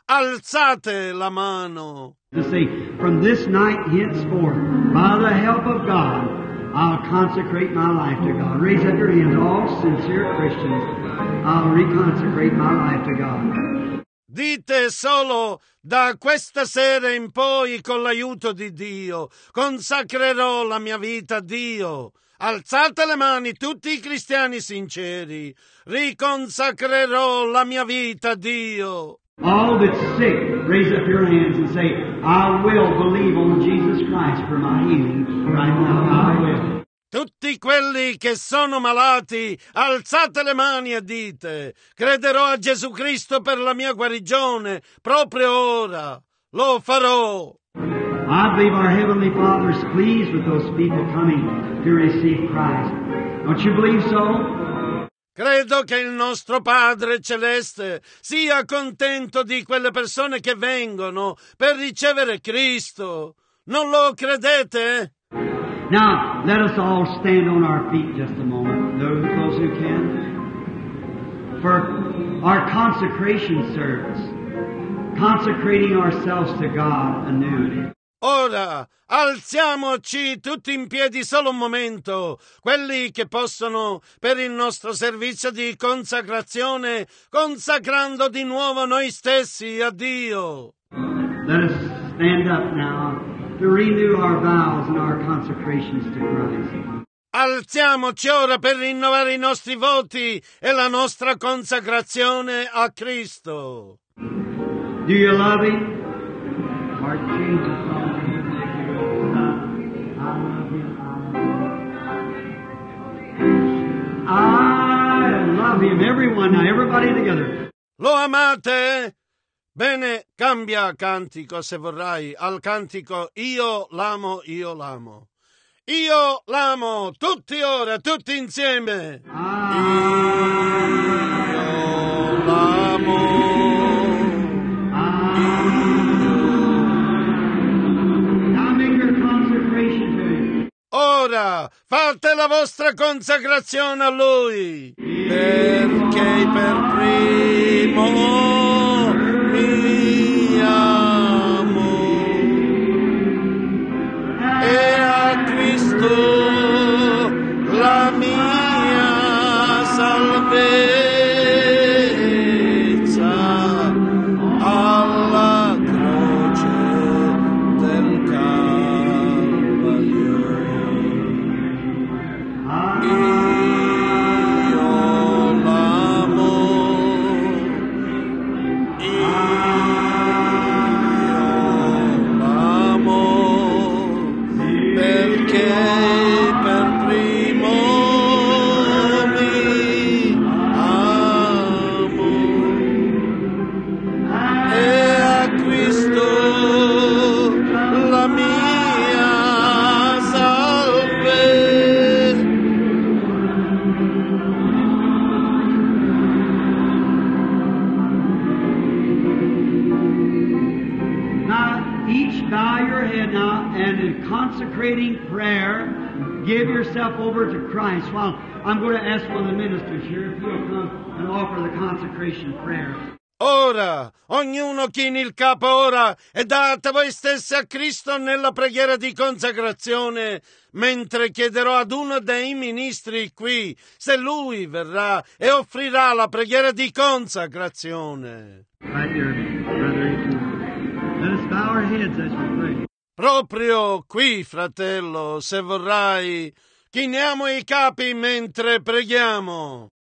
[SPEAKER 1] alzate la mano.
[SPEAKER 2] To say, from this night henceforth, by the help of God, I'll consecrate my life to God. Raise up your hands, all sincere Christians. I'll reconsecrate my life to God.
[SPEAKER 1] Dite solo, da questa sera in poi, con l'aiuto di Dio, consacrerò la mia vita a Dio. Alzate le mani tutti i cristiani sinceri. Riconsacrerò la mia vita a Dio.
[SPEAKER 2] All that's sick, raise up your hands and say, I will believe on Jesus Christ for my healing right now. I will.
[SPEAKER 1] Tutti quelli che sono malati, alzate le mani e dite, crederò a Gesù Cristo per la mia guarigione, proprio ora. Lo farò.
[SPEAKER 2] I believe our Heavenly Father is pleased with those people coming to receive Christ. Don't you believe so?
[SPEAKER 1] Credo che il nostro Padre Celeste sia contento di quelle persone che vengono per ricevere Cristo. Non lo credete?
[SPEAKER 2] Now, let us all stand on our feet just a moment, those who can, for our consecration service, consecrating ourselves to God anew.
[SPEAKER 1] Ora, alziamoci tutti in piedi solo un momento, quelli che possono, per il nostro servizio di consacrazione, consacrando di nuovo noi stessi a Dio.
[SPEAKER 2] Let us stand up now to renew our vows and our consecrations to Christ.
[SPEAKER 1] Alziamoci ora per rinnovare i nostri voti e la nostra consacrazione a Cristo.
[SPEAKER 2] Do you love Him? Heart changes from I love Him. Everyone now, everybody together.
[SPEAKER 1] Lo amate? Bene, cambia cantico se vorrai al cantico Io l'amo, io l'amo. Io l'amo, tutti ora, tutti insieme. Io l'amo. Ora fate la vostra consacrazione a Lui, perché per primo mi amo e a Cristo la mia salvezza alla croce del Calvario.
[SPEAKER 2] Consecrating prayer, give yourself over to Christ. While I'm going to ask one of the ministers here if you'll come and offer the consecration prayer.
[SPEAKER 1] Ora, ognuno chini il capo ora e date voi stessi a Cristo nella preghiera di consacrazione, mentre chiederò ad uno dei ministri qui se lui verrà e offrirà la preghiera di consacrazione.
[SPEAKER 2] Right here, brother. Let us bow our heads as we pray.
[SPEAKER 1] Proprio qui, fratello, se vorrai, chiniamo i capi mentre preghiamo.